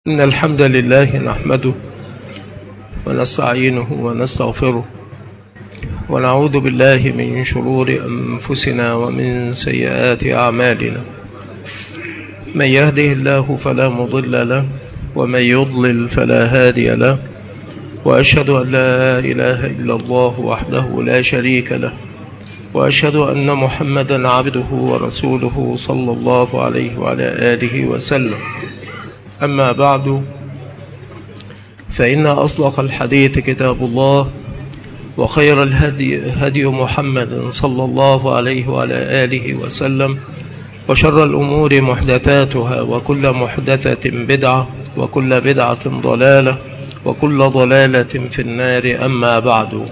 إن الحمد لله نحمده ونستعينه ونستغفره ونعوذ بالله من شرور أنفسنا ومن سيئات أعمالنا. من يهده الله فلا مضل له ومن يضلل فلا هادي له، وأشهد أن لا إله إلا الله وحده لا شريك له، وأشهد أن محمدا عبده ورسوله صلى الله عليه وعلى آله وسلم. أما بعد، فإن أصدق الحديث كتاب الله، وخير الهدي هدي محمد صلى الله عليه وعلى آله وسلم، وشر الأمور محدثاتها، وكل محدثة بدعة، وكل بدعة ضلالة، وكل ضلالة في النار. أما بعد،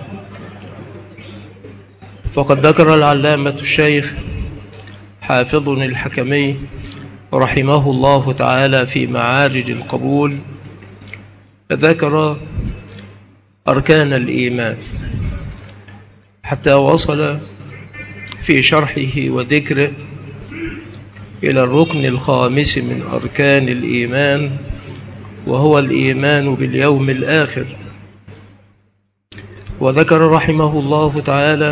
فقد ذكر العلامة الشيخ حافظ الحكمي رحمه الله تعالى في معارج القبول، ذكر أركان الإيمان حتى وصل في شرحه وذكره إلى الركن الخامس من أركان الإيمان، وهو الإيمان باليوم الآخر. وذكر رحمه الله تعالى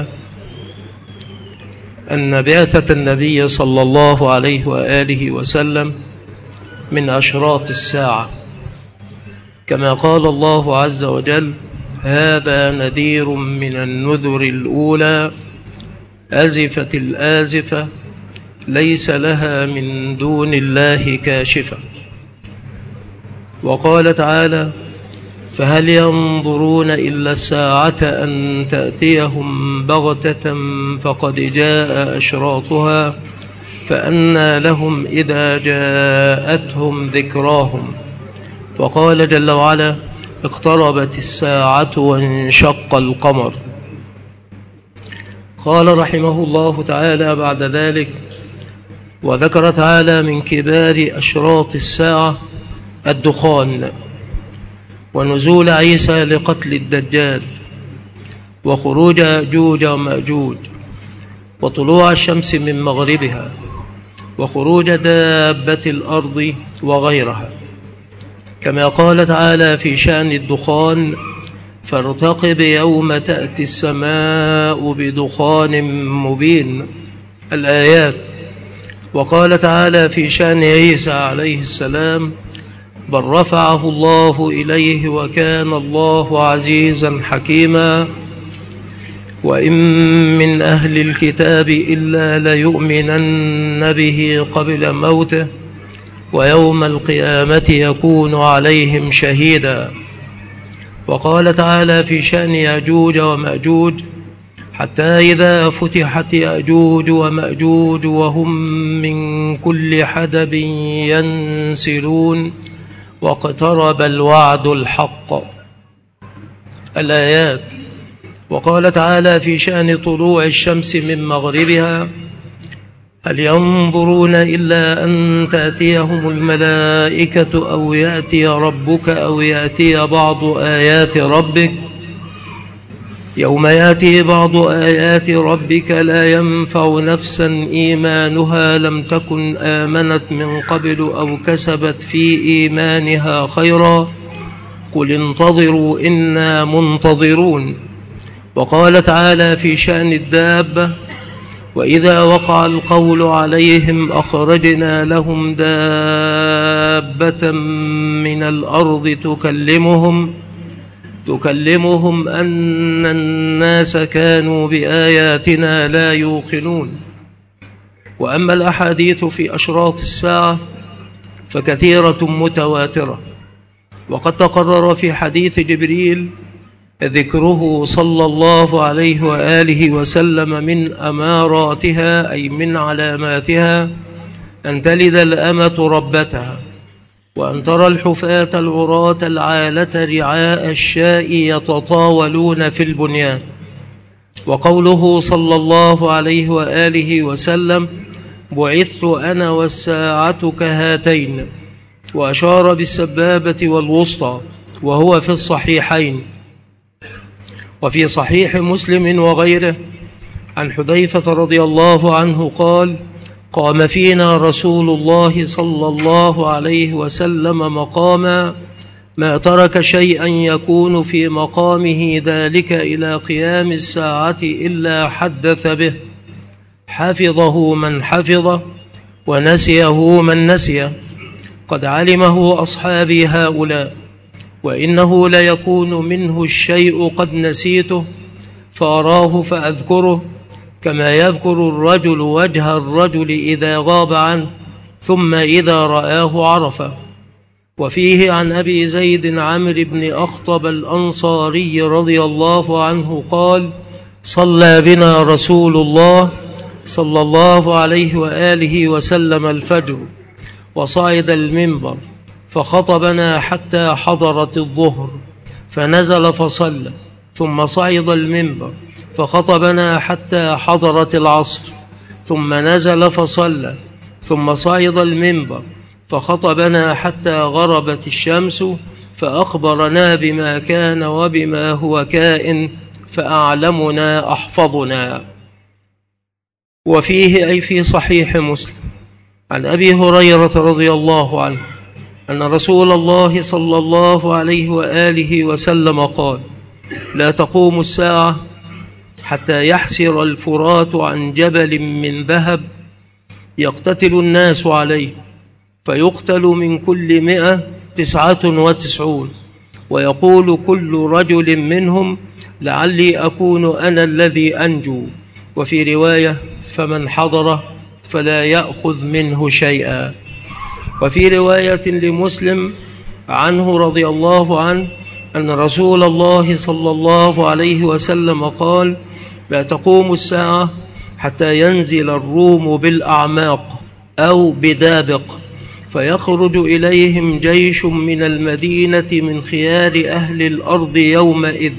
أن بعثة النبي صلى الله عليه وآله وسلم من أشراط الساعة، كما قال الله عز وجل: هذا نذير من النذر الأولى أزفت الآزفة ليس لها من دون الله كاشفة. وقال تعالى: فهل ينظرون إلا الساعة أن تأتيهم بغتة فقد جاء أشراطها فأنى لهم إذا جاءتهم ذكراهم. وقال جل وعلا: اقتربت الساعة وانشق القمر. قال رحمه الله تعالى بعد ذلك: وذكر تعالى من كبار أشراط الساعة الدخان، ونزول عيسى لقتل الدجال، وخروج يأجوج ومأجوج، وطلوع الشمس من مغربها، وخروج دابة الأرض وغيرها. كما قال تعالى في شأن الدخان: فارتقب يوم تأتي السماء بدخان مبين، الآيات. وقال تعالى في شأن عيسى عليه السلام: بل رفعه الله إليه وكان الله عزيزا حكيما، وإن من أهل الكتاب إلا ليؤمنن به قبل موته، ويوم القيامة يكون عليهم شهيدا. وقال تعالى في شأن يأجوج ومأجوج: حتى إذا فتحت يأجوج ومأجوج وهم من كل حدب ينسلون واقترب الوعد الحق، الآيات. وقال تعالى في شأن طلوع الشمس من مغربها: هل ينظرون إلا أن تأتيهم الملائكة أو يأتي ربك أو يأتي بعض آيات ربك، يوم يأتي بعض آيات ربك لا ينفع نفسا إيمانها لم تكن آمنت من قبل أو كسبت في إيمانها خيرا قل انتظروا إنا منتظرون. وقال تعالى في شأن الدابة: وإذا وقع القول عليهم أخرجنا لهم دابة من الأرض تكلمهم أن الناس كانوا بآياتنا لا يوقنون. وأما الأحاديث في أشراط الساعة فكثيرة متواترة، وقد تقرر في حديث جبريل ذكره صلى الله عليه وآله وسلم: من أماراتها أي من علاماتها أن تلد الأمة ربتها، وأن ترى الحفاة العراة العالة رعاء الشاء يتطاولون في البنيان. وقوله صلى الله عليه وآله وسلم: بعثت أنا والساعة كهاتين، وأشار بالسبابة والوسطى، وهو في الصحيحين. وفي صحيح مسلم وغيره عن حذيفة رضي الله عنه قال: قام فينا رسول الله صلى الله عليه وسلم مقاما ما ترك شيئا يكون في مقامه ذلك إلى قيام الساعة إلا حدث به، حفظه من حفظه ونسيه من نسيه. قد علمه أصحابي هؤلاء، وإنه ليكون منه الشيء قد نسيته فأراه فأذكره، كما يذكر الرجل وجه الرجل إذا غاب عنه ثم إذا رآه عرفه. وفيه عن أبي زيد عمرو بن أخطب الأنصاري رضي الله عنه قال: صلى بنا رسول الله صلى الله عليه وآله وسلم الفجر، وصعد المنبر فخطبنا حتى حضرت الظهر، فنزل فصلى، ثم صعد المنبر فخطبنا حتى حضرت العصر، ثم نزل فصلى، ثم صعد المنبر فخطبنا حتى غربت الشمس، فأخبرنا بما كان وبما هو كائن، فأعلمنا أحفظنا. وفيه أي في صحيح مسلم عن أبي هريرة رضي الله عنه أن رسول الله صلى الله عليه وآله وسلم قال: لا تقوم الساعة حتى يحسر الفرات عن جبل من ذهب يقتتل الناس عليه، فيقتل من كل 199، ويقول كل رجل منهم: لعلي أكون أنا الذي أنجو. وفي رواية: فمن حضر فلا يأخذ منه شيئا. وفي رواية لمسلم عنه رضي الله عنه أن رسول الله صلى الله عليه وسلم قال: لا تقوم الساعة حتى ينزل الروم بالأعماق أو بدابق، فيخرج إليهم جيش من المدينة من خيار أهل الأرض يومئذ،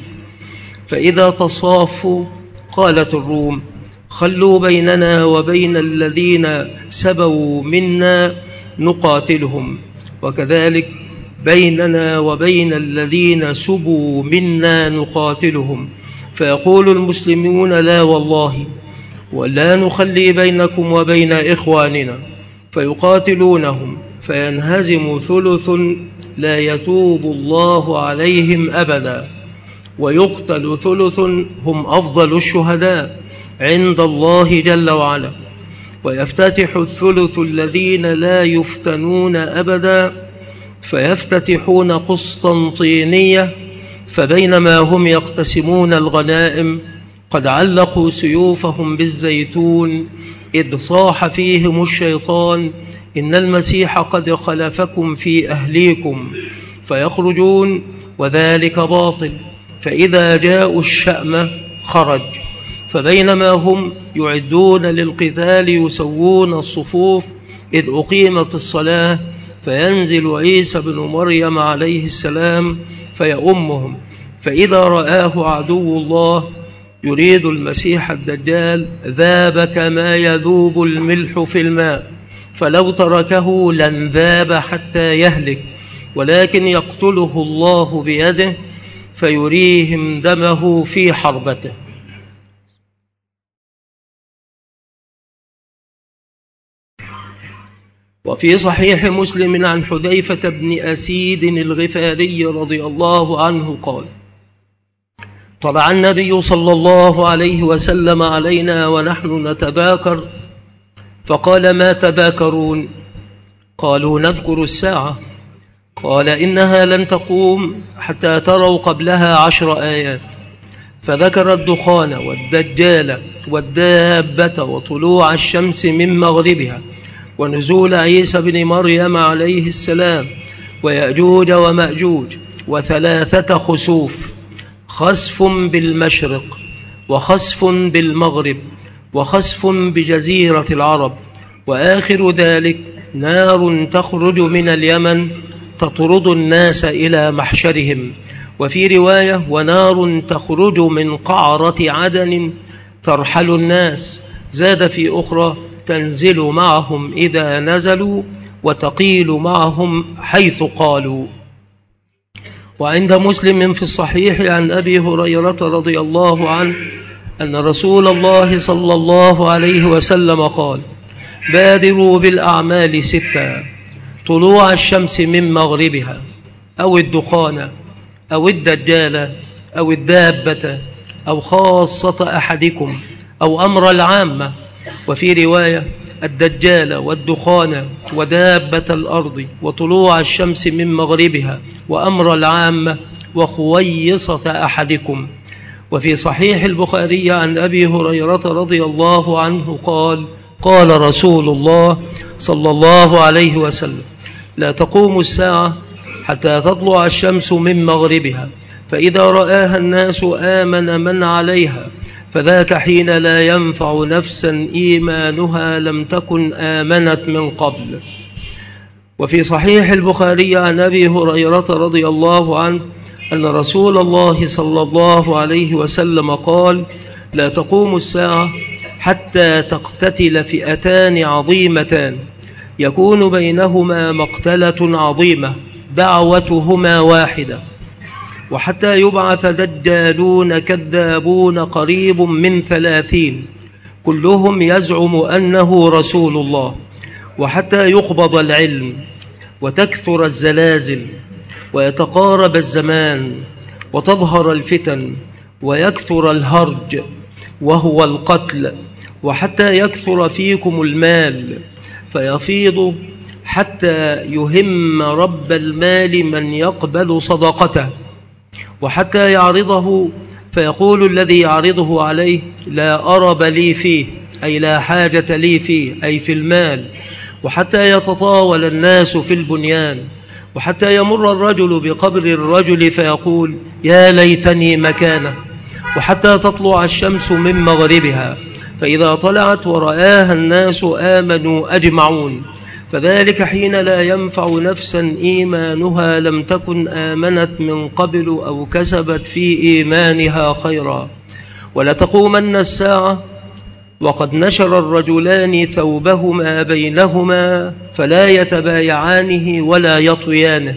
فإذا تصافوا قالت الروم: خلوا بيننا وبين الذين سبوا منا نقاتلهم، وكذلك بيننا وبين الذين سبوا منا نقاتلهم. فيقول المسلمون: لا والله، ولا نخلي بينكم وبين إخواننا، فيقاتلونهم فينهزم ثلث لا يتوب الله عليهم أبدا، ويقتل ثلث هم أفضل الشهداء عند الله جل وعلا، ويفتتح الثلث الذين لا يفتنون أبدا، فيفتتحون قسطنطينية، فبينما هم يقتسمون الغنائم قد علقوا سيوفهم بالزيتون، إذ صاح فيهم الشيطان: إن المسيح قد خلفكم في أهليكم، فيخرجون وذلك باطل، فإذا جاءوا الشأم خرج، فبينما هم يعدون للقتال يسوون الصفوف إذ أقيمت الصلاة، فينزل عيسى بن مريم عليه السلام فيؤمهم، فإذا رآه عدو الله يريد المسيح الدجال ذاب كما يذوب الملح في الماء، فلو تركه لانذاب حتى يهلك، ولكن يقتله الله بيده فيريهم دمه في حربته. وفي صحيح مسلم عن حذيفة بن أسيد الغفاري رضي الله عنه قال: طلع النبي صلى الله عليه وسلم علينا ونحن نتذاكر، فقال: ما تذاكرون؟ قالوا: نذكر الساعة. قال: إنها لن تقوم حتى تروا قبلها 10 آيات، فذكر الدخان والدجال والدابة وطلوع الشمس من مغربها ونزول عيسى بن مريم عليه السلام ويأجوج ومأجوج و3 خسوف، خسف بالمشرق وخسف بالمغرب وخسف بجزيرة العرب، وآخر ذلك نار تخرج من اليمن تطرد الناس إلى محشرهم. وفي رواية: ونار تخرج من قعرة عدن ترحل الناس. زاد في أخرى: تنزل معهم إذا نزلوا وتقيل معهم حيث قالوا. وعند مسلم في الصحيح عن أبي هريرة رضي الله عنه أن رسول الله صلى الله عليه وسلم قال: بادروا بالأعمال 6: طلوع الشمس من مغربها، أو الدخان، أو الدجال، أو الدابة، أو خاصة أحدكم، أو أمر العامة. وفي رواية: الدجال والدخان ودابة الأرض وطلوع الشمس من مغربها وأمر العامة وخويصة أحدكم. وفي صحيح البخاري عن أبي هريرة رضي الله عنه قال: قال رسول الله صلى الله عليه وسلم: لا تقوم الساعة حتى تطلع الشمس من مغربها، فإذا رآها الناس آمن من عليها، فذاك حين لا ينفع نفسا إيمانها لم تكن آمنت من قبل. وفي صحيح البخاري عن أبي هريرة رضي الله عنه أن رسول الله صلى الله عليه وسلم قال: لا تقوم الساعة حتى تقتتل فئتان عظيمتان يكون بينهما مقتلة عظيمة دعوتهما واحدة، وحتى يبعث دجالون كذابون قريب من 30 كلهم يزعم أنه رسول الله، وحتى يقبض العلم وتكثر الزلازل ويتقارب الزمان وتظهر الفتن ويكثر الهرج وهو القتل، وحتى يكثر فيكم المال فيفيض حتى يهم رب المال من يقبل صدقته، وحتى يعرضه فيقول الذي يعرضه عليه: لا أرب لي فيه، أي لا حاجة لي فيه، أي في المال. وحتى يتطاول الناس في البنيان، وحتى يمر الرجل بقبر الرجل فيقول: يا ليتني مكانه. وحتى تطلع الشمس من مغربها، فإذا طلعت ورآها الناس آمنوا أجمعون، فذلك حين لا ينفع نفسا إيمانها لم تكن آمنت من قبل أو كسبت في إيمانها خيرا. ولتقومن الساعة وقد نشر الرجلان ثوبهما بينهما فلا يتبايعانه ولا يطويانه.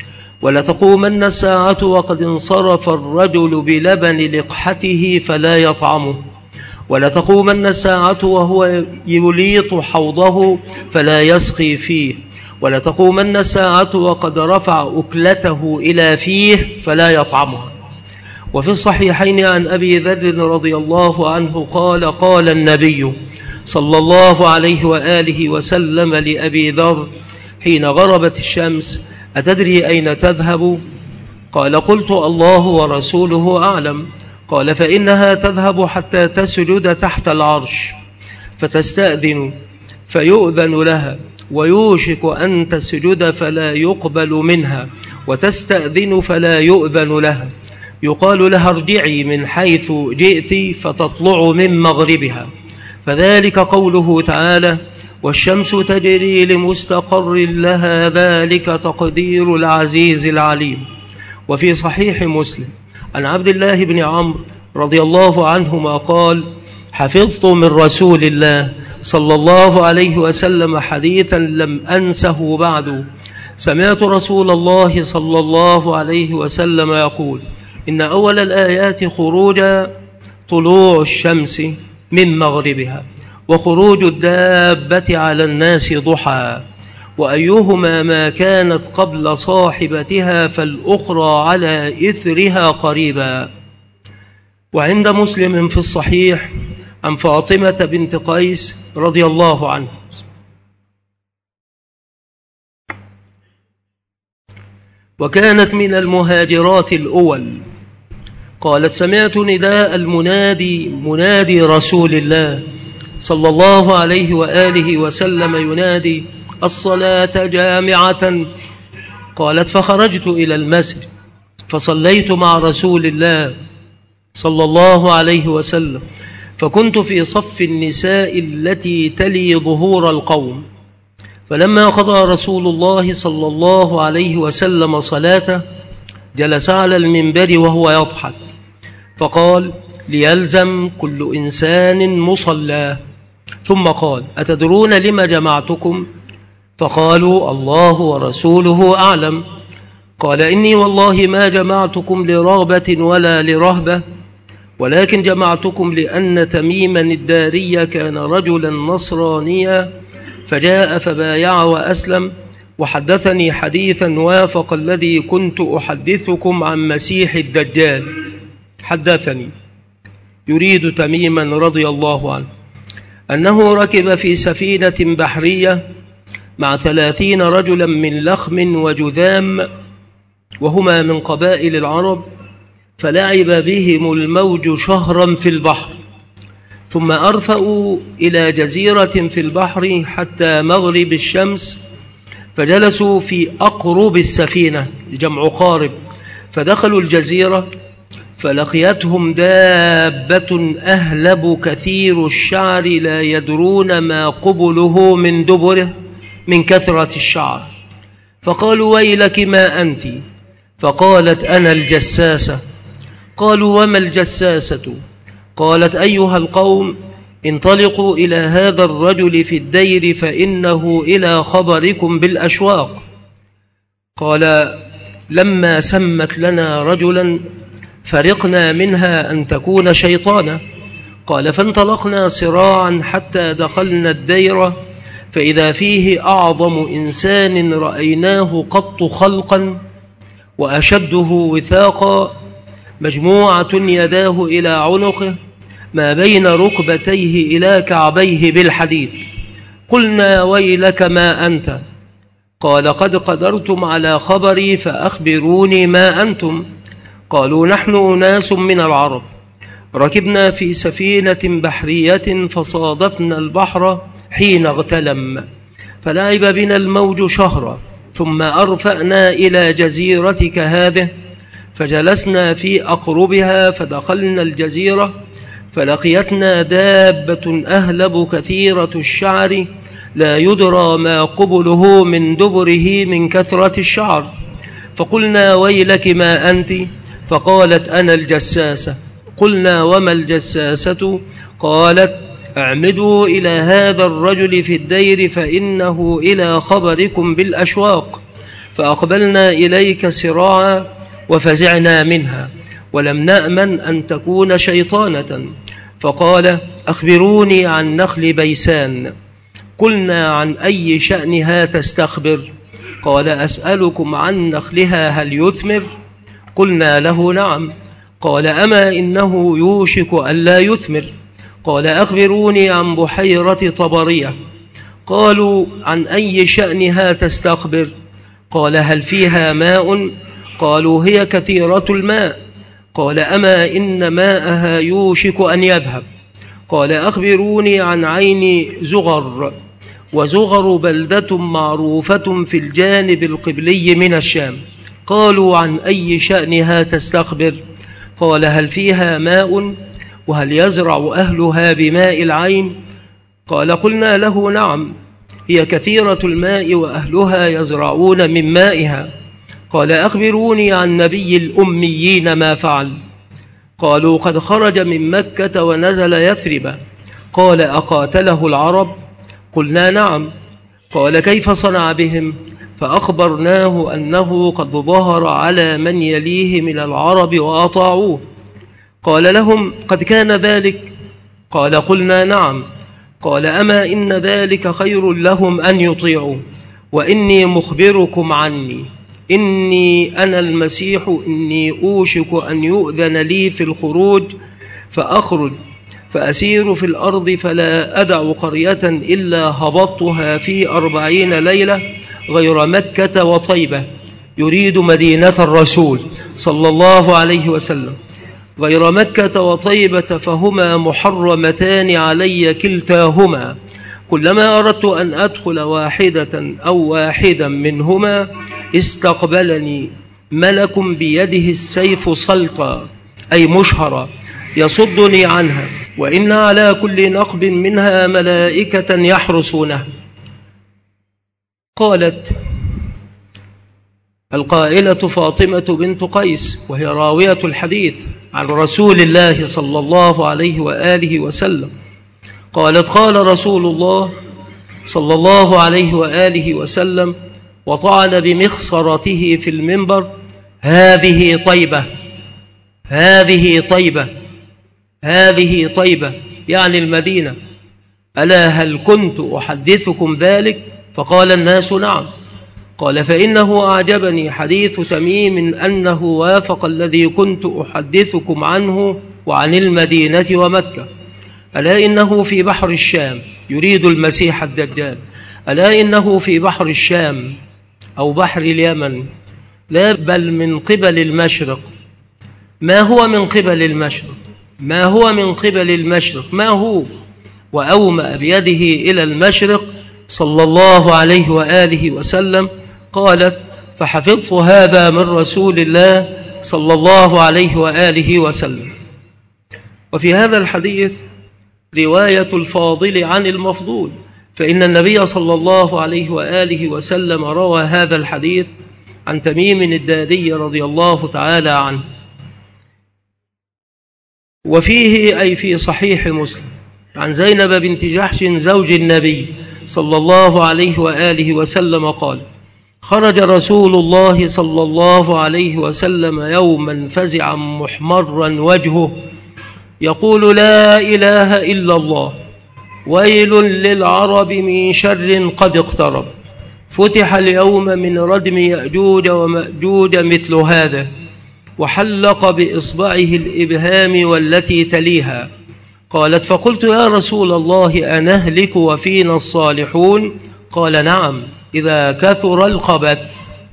ولتقومن الساعة وقد انصرف الرجل بلبن لقحته فلا يطعمه. ولتقومن الساعة وهو يليط حوضه فلا يسقي فيه. ولتقومن الساعة وقد رفع أكلته إلى فيه فلا يطعمها. وفي الصحيحين عن أبي ذر رضي الله عنه قال: قال النبي صلى الله عليه وآله وسلم لأبي ذر حين غربت الشمس: أتدري أين تذهب؟ قال: قلت: الله ورسوله أعلم. قال: فإنها تذهب حتى تسجد تحت العرش فتستأذن فيؤذن لها، ويوشك أن تسجد فلا يقبل منها، وتستأذن فلا يؤذن لها، يقال لها: ارجعي من حيث جئت فتطلع من مغربها. فذلك قوله تعالى: والشمس تجري لمستقر لها، ذلك تقدير العزيز العليم. وفي صحيح مسلم عن عبد الله بن عمرو رضي الله عنهما قال: حفظت من رسول الله صلى الله عليه وسلم حديثا لم أنسه بعد. سمعت رسول الله صلى الله عليه وسلم يقول: إن أول الآيات خروج طلوع الشمس من مغربها، وخروج الدابة على الناس ضحى، وأيهما ما كانت قبل صاحبتها فالأخرى على إثرها قريبا. وعند مسلم في الصحيح عن فاطمة بنت قيس رضي الله عنها وكانت من المهاجرات الأول قالت: سمعت نداء المنادي منادي رسول الله صلى الله عليه وآله وسلم ينادي: الصلاة جامعة. قالت: فخرجت إلى المسجد فصليت مع رسول الله صلى الله عليه وسلم، فكنت في صف النساء التي تلي ظهور القوم. فلما قضى رسول الله صلى الله عليه وسلم صلاته جلس على المنبر وهو يضحك، فقال: ليلزم كل إنسان مصلاه. ثم قال: أتدرون لما جمعتكم؟ فقالوا: الله ورسوله أعلم. قال: إني والله ما جمعتكم لرغبة ولا لرهبة، ولكن جمعتكم لأن تميما الداري كان رجلا نصرانيا فجاء فبايع وأسلم، وحدثني حديثا وافق الذي كنت أحدثكم عن مسيح الدجال. حدثني يريد تميما رضي الله عنه أنه ركب في سفينة بحرية مع 30 رجلا من لخم وجذام، وهما من قبائل العرب، فلعب بهم الموج شهرا في البحر، ثم أرفأوا إلى جزيرة في البحر حتى مغرب الشمس، فجلسوا في أقرب السفينة، جمع قارب، فدخلوا الجزيرة فلقيتهم دابة أهلب كثير الشعر لا يدرون ما قبله من دبره من كثرة الشعر، فقالوا ويلك ما أنت؟ فقالت أنا الجساسة. قالوا وما الجساسة؟ قالت أيها القوم انطلقوا إلى هذا الرجل في الدير فإنه إلى خبركم بالأشواق. قال لما سمت لنا رجلا فرقنا منها أن تكون شيطانا. قال فانطلقنا صراعا حتى دخلنا الدير، فإذا فيه أعظم إنسان رأيناه قط خلقا وأشده وثاقا، مجموعة يداه إلى عنقه ما بين ركبتيه إلى كعبيه بالحديد. قلنا ويلك ما أنت؟ قال قد قدرتم على خبري فأخبروني ما أنتم. قالوا نحن أناس من العرب، ركبنا في سفينة بحرية فصادفنا البحر حين اغتلم، فلعب بنا الموج شهرا، ثم أرفأنا إلى جزيرتك هذه، فجلسنا في أقربها، فدخلنا الجزيرة فلقيتنا دابة أهلب كثيرة الشعر لا يدرى ما قبله من دبره من كثرة الشعر، فقلنا ويلك ما أنت؟ فقالت أنا الجساسة. قلنا وما الجساسة؟ قالت اعمدوا إلى هذا الرجل في الدير فإنه إلى خبركم بالأشواق. فأقبلنا إليك سراعا وفزعنا منها، ولم نأمن أن تكون شيطانة. فقال أخبروني عن نخل بيسان. قلنا عن أي شأنها تستخبر؟ قال أسألكم عن نخلها هل يثمر؟ قلنا له نعم. قال أما إنه يوشك ألا يثمر. قال أخبروني عن بحيرة طبرية. قالوا عن أي شأنها تستخبر؟ قال هل فيها ماء؟ قالوا هي كثيرة الماء. قال أما إن ماءها يوشك أن يذهب. قال أخبروني عن عين زغر. وزغر بلدة معروفة في الجانب القبلي من الشام. قالوا عن أي شأنها تستخبر؟ قال هل فيها ماء؟ وهل يزرع أهلها بماء العين؟ قال قلنا له نعم، هي كثيرة الماء وأهلها يزرعون من مائها. قال أخبروني عن نبي الأميين ما فعل. قالوا قد خرج من مكة ونزل يثرب. قال أقاتله العرب؟ قلنا نعم. قال كيف صنع بهم؟ فأخبرناه أنه قد ظهر على من يليه من العرب وأطاعوه. قال لهم قد كان ذلك؟ قال قلنا نعم. قال أما إن ذلك خير لهم أن يطيعوا، وإني مخبركم عني، إني أنا المسيح، إني أوشك أن يؤذن لي في الخروج فأخرج فأسير في الأرض فلا أدع قرية إلا هبطتها في 40 ليلة غير مكة وطيبة. يريد مدينة الرسول صلى الله عليه وسلم. غير مكة وطيبة فهما محرمتان علي كلتاهما، كلما أردت أن أدخل واحدة أو واحدا منهما استقبلني ملك بيده السيف سلطا أي مشهرا يصدني عنها، وإن على كل نقب منها ملائكة يحرسونها. قالت القائلة فاطمة بنت قيس، وهي راوية الحديث عن رسول الله صلى الله عليه وآله وسلم، قالت قال رسول الله صلى الله عليه وآله وسلم وطعن بمخصرته في المنبر: هذه طيبة، هذه طيبة، هذه طيبة، يعني المدينة. ألا هل كنت أحدثكم ذلك؟ فقال الناس نعم. قال فإنه أعجبني حديث تميم أنه وافق الذي كنت أحدثكم عنه وعن المدينة ومكة. ألا إنه في بحر الشام، يريد المسيح الدجال، ألا إنه في بحر الشام أو بحر اليمن، لا بل من قبل المشرق. ما هو من قبل المشرق؟ ما هو من قبل المشرق؟ ما هو؟ وأومأ بيده إلى المشرق صلى الله عليه وآله وسلم. قالت فحفظت هذا من رسول الله صلى الله عليه وآله وسلم. وفي هذا الحديث رواية الفاضل عن المفضول، فإن النبي صلى الله عليه وآله وسلم روى هذا الحديث عن تميم الداري رضي الله تعالى عنه. وفيه أي في صحيح مسلم عن زينب بنت جحش زوج النبي صلى الله عليه وآله وسلم قال خرج رسول الله صلى الله عليه وسلم يوما فزعا محمرا وجهه يقول لا إله إلا الله، ويل للعرب من شر قد اقترب، فتح اليوم من ردم يأجوج ومأجوج مثل هذا، وحلق بإصبعه الإبهام والتي تليها. قالت فقلت يا رسول الله أنهلك وفينا الصالحون؟ قال نعم إذا كثر الخبث.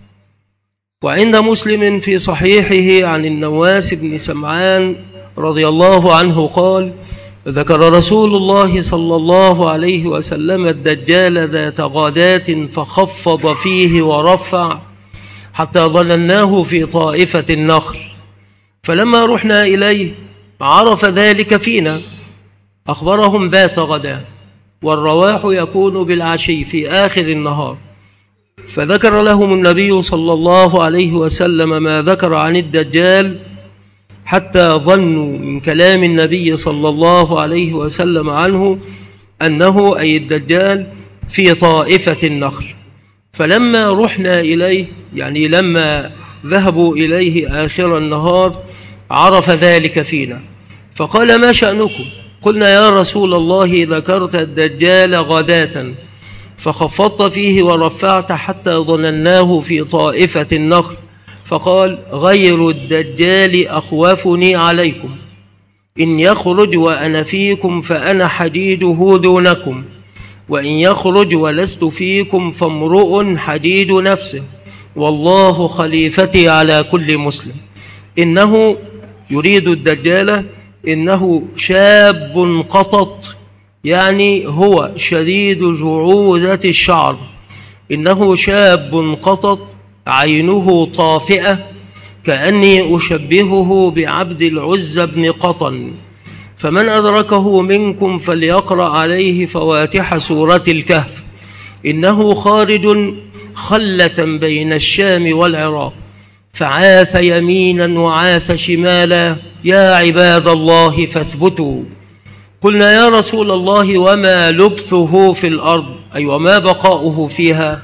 وعند مسلم في صحيحه عن النواس بن سمعان رضي الله عنه قال ذكر رسول الله صلى الله عليه وسلم الدجال ذات غداة فخفض فيه ورفع حتى ظنناه في طائفة النخل، فلما رحنا إليه عرف ذلك فينا، أخبرهم ذات غداة، والرواح يكون بالعشي في آخر النهار، فذكر لهم النبي صلى الله عليه وسلم ما ذكر عن الدجال حتى ظنوا من كلام النبي صلى الله عليه وسلم عنه أنه أي الدجال في طائفة النخل. فلما رحنا إليه يعني لما ذهبوا إليه آخر النهار عرف ذلك فينا، فقال ما شأنكم؟ قلنا يا رسول الله ذكرت الدجال غداة فخفضت فيه ورفعت حتى ظنناه في طائفة النخل، فقال غير الدجال أخوفني عليكم، إن يخرج وأنا فيكم فأنا حجيجه دونكم، وإن يخرج ولست فيكم فامرؤ حجيج نفسه، والله خليفتي على كل مسلم. إنه يريد الدجال إنه شاب قطط، يعني هو شديد جعودة الشعر، إنه شاب قطط عينه طافئة كأني أشبهه بعبد العزى بن قطن، فمن أدركه منكم فليقرأ عليه فواتح سورة الكهف، إنه خارج خلة بين الشام والعراق، فعاث يمينا وعاث شمالا، يا عباد الله فاثبتوا. قلنا يا رسول الله وما لبثه في الأرض، أي وما بقاؤه فيها؟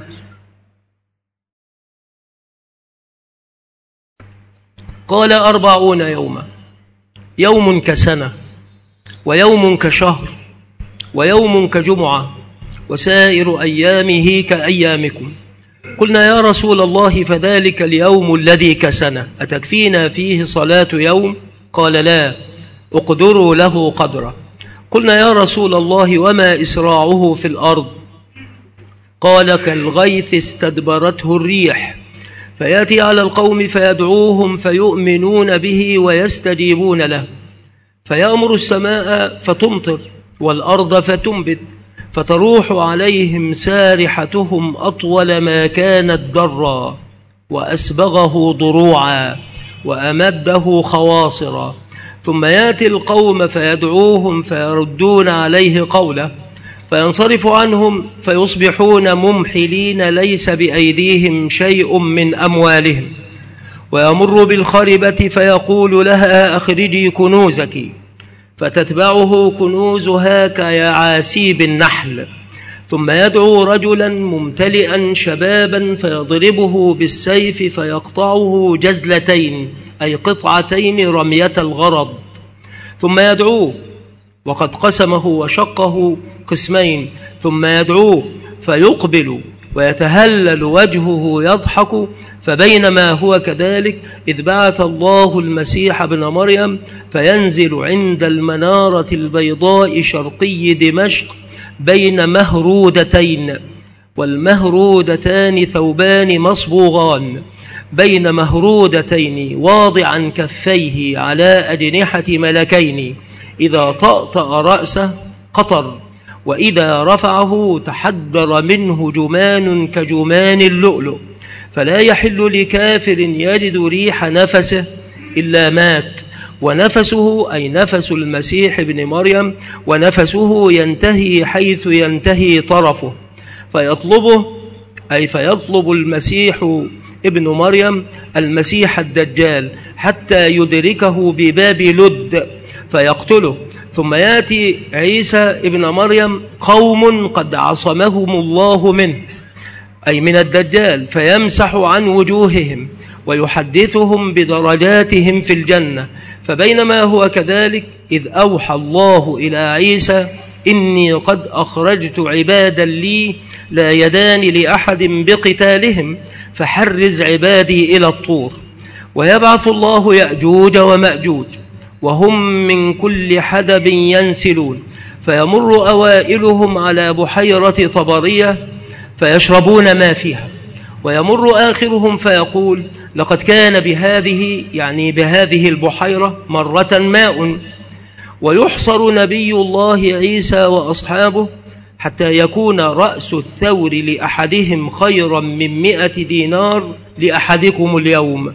قال 40 يوما، يوم كسنة، ويوم كشهر، ويوم كجمعة، وسائر أيامه كأيامكم. قلنا يا رسول الله فذلك اليوم الذي كسنة أتكفينا فيه صلاة يوم؟ قال لا، اقدروا له قدره. قلنا يا رسول الله وما إسراعه في الأرض؟ قال كالغيث استدبرته الريح، فيأتي على القوم فيدعوهم فيؤمنون به ويستجيبون له، فيأمر السماء فتمطر والأرض فتنبت، فتروح عليهم سارحتهم أطول ما كانت درا، وأسبغه ضروعا، وأمده خواصرا، ثم يأتي القوم فيدعوهم فيردون عليه قوله، فينصرف عنهم فيصبحون ممحلين ليس بأيديهم شيء من أموالهم، ويمر بالخربة فيقول لها أخرجي كنوزك، فتتبعه كنوزها كيعاسيب النحل، ثم يدعو رجلا ممتلئا شبابا فيضربه بالسيف فيقطعه جزلتين أي قطعتين رمية الغرض، ثم يدعوه وقد قسمه وشقه قسمين، ثم يدعوه فيقبل ويتهلل وجهه يضحك. فبينما هو كذلك إذ بعث الله المسيح ابن مريم فينزل عند المنارة البيضاء شرقي دمشق بين مهرودتين، والمهرودتان ثوبان مصبوغان، بين مهرودتين واضعا كفيه على أجنحة ملكين، إذا طأطأ رأسه قطر، وإذا رفعه تحدر منه جمان كجمان اللؤلؤ، فلا يحل لكافر يجد ريح نفسه إلا مات. ونفسه أي نفس المسيح ابن مريم، ونفسه ينتهي حيث ينتهي طرفه، فيطلبه أي فيطلب المسيح ابن مريم المسيح الدجال حتى يدركه بباب لد فيقتله. ثم يأتي عيسى ابن مريم قوم قد عصمهم الله منه أي من الدجال، فيمسح عن وجوههم ويحدثهم بدرجاتهم في الجنة. فبينما هو كذلك إذ أوحى الله إلى عيسى إني قد أخرجت عبادا لي لا يدان لأحد بقتالهم فحرز عبادي إلى الطور. ويبعث الله يأجوج ومأجوج وهم من كل حدب ينسلون، فيمر أوائلهم على بحيرة طبرية فيشربون ما فيها، ويمر آخرهم فيقول لقد كان بهذه يعني بهذه البحيرة مرة ماء. ويحصر نبي الله عيسى وأصحابه حتى يكون رأس الثور لأحدهم خيرا من 100 دينار لأحدكم اليوم.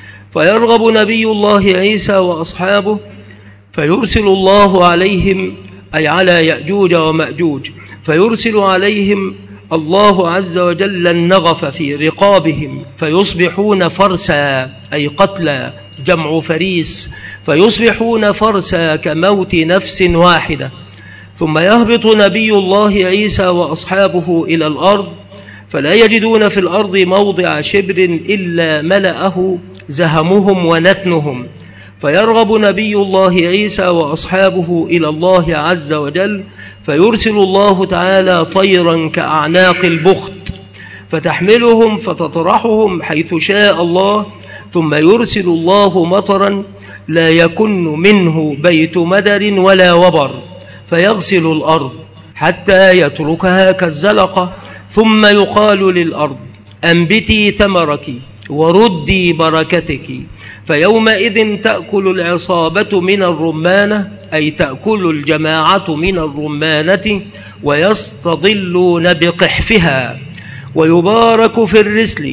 فيرغب نبي الله عيسى وأصحابه فيرسل الله عليهم أي على يأجوج ومأجوج، فيرسل عليهم الله عز وجل النغف في رقابهم فيصبحون فرسا أي قتلى جمع فريس، فيصبحون فرسا كموت نفس واحدة. ثم يهبط نبي الله عيسى وأصحابه إلى الأرض فلا يجدون في الأرض موضع شبر إلا ملأه زهمهم ونتنهم، فيرغب نبي الله عيسى وأصحابه إلى الله عز وجل فيرسل الله تعالى طيرا كأعناق البخت فتحملهم فتطرحهم حيث شاء الله، ثم يرسل الله مطرا لا يكن منه بيت مدر ولا وبر فيغسل الأرض حتى يتركها كالزلقة، ثم يقال للأرض أنبتي ثمرك وردي بركتك، فيومئذ تأكل العصابة من الرمانة أي تأكل الجماعة من الرمانة ويستظلون بقحفها، ويبارك في الرسل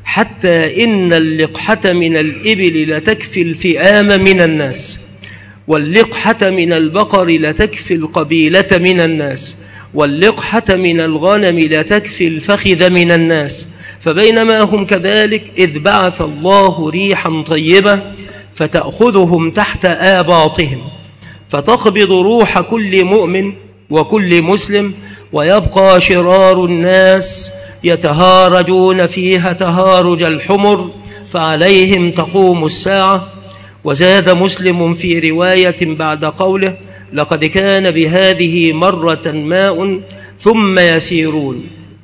حتى إن اللقحة من الإبل لتكفي الفئام من الناس، واللقحة من البقر لتكفي القبيلة من الناس، واللقحة من الغنم لتكفي الفخذ من الناس. فبينما هم كذلك إذ بعث الله ريحا طيبة فتأخذهم تحت آباطهم فتقبض روح كل مؤمن وكل مسلم، ويبقى شرار الناس يتهارجون فيها تهارج الحمر فعليهم تقوم الساعة. وزاد مسلم في رواية بعد قوله لقد كان بهذه مرة ماء ثم يسيرون،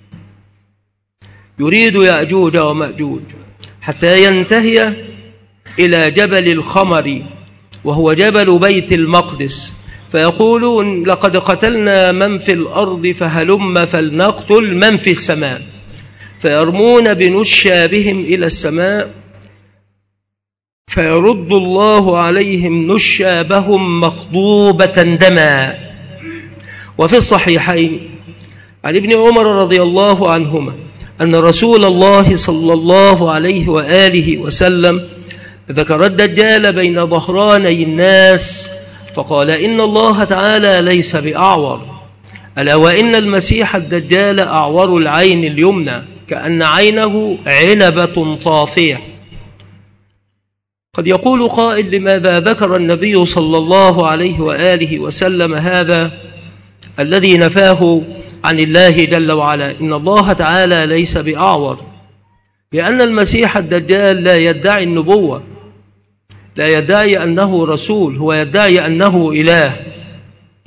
يريد يأجوج ومأجوج حتى ينتهي إلى جبل الخمر وهو جبل بيت المقدس، فيقولون لقد قتلنا من في الأرض فهلم فلنقتل من في السماء، فيرمون بنشابهم إلى السماء فيرد الله عليهم نشابهم مخضوبة دما. وفي الصحيحين عن ابن عمر رضي الله عنهما أن رسول الله صلى الله عليه وآله وسلم ذكر الدجال بين ظهراني الناس فقال إن الله تعالى ليس بأعور، ألا وإن المسيح الدجال أعور العين اليمنى كأن عينه عنبة طافية. قد يقول قائل لماذا ذكر النبي صلى الله عليه وآله وسلم هذا الذي نفاه عن الله جل وعلا، إن الله تعالى ليس بأعور، لأن المسيح الدجال لا يدعي النبوة، لا يدعي أنه رسول، هو يدعي أنه إله،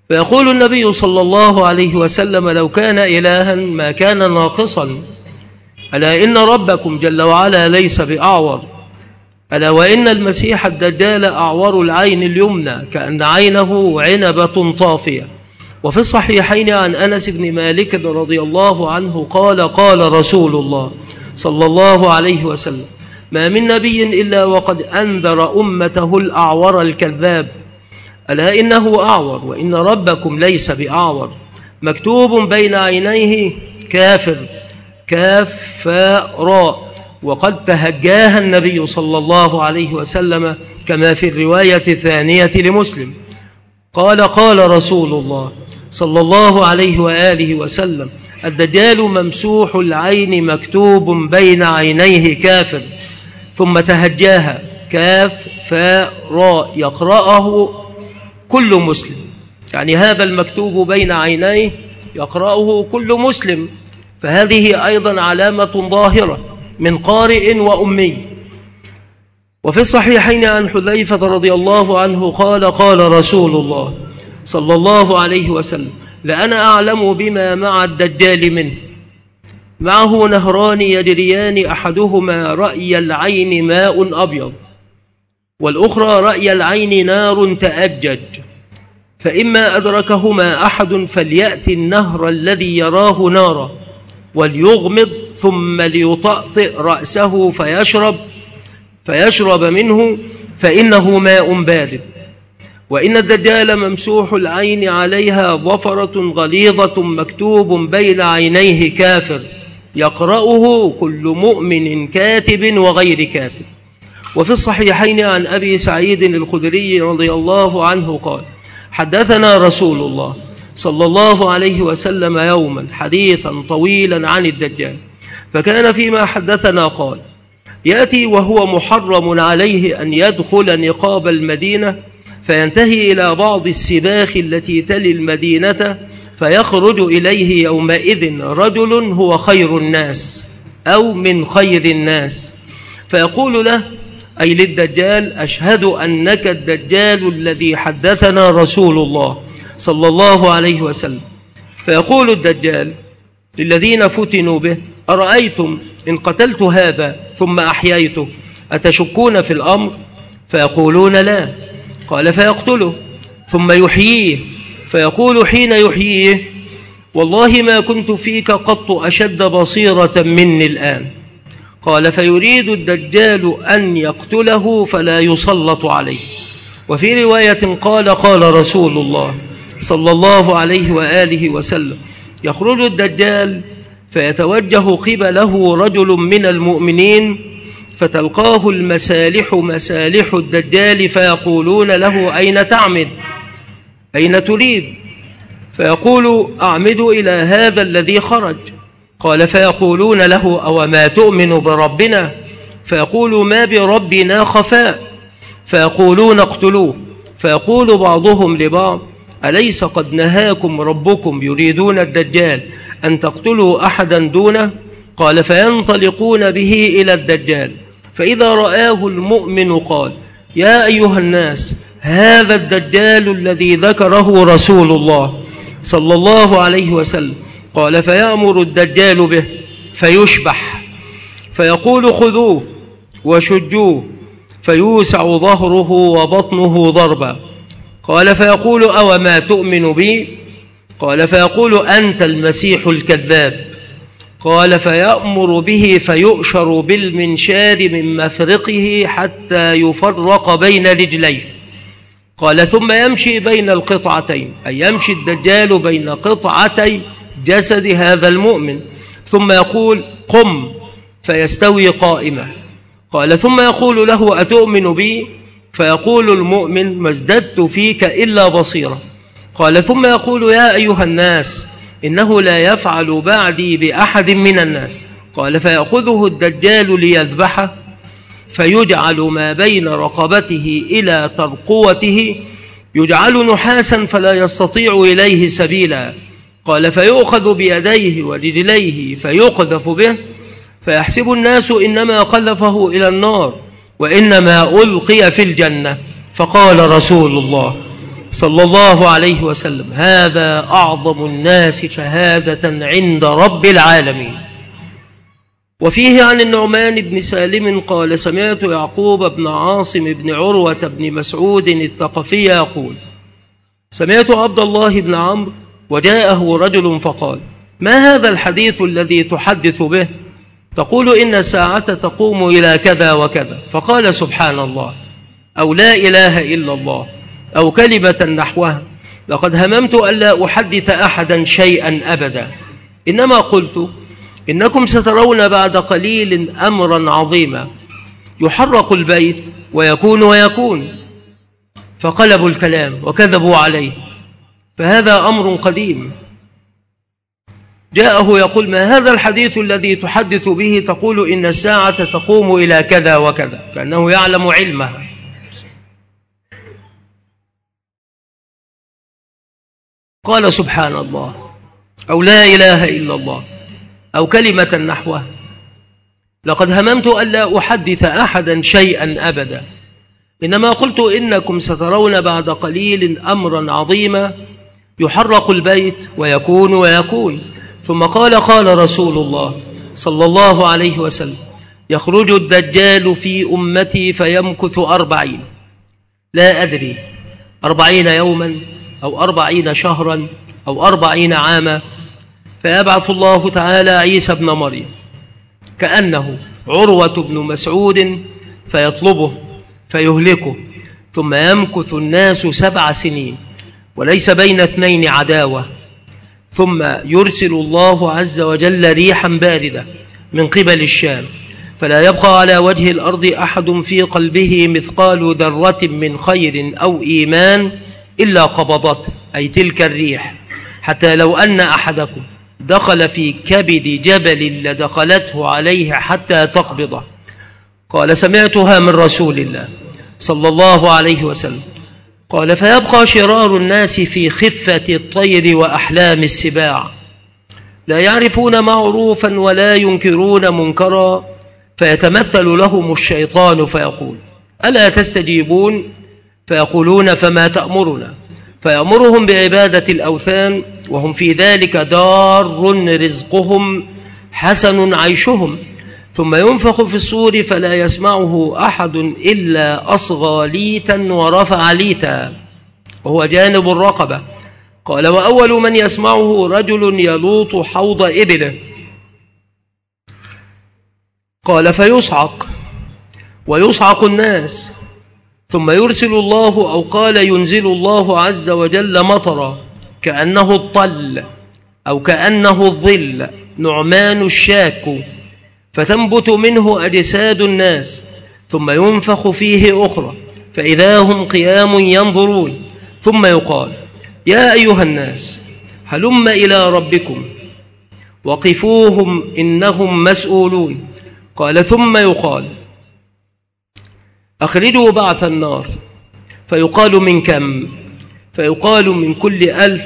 فيقول النبي صلى الله عليه وسلم: لو كان إلها ما كان ناقصا، ألا إن ربكم جل وعلا ليس بأعور، ألا وإن المسيح الدجال أعور العين اليمنى كأن عينه عنبة طافية. وفي الصحيحين عن أنس بن مالك رضي الله عنه قال: قال رسول الله صلى الله عليه وسلم: ما من نبي إلا وقد أنذر أمته الأعور الكذاب، ألا إنه أعور وإن ربكم ليس بأعور، مكتوب بين عينيه كافر، كاف فاء راء. وقد تهجاها النبي صلى الله عليه وسلم كما في الرواية الثانية لمسلم قال: قال رسول الله صلى الله عليه وآله وسلم: الدجال ممسوح العين مكتوب بين عينيه كافر، ثم تهجاها كاف فاء راء يقرأه كل مسلم، يعني هذا المكتوب بين عينيه يقرأه كل مسلم، فهذه أيضا علامة ظاهرة من قارئ وأمي. وفي الصحيحين عن حذيفة رضي الله عنه قال: قال رسول الله صلى الله عليه وسلم: لأنا أعلم بما مع الدجال منه، معه نهران يجريان، أحدهما رأي العين ماء أبيض، والأخرى رأي العين نار تأجج، فإما أدركهما أحد فليأتي النهر الذي يراه نارا وليغمض ثم ليطأطئ رأسه فيشرب منه، فإنه ماء بارد. وإن الدجال ممسوح العين عليها ظفرة غليظة مكتوب بين عينيه كافر، يقرأه كل مؤمن كاتب وغير كاتب. وفي الصحيحين عن أبي سعيد الخدري رضي الله عنه قال: حدثنا رسول الله صلى الله عليه وسلم يوما حديثا طويلا عن الدجال، فكان فيما حدثنا قال: يأتي وهو محرم عليه أن يدخل نقاب المدينة، فينتهي إلى بعض السباخ التي تلي المدينة، فيخرج إليه يومئذ رجل هو خير الناس أو من خير الناس، فيقول له، أي للدجال: أشهد أنك الدجال الذي حدثنا رسول الله صلى الله عليه وسلم. فيقول الدجال للذين فتنوا به: أرأيتم إن قتلت هذا ثم أحييته أتشكون في الأمر؟ فيقولون لا. قال: فيقتله ثم يحييه، فيقول حين يحييه: والله ما كنت فيك قط أشد بصيرة مني الآن. قال: فيريد الدجال أن يقتله فلا يسلط عليه. وفي رواية قال: قال رسول الله صلى الله عليه وآله وسلم: يخرج الدجال فيتوجه قبله رجل من المؤمنين، فتلقاه المسالح مسالح الدجال، فيقولون له: أين تعمد؟ أين تريد؟ فيقول: أعمد إلى هذا الذي خرج. قال: فيقولون له: أو ما تؤمن بربنا؟ فيقول: ما بربنا خفاء. فيقولون: اقتلوه. فيقول بعضهم لبعض: أليس قد نهاكم ربكم يريدون الدجال أن تقتلوا أحدا دونه؟ قال: فينطلقون به إلى الدجال، فإذا رآه المؤمن قال: يا أيها الناس، هذا الدجال الذي ذكره رسول الله صلى الله عليه وسلم. قال: فيأمر الدجال به فيشبح، فيقول: خذوه وشجوه، فيوسع ظهره وبطنه ضربا. قال: فيقول: أو ما تؤمن بي؟ قال: فيقول: أنت المسيح الكذاب. قال: فيأمر به فيؤشر بالمنشار من مفرقه حتى يفرق بين رجليه. قال: ثم يمشي بين القطعتين، أي يمشي الدجال بين قطعتي جسد هذا المؤمن، ثم يقول: قم، فيستوي قائما. قال: ثم يقول له: أتؤمن بي؟ فيقول المؤمن: ما ازددت فيك إلا بصيرة. قال: ثم يقول: يا أيها الناس، إنه لا يفعل بعدي بأحد من الناس. قال: فيأخذه الدجال ليذبحه، فيجعل ما بين رقبته إلى ترقوته، يجعل نحاسا فلا يستطيع إليه سبيلا. قال: فيؤخذ بيديه ورجليه فيقذف به، فيحسب الناس إنما قذفه إلى النار وإنما ألقي في الجنة. فقال رسول الله صلى الله عليه وسلم: هذا أعظم الناس شهادة عند رب العالمين. وفيه عن النعمان بن سالم قال: سمعت يعقوب بن عاصم بن عروة بن مسعود الثقفي يقول: سمعت عبد الله بن عمرو وجاءه رجل فقال: ما هذا الحديث الذي تحدث به؟ تقول إن الساعة تقوم إلى كذا وكذا. فقال: سبحان الله، أو لا إله إلا الله، أو كلمة نحوها. لقد هممت ألا أحدث أحدا شيئا أبدا، إنما قلت إنكم سترون بعد قليل أمرا عظيما، يحرق البيت ويكون. فقلبوا الكلام وكذبوا عليه، فهذا أمر قديم. جاءه يقول: ما هذا الحديث الذي تحدث به تقول إن الساعة تقوم إلى كذا وكذا، كأنه يعلم علمها. قال: سبحان الله، أو لا إله إلا الله، أو كلمة نحوها. لقد هممت ألا أحدث أحدا شيئا أبدا، إنما قلت إنكم سترون بعد قليل أمرا عظيما، يحرق البيت ويكون. ثم قال: قال رسول الله صلى الله عليه وسلم: يخرج الدجال في أمتي فيمكث 40، لا أدري 40 يوما أو 40 شهرا أو 40 عاما، فيبعث الله تعالى عيسى ابن مريم كأنه عروة بن مسعود فيطلبه فيهلكه، ثم يمكث الناس 7 سنين وليس بين اثنين عداوة، ثم يرسل الله عز وجل ريحا باردة من قبل الشام، فلا يبقى على وجه الأرض أحد في قلبه مثقال ذرة من خير أو إيمان إلا قبضته، أي تلك الريح، حتى لو أن أحدكم دخل في كبد جبل لدخلته عليه حتى تقبضه. قال: سمعتها من رسول الله صلى الله عليه وسلم. قال: فيبقى شرار الناس في خفة الطير وأحلام السباع، لا يعرفون معروفا ولا ينكرون منكرا، فيتمثل لهم الشيطان فيقول: ألا تستجيبون؟ فيقولون: فما تأمرنا؟ فيأمرهم بعبادة الأوثان، وهم في ذلك دار رزقهم حسن عيشهم، ثم ينفخ في الصور فلا يسمعه أحد إلا أصغى ليتا ورفع ليتا، وهو جانب الرقبة. قال: وأول من يسمعه رجل يلوط حوض إبله. قال: فيصعق ويصعق الناس، ثم يرسل الله، أو قال ينزل الله عز وجل مطرا كأنه الطل أو كأنه الظل نعمان الشاك، فتنبت منه أجساد الناس، ثم ينفخ فيه أخرى فإذا هم قيام ينظرون، ثم يقال: يا أيها الناس هلم إلى ربكم وقفوهم إنهم مسؤولون. قال: ثم يقال: أخرجوا بعث النار، فيقال: من كم؟ فيقال: من كل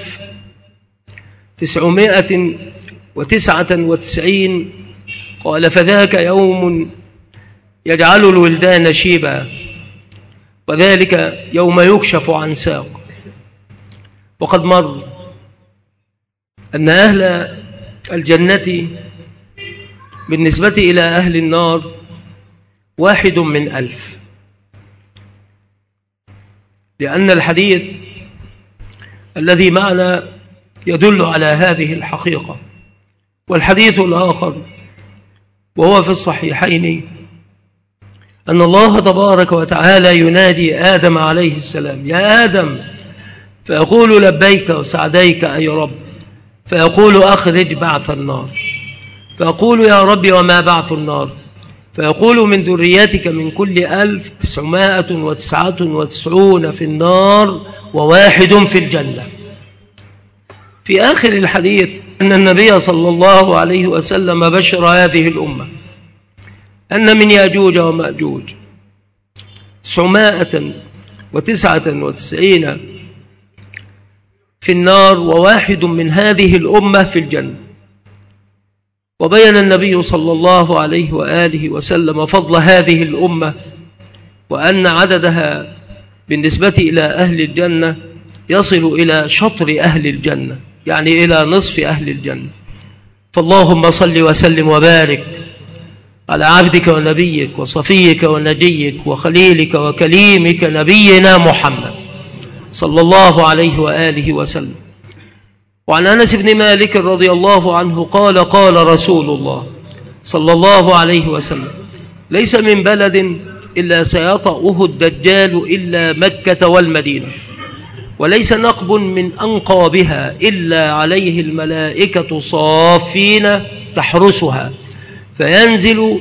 1999. قال: فذاك يوم يجعل الولدان شيبا، وذلك يوم يكشف عن ساق. وقد مر أن أهل الجنة بالنسبة إلى أهل النار 1 من 1000، لأن الحديث الذي معنا يدل على هذه الحقيقة. والحديث الآخر وهو في الصحيحين أن الله تبارك وتعالى ينادي آدم عليه السلام: يا آدم، فيقول: لبيك وسعديك أي رب، فيقول: أخرج بعث النار، فيقول: يا رب وما بعث النار؟ فيقول: من ذريتك من كل 1999 في النار و1 في الجنة. في آخر الحديث أن النبي صلى الله عليه وسلم بشر هذه الأمة أن من يأجوج ومأجوج 999 في النار و1 من هذه الأمة في الجنة. وبين النبي صلى الله عليه وآله وسلم فضل هذه الأمة، وأن عددها بالنسبة إلى أهل الجنة يصل إلى شطر أهل الجنة، يعني إلى نصف أهل الجنة. فاللهم صل وسلم وبارك على عبدك ونبيك وصفيك ونجيك وخليلك وكليمك نبينا محمد صلى الله عليه وآله وسلم. وعن أنس بن مالك رضي الله عنه قال قال رسول الله صلى الله عليه وسلم: ليس من بلد إلا سيطأه الدجال إلا مكة والمدينة، وليس نقب من أنقابها إلا عليه الملائكة صافين تحرسها، فينزل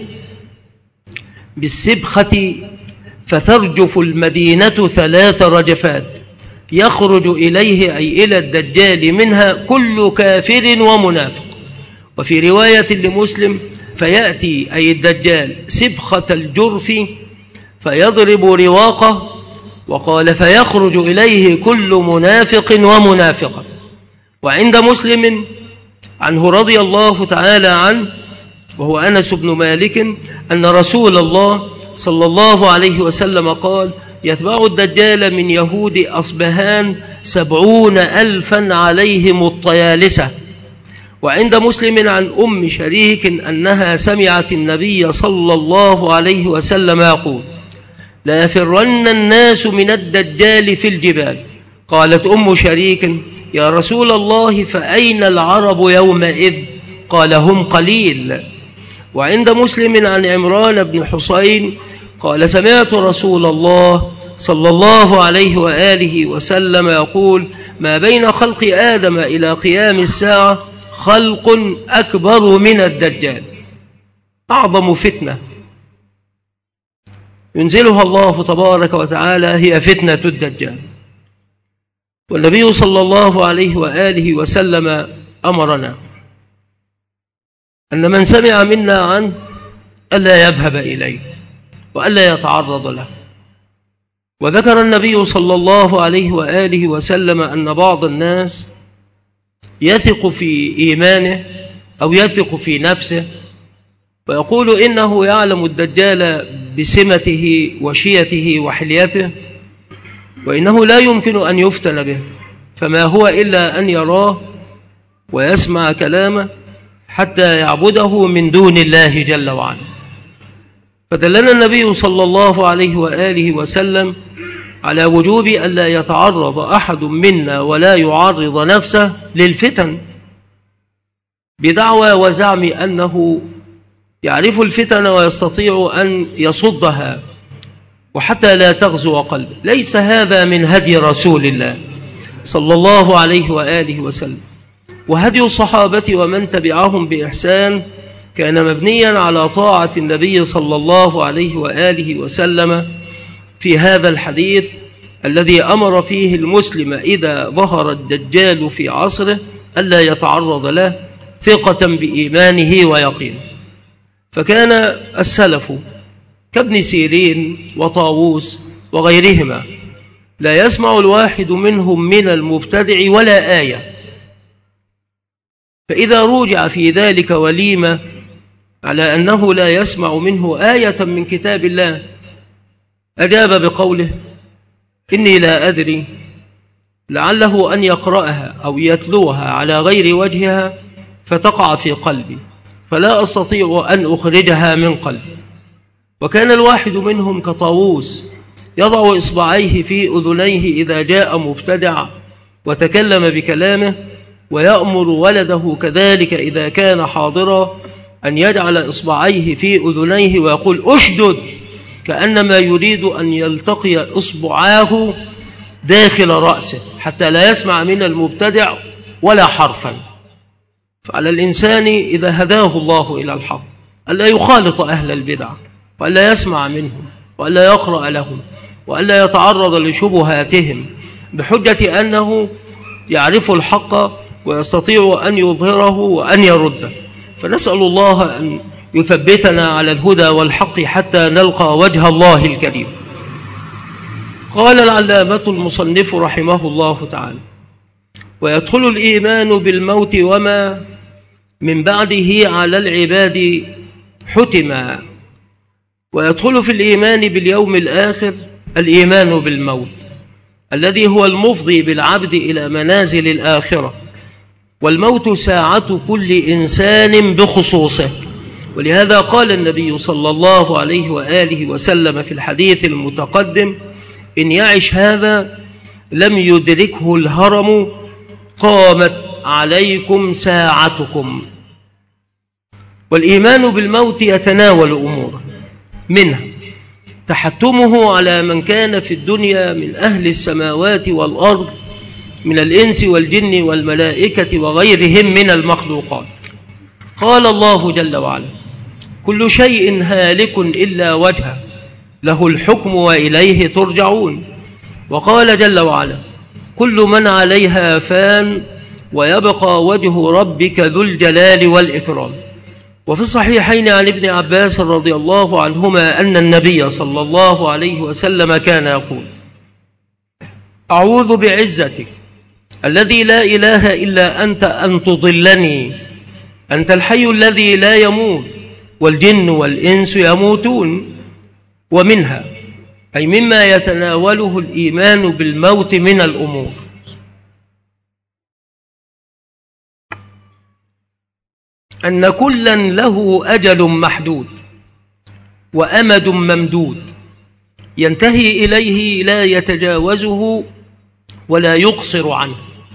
بالسبخة فترجف المدينة 3 رجفات، يخرج إليه أي إلى الدجال منها كل كافر ومنافق. وفي رواية لمسلم: فيأتي أي الدجال سبخة الجرف فيضرب رواقه، وقال: فيخرج إليه كل منافق ومنافقة. وعند مسلم عنه رضي الله تعالى عنه وهو أنس بن مالك أن رسول الله صلى الله عليه وسلم قال: يتبع الدجال من يهود أصبهان 70,000 عليهم الطيالسة. وعند مسلم عن أم شريك أنها سمعت النبي صلى الله عليه وسلم يقول: لا يفرن الناس من الدجال في الجبال. قالت أم شريك: يا رسول الله فأين العرب يومئذ؟ قال: هم قليل. وعند مسلم عن عمران بن حسين قال: سمعت رسول الله صلى الله عليه وآله وسلم يقول: ما بين خلق آدم إلى قيام الساعة خلق أكبر من الدجال. أعظم فتنة ينزلها الله تبارك وتعالى هي فتنة الدجال. والنبي صلى الله عليه وآله وسلم أمرنا أن من سمع منا عنه ألا يذهب إليه وألا يتعرض له. وذكر النبي صلى الله عليه وآله وسلم أن بعض الناس يثق في إيمانه أو يثق في نفسه ويقول إنه يعلم الدجال بسمته وشيته وحليته، وإنه لا يمكن أن يفتن به، فما هو إلا أن يراه ويسمع كلامه حتى يعبده من دون الله جل وعلا. فدلنا النبي صلى الله عليه وآله وسلم على وجوب ألا يتعرض أحد منا ولا يعرض نفسه للفتن بدعوى وزعم أنه يعرف الفتن ويستطيع أن يصدها وحتى لا تغزو قلبه. ليس هذا من هدي رسول الله صلى الله عليه وآله وسلم. وهدي الصحابة ومن تبعهم بإحسان كان مبنيا على طاعة النبي صلى الله عليه وآله وسلم في هذا الحديث الذي أمر فيه المسلم إذا ظهر الدجال في عصره ألا يتعرض له ثقة بإيمانه ويقينه. فكان السلف كابن سيرين وطاووس وغيرهما لا يسمع الواحد منهم من المبتدع ولا آية، فإذا رجع في ذلك وليمة على أنه لا يسمع منه آية من كتاب الله أجاب بقوله: إني لا أدري، لعله أن يقرأها أو يتلوها على غير وجهها فتقع في قلبي فلا أستطيع أن أخرجها من قلبي. وكان الواحد منهم كطاووس يضع إصبعيه في أذنيه إذا جاء مبتدع وتكلم بكلامه، ويأمر ولده كذلك إذا كان حاضرا أن يجعل إصبعيه في أذنيه ويقول: أشدد، كأنما يريد أن يلتقي إصبعاه داخل رأسه حتى لا يسمع من المبتدع ولا حرفا. فعلى الإنسان إذا هداه الله إلى الحق ألا يخالط أهل البدع وألا يسمع منهم وألا يقرأ لهم وألا يتعرض لشبهاتهم بحجة أنه يعرف الحق ويستطيع أن يظهره وأن يرده. فنسأل الله أن يثبتنا على الهدى والحق حتى نلقى وجه الله الكريم. قال العلامة المصنف رحمه الله تعالى: ويدخل الإيمان بالموت وما من بعده على العباد حتما. ويدخل في الإيمان باليوم الآخر الإيمان بالموت، الذي هو المفضي بالعبد إلى منازل الآخرة، والموت ساعة كل إنسان بخصوصه. ولهذا قال النبي صلى الله عليه وآله وسلم في الحديث المتقدم: إن يعش هذا لم يدركه الهرم، قامت عليكم ساعتكم. والإيمان بالموت يتناول أمورا، منها تحتمه على من كان في الدنيا من أهل السماوات والأرض من الإنس والجن والملائكة وغيرهم من المخلوقات. قال الله جل وعلا: كل شيء هالك إلا وجهه له الحكم وإليه ترجعون. وقال جل وعلا: كل من عليها فان ويبقى وجه ربك ذو الجلال والإكرام. وفي الصحيحين عن ابن عباس رضي الله عنهما أن النبي صلى الله عليه وسلم كان يقول: أعوذ بعزتك الذي لا إله إلا أنت أن تضلني، أنت الحي الذي لا يموت والجن والإنس يموتون. ومنها أي مما يتناوله الإيمان بالموت من الأمور: أن كلا له أجل محدود وأمد ممدود ينتهي إليه لا يتجاوزه ولا يقصر عنه.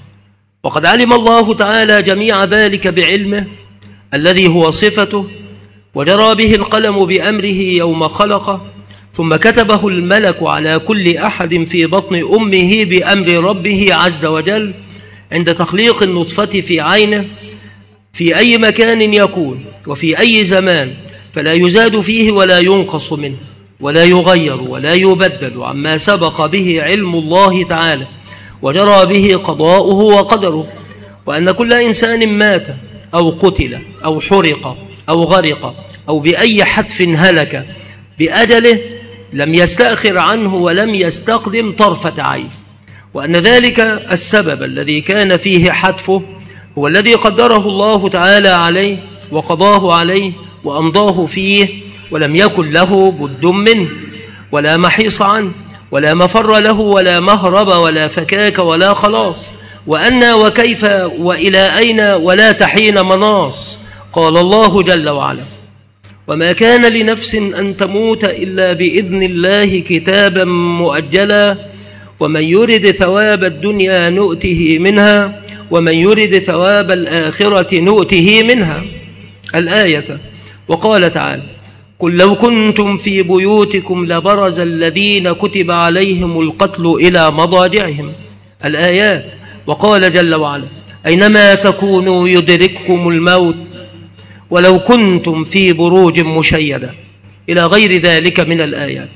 وقد علم الله تعالى جميع ذلك بعلمه الذي هو صفته، وجرى به القلم بأمره يوم خلقه، ثم كتبه الملك على كل أحد في بطن أمه بأمر ربه عز وجل عند تخليق النطفة في عينه، في أي مكان يكون وفي أي زمان، فلا يزاد فيه ولا ينقص منه ولا يغير ولا يبدل عما سبق به علم الله تعالى وجرى به قضاؤه وقدره. وأن كل إنسان مات أو قتل أو حرق أو غرق أو بأي حتف هلك بأجله لم يستأخر عنه ولم يستقدم طرفة عين. وأن ذلك السبب الذي كان فيه حتفه هو الذي قدره الله تعالى عليه وقضاه عليه وأمضاه فيه، ولم يكن له بد منه ولا محيص عنه ولا مفر له ولا مهرب ولا فكاك ولا خلاص. وأن وكيف وإلى أين ولا تحين مناص. قال الله جل وعلا: وما كان لنفس أن تموت إلا بإذن الله كتابا مؤجلا، ومن يرد ثواب الدنيا نؤته منها ومن يرد ثواب الآخرة نؤته منها. الآية. وقال تعالى: قل لو كنتم في بيوتكم لبرز الذين كتب عليهم القتل إلى مضاجعهم. الآيات. وقال جل وعلا: أينما تكونوا يدرككم الموت ولو كنتم في بروج مشيدة، إلى غير ذلك من الآيات.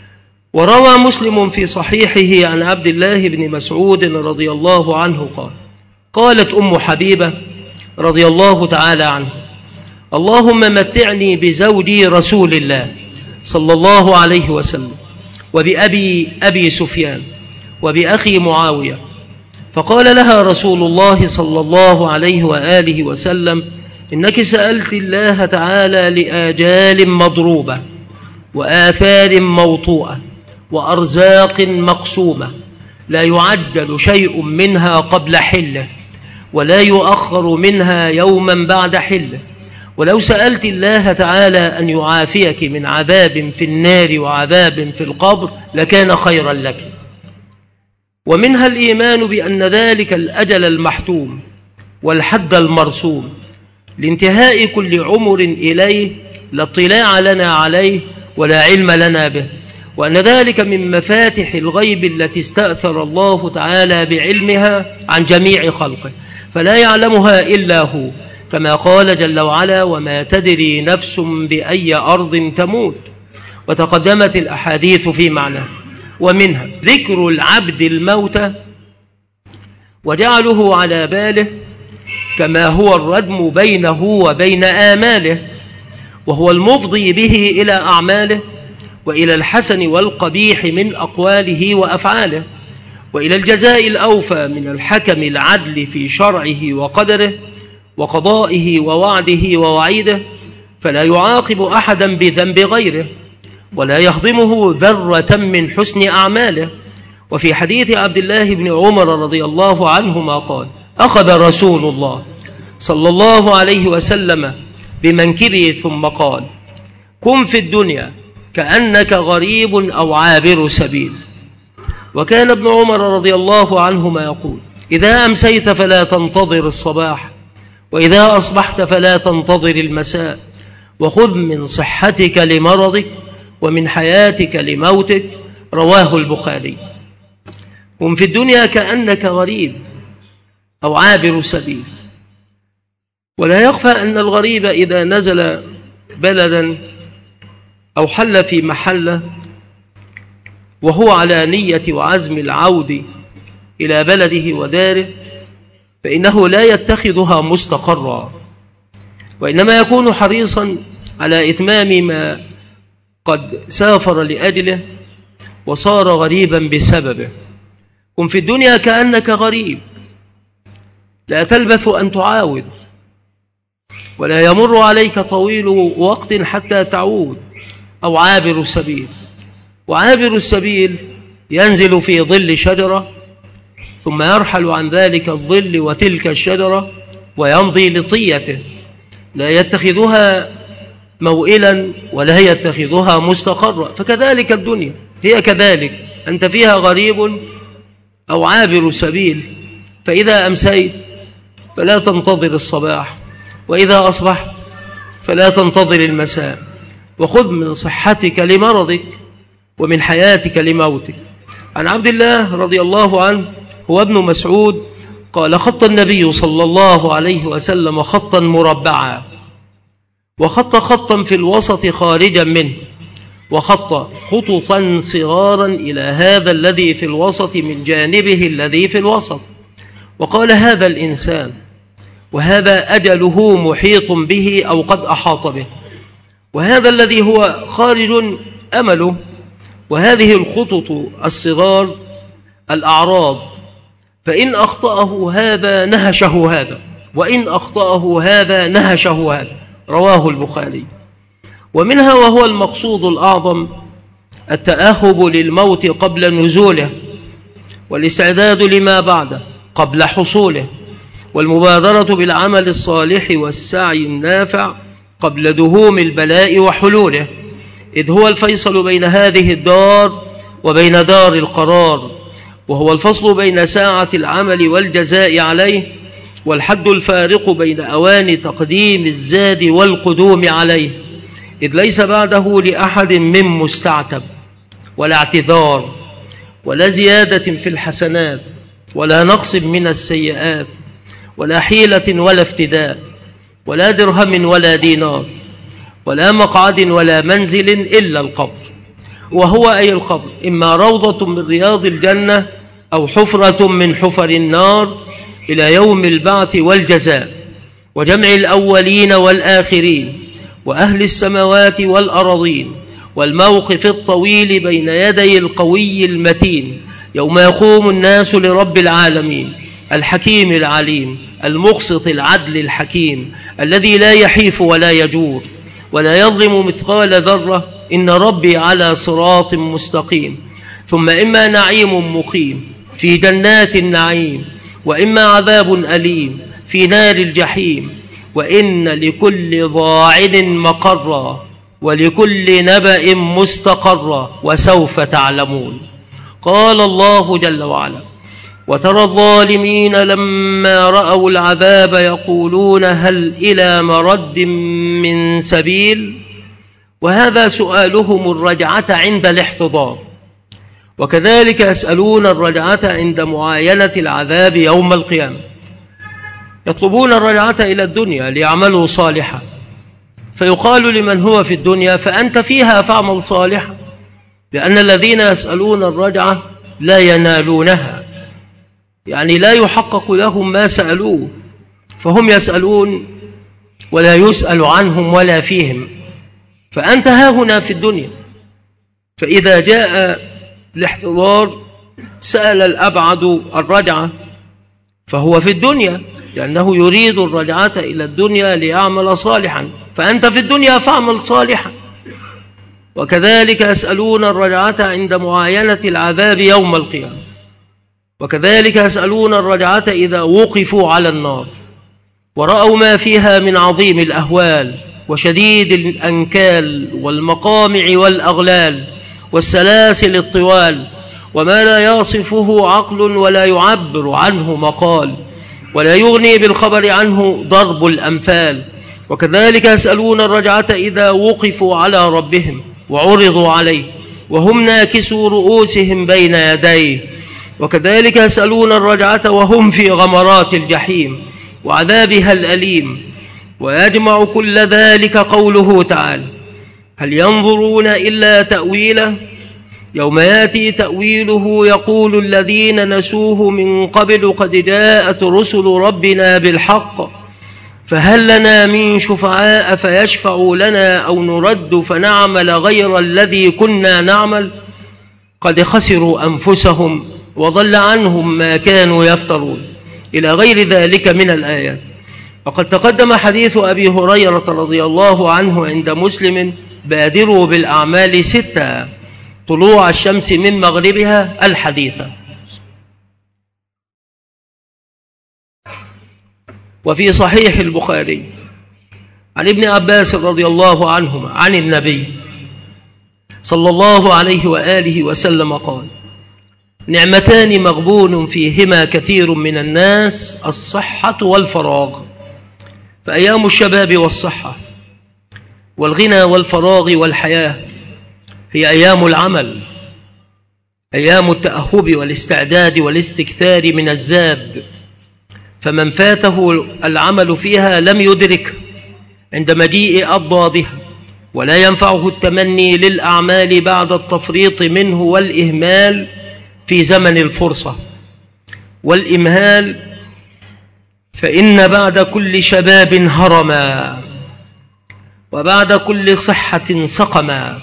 وروى مسلم في صحيحه عن عبد الله بن مسعود رضي الله عنه قال: قالت أم حبيبة رضي الله تعالى عنه: اللهم متعني بزوجي رسول الله صلى الله عليه وسلم وبأبي أبي سفيان وبأخي معاوية. فقال لها رسول الله صلى الله عليه وآله وسلم: إنك سألت الله تعالى لآجال مضروبة وآثار موطوءة وأرزاق مقسومة لا يعجل شيء منها قبل حله ولا يؤخر منها يوما بعد حله. ولو سألت الله تعالى أن يعافيك من عذاب في النار وعذاب في القبر لكان خيرا لك. ومنها الإيمان بأن ذلك الأجل المحتوم والحد المرسوم لانتهاء كل عمر إليه لا اطلاع لنا عليه ولا علم لنا به، وأن ذلك من مفاتح الغيب التي استأثر الله تعالى بعلمها عن جميع خلقه، فلا يعلمها إلا هو، كما قال جل وعلا: وما تدري نفس بأي أرض تموت. وتقدمت الأحاديث في معناه. ومنها ذكر العبد الموت وجعله على باله كما هو الردم بينه وبين آماله، وهو المفضي به إلى أعماله وإلى الحسن والقبيح من أقواله وأفعاله، وإلى الجزاء الأوفى من الحكم العدل في شرعه وقدره وقضائه ووعده ووعيده، فلا يعاقب أحدا بذنب غيره ولا يهضمه ذرة من حسن أعماله، وفي حديث عبد الله بن عمر رضي الله عنهما قال: أخذ رسول الله صلى الله عليه وسلم بمنكبه ثم قال: كن في الدنيا كأنك غريب أو عابر سبيل. وكان ابن عمر رضي الله عنهما يقول: إذا أمسيت فلا تنتظر الصباح، وإذا أصبحت فلا تنتظر المساء، وخذ من صحتك لمرضك ومن حياتك لموتك. رواه البخاري. كن في الدنيا كأنك غريب أو عابر سبيل. ولا يخفى أن الغريب إذا نزل بلدا أو حل في محلة وهو على نية وعزم العودة إلى بلده وداره، فإنه لا يتخذها مستقرا، وإنما يكون حريصا على إتمام ما قد سافر لأجله وصار غريبا بسببه. كن في الدنيا كأنك غريب، لا تلبث أن تعاود، ولا يمر عليك طويل وقت حتى تعود. أو عابر سبيل، وعابر السبيل ينزل في ظل شجرة ثم يرحل عن ذلك الظل وتلك الشجرة ويمضي لطيته، لا يتخذها موئلا ولا يتخذها مستقرا. فكذلك الدنيا هي كذلك، أنت فيها غريب أو عابر سبيل. فإذا أمسيت فلا تنتظر الصباح، وإذا أصبحت فلا تنتظر المساء، وخذ من صحتك لمرضك ومن حياتك لموتك. عن عبد الله رضي الله عنه هو ابن مسعود قال: خط النبي صلى الله عليه وسلم خطا مربعا، وخط خطا في الوسط خارجا منه، وخط خططا صغارا إلى هذا الذي في الوسط من جانبه الذي في الوسط، وقال: هذا الإنسان وهذا أجله محيط به أو قد أحاط به، وهذا الذي هو خارج أمله، وهذه الخطط الصغار الأعراض، فإن أخطأه هذا نهشه هذا، وإن أخطأه هذا نهشه هذا. رواه البخاري. ومنها وهو المقصود الأعظم التأهب للموت قبل نزوله، والاستعداد لما بعده قبل حصوله، والمبادرة بالعمل الصالح والسعي النافع قبل دهوم البلاء وحلوله، إذ هو الفيصل بين هذه الدار وبين دار القرار، وهو الفصل بين ساعة العمل والجزاء عليه، والحد الفارق بين أوان تقديم الزاد والقدوم عليه، إذ ليس بعده لأحد من مستعتب ولا اعتذار ولا زيادة في الحسنات ولا نقص من السيئات ولا حيلة ولا افتداء ولا درهم ولا دينار ولا مقعد ولا منزل إلا القبر. وهو أي القبر إما روضة من رياض الجنة أو حفرة من حفر النار، إلى يوم البعث والجزاء وجمع الأولين والآخرين وأهل السماوات والأرضين، والموقف الطويل بين يدي القوي المتين، يوم يقوم الناس لرب العالمين الحكيم العليم المقسط العدل الحكيم، الذي لا يحيف ولا يجور ولا يظلم مثقال ذرة. إن ربي على صراط مستقيم. ثم إما نعيم مقيم في جنات النعيم، وإما عذاب أليم في نار الجحيم. وإن لكل ضاعن مقرا ولكل نبأ مستقرا وسوف تعلمون. قال الله جل وعلا: وترى الظالمين لما رأوا العذاب يقولون هل إلى مرد من سبيل. وهذا سؤالهم الرجعة عند الاحتضار، وكذلك يسألون الرجعة عند معاينة العذاب يوم القيامة. يطلبون الرجعة إلى الدنيا ليعملوا صالحا، فيقال لمن هو في الدنيا: فأنت فيها فاعمل صالحا، لأن الذين يسألون الرجعة لا ينالونها، يعني لا يحقق لهم ما سألوه، فهم يسألون ولا يسأل عنهم ولا فيهم. فأنت ها هنا في الدنيا، فإذا جاء الاحتضار سأل الأبعد الرجعة، فهو في الدنيا لأنه يريد الرجعة إلى الدنيا ليعمل صالحا. فأنت في الدنيا فاعمل صالحا. وكذلك يسألون الرجعة عند معاينة العذاب يوم القيامة، وكذلك يسألون الرجعة إذا وقفوا على النار ورأوا ما فيها من عظيم الأهوال وشديد الأنكال والمقامع والأغلال والسلاسل الطوال، وما لا يصفه عقل ولا يعبر عنه مقال ولا يغني بالخبر عنه ضرب الأمثال. وكذلك يسألون الرجعة إذا وقفوا على ربهم وعرضوا عليه وهم ناكسوا رؤوسهم بين يديه، وكذلك يسألون الرجعة وهم في غمرات الجحيم وعذابها الأليم. ويجمع كل ذلك قوله تعالى: هل ينظرون إلا تأويله يوم يأتي تأويله يقول الذين نسوه من قبل قد جاءت رسل ربنا بالحق فهل لنا من شفعاء فيشفعوا لنا أو نرد فنعمل غير الذي كنا نعمل قد خسروا أنفسهم وضل عنهم ما كانوا يفترون، إلى غير ذلك من الآيات. وقد تقدم حديث أبي هريرة رضي الله عنه عند مسلم: بادروا بالأعمال 6 طلوع الشمس من مغربها الحديثة. وفي صحيح البخاري عن ابن عباس رضي الله عنهما عن النبي صلى الله عليه وآله وسلم قال: نعمتان مغبون فيهما كثير من الناس: الصحة والفراغ. فأيام الشباب والصحة والغنى والفراغ والحياة هي أيام العمل، أيام التأهب والاستعداد والاستكثار من الزاد، فمن فاته العمل فيها لم يدرك عند مجيء أضدادها، ولا ينفعه التمني للأعمال بعد التفريط منه والإهمال في زمن الفرصة والإمهال، فإن بعد كل شباب هرما، وبعد كل صحة سقما،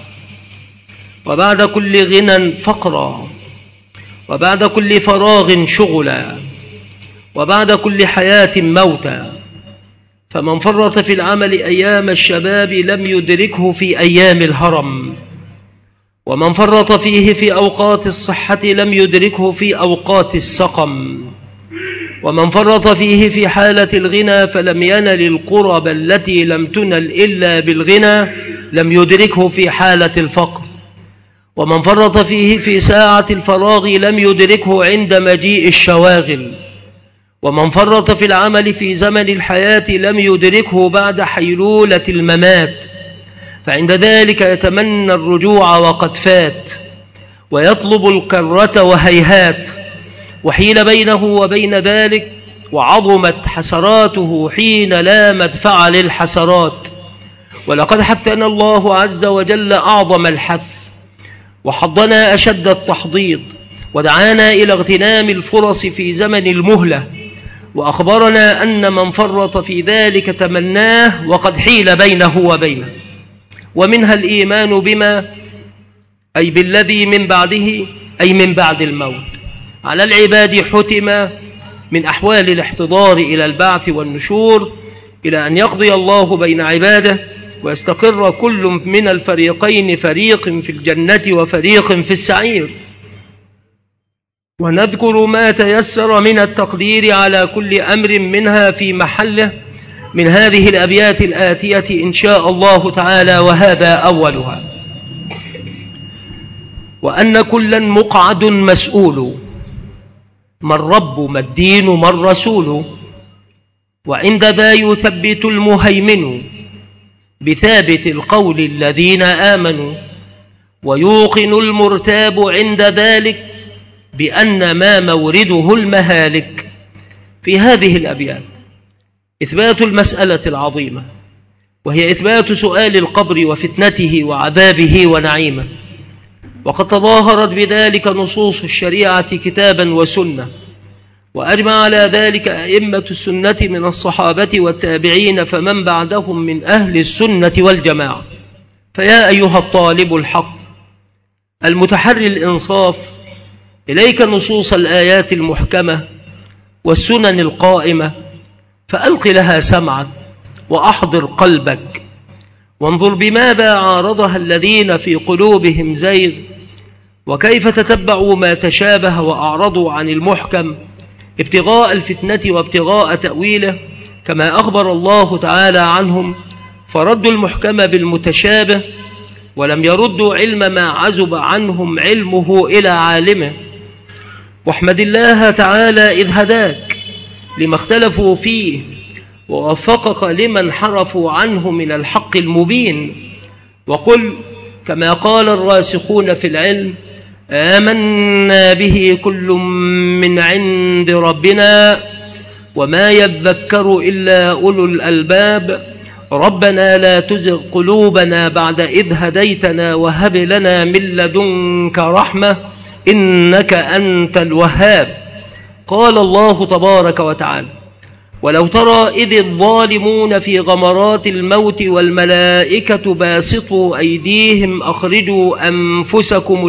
وبعد كل غنى فقرا، وبعد كل فراغ شغلا، وبعد كل حياة موتا. فمن فرط في العمل أيام الشباب لم يدركه في أيام الهرم، ومن فرط فيه في أوقات الصحة لم يدركه في أوقات السقم، ومن فرط فيه في حالة الغنى فلم ينل القرب التي لم تنل إلا بالغنى لم يدركه في حالة الفقر، ومن فرط فيه في ساعة الفراغ لم يدركه عند مجيء الشواغل، ومن فرط في العمل في زمن الحياة لم يدركه بعد حيلولة الممات، فعند ذلك يتمنى الرجوع وقد فات، ويطلب الكرة وهيهات، وحيل بينه وبين ذلك، وعظمت حسراته حين لا مدفع للحسرات. ولقد حثنا الله عز وجل أعظم الحث، وحضنا أشد التحضيض، ودعانا إلى اغتنام الفرص في زمن المهلة، وأخبرنا أن من فرط في ذلك تمناه وقد حيل بينه وبينه. ومنها الإيمان بما أي بالذي من بعده، أي من بعد الموت. على العباد حتم من أحوال الاحتضار إلى البعث والنشور، إلى أن يقضي الله بين عباده ويستقر كل من الفريقين، فريق في الجنة وفريق في السعير. ونذكر ما تيسر من التقدير على كل أمر منها في محله من هذه الأبيات الآتية إن شاء الله تعالى، وهذا أولها: وأن كلا مقعد مسؤول، ما الرب ما الدين ما الرسول، وعند ذا يثبت المهيمن بثابت القول الذين آمنوا، ويوقن المرتاب عند ذلك بأن ما مورده المهالك. في هذه الأبيات إثبات المسألة العظيمة، وهي إثبات سؤال القبر وفتنته وعذابه ونعيمه، وقد تظاهرت بذلك نصوص الشريعة كتابا وسنة، وأجمع على ذلك أئمة السنة من الصحابة والتابعين فمن بعدهم من أهل السنة والجماعة. فيا أيها الطالب الحق المتحري الإنصاف، إليك نصوص الآيات المحكمة والسنن القائمة، فألق لها سمعك وأحضر قلبك، وانظر بماذا عارضها الذين في قلوبهم زيغ وكيف تتبعوا ما تشابه وأعرضوا عن المحكم ابتغاء الفتنة وابتغاء تأويله، كما أخبر الله تعالى عنهم فردوا المحكم بالمتشابه ولم يردوا علم ما عزب عنهم علمه إلى عالمه. واحمد الله تعالى إذ هداك لما اختلفوا فيه ووفقك لما انحرفوا عنه من الحق المبين. وقل كما قال الراسخون في العلم آمنا به كل من عند ربنا وما يذكر إلا أولو الألباب ربنا لا تزغ قلوبنا بعد إذ هديتنا وهب لنا من لدنك رحمة إنك أنت الوهاب. قال الله تبارك وتعالى ولو ترى إذ الظالمون في غمرات الموت والملائكة باسطوا أيديهم أخرجوا أنفسكم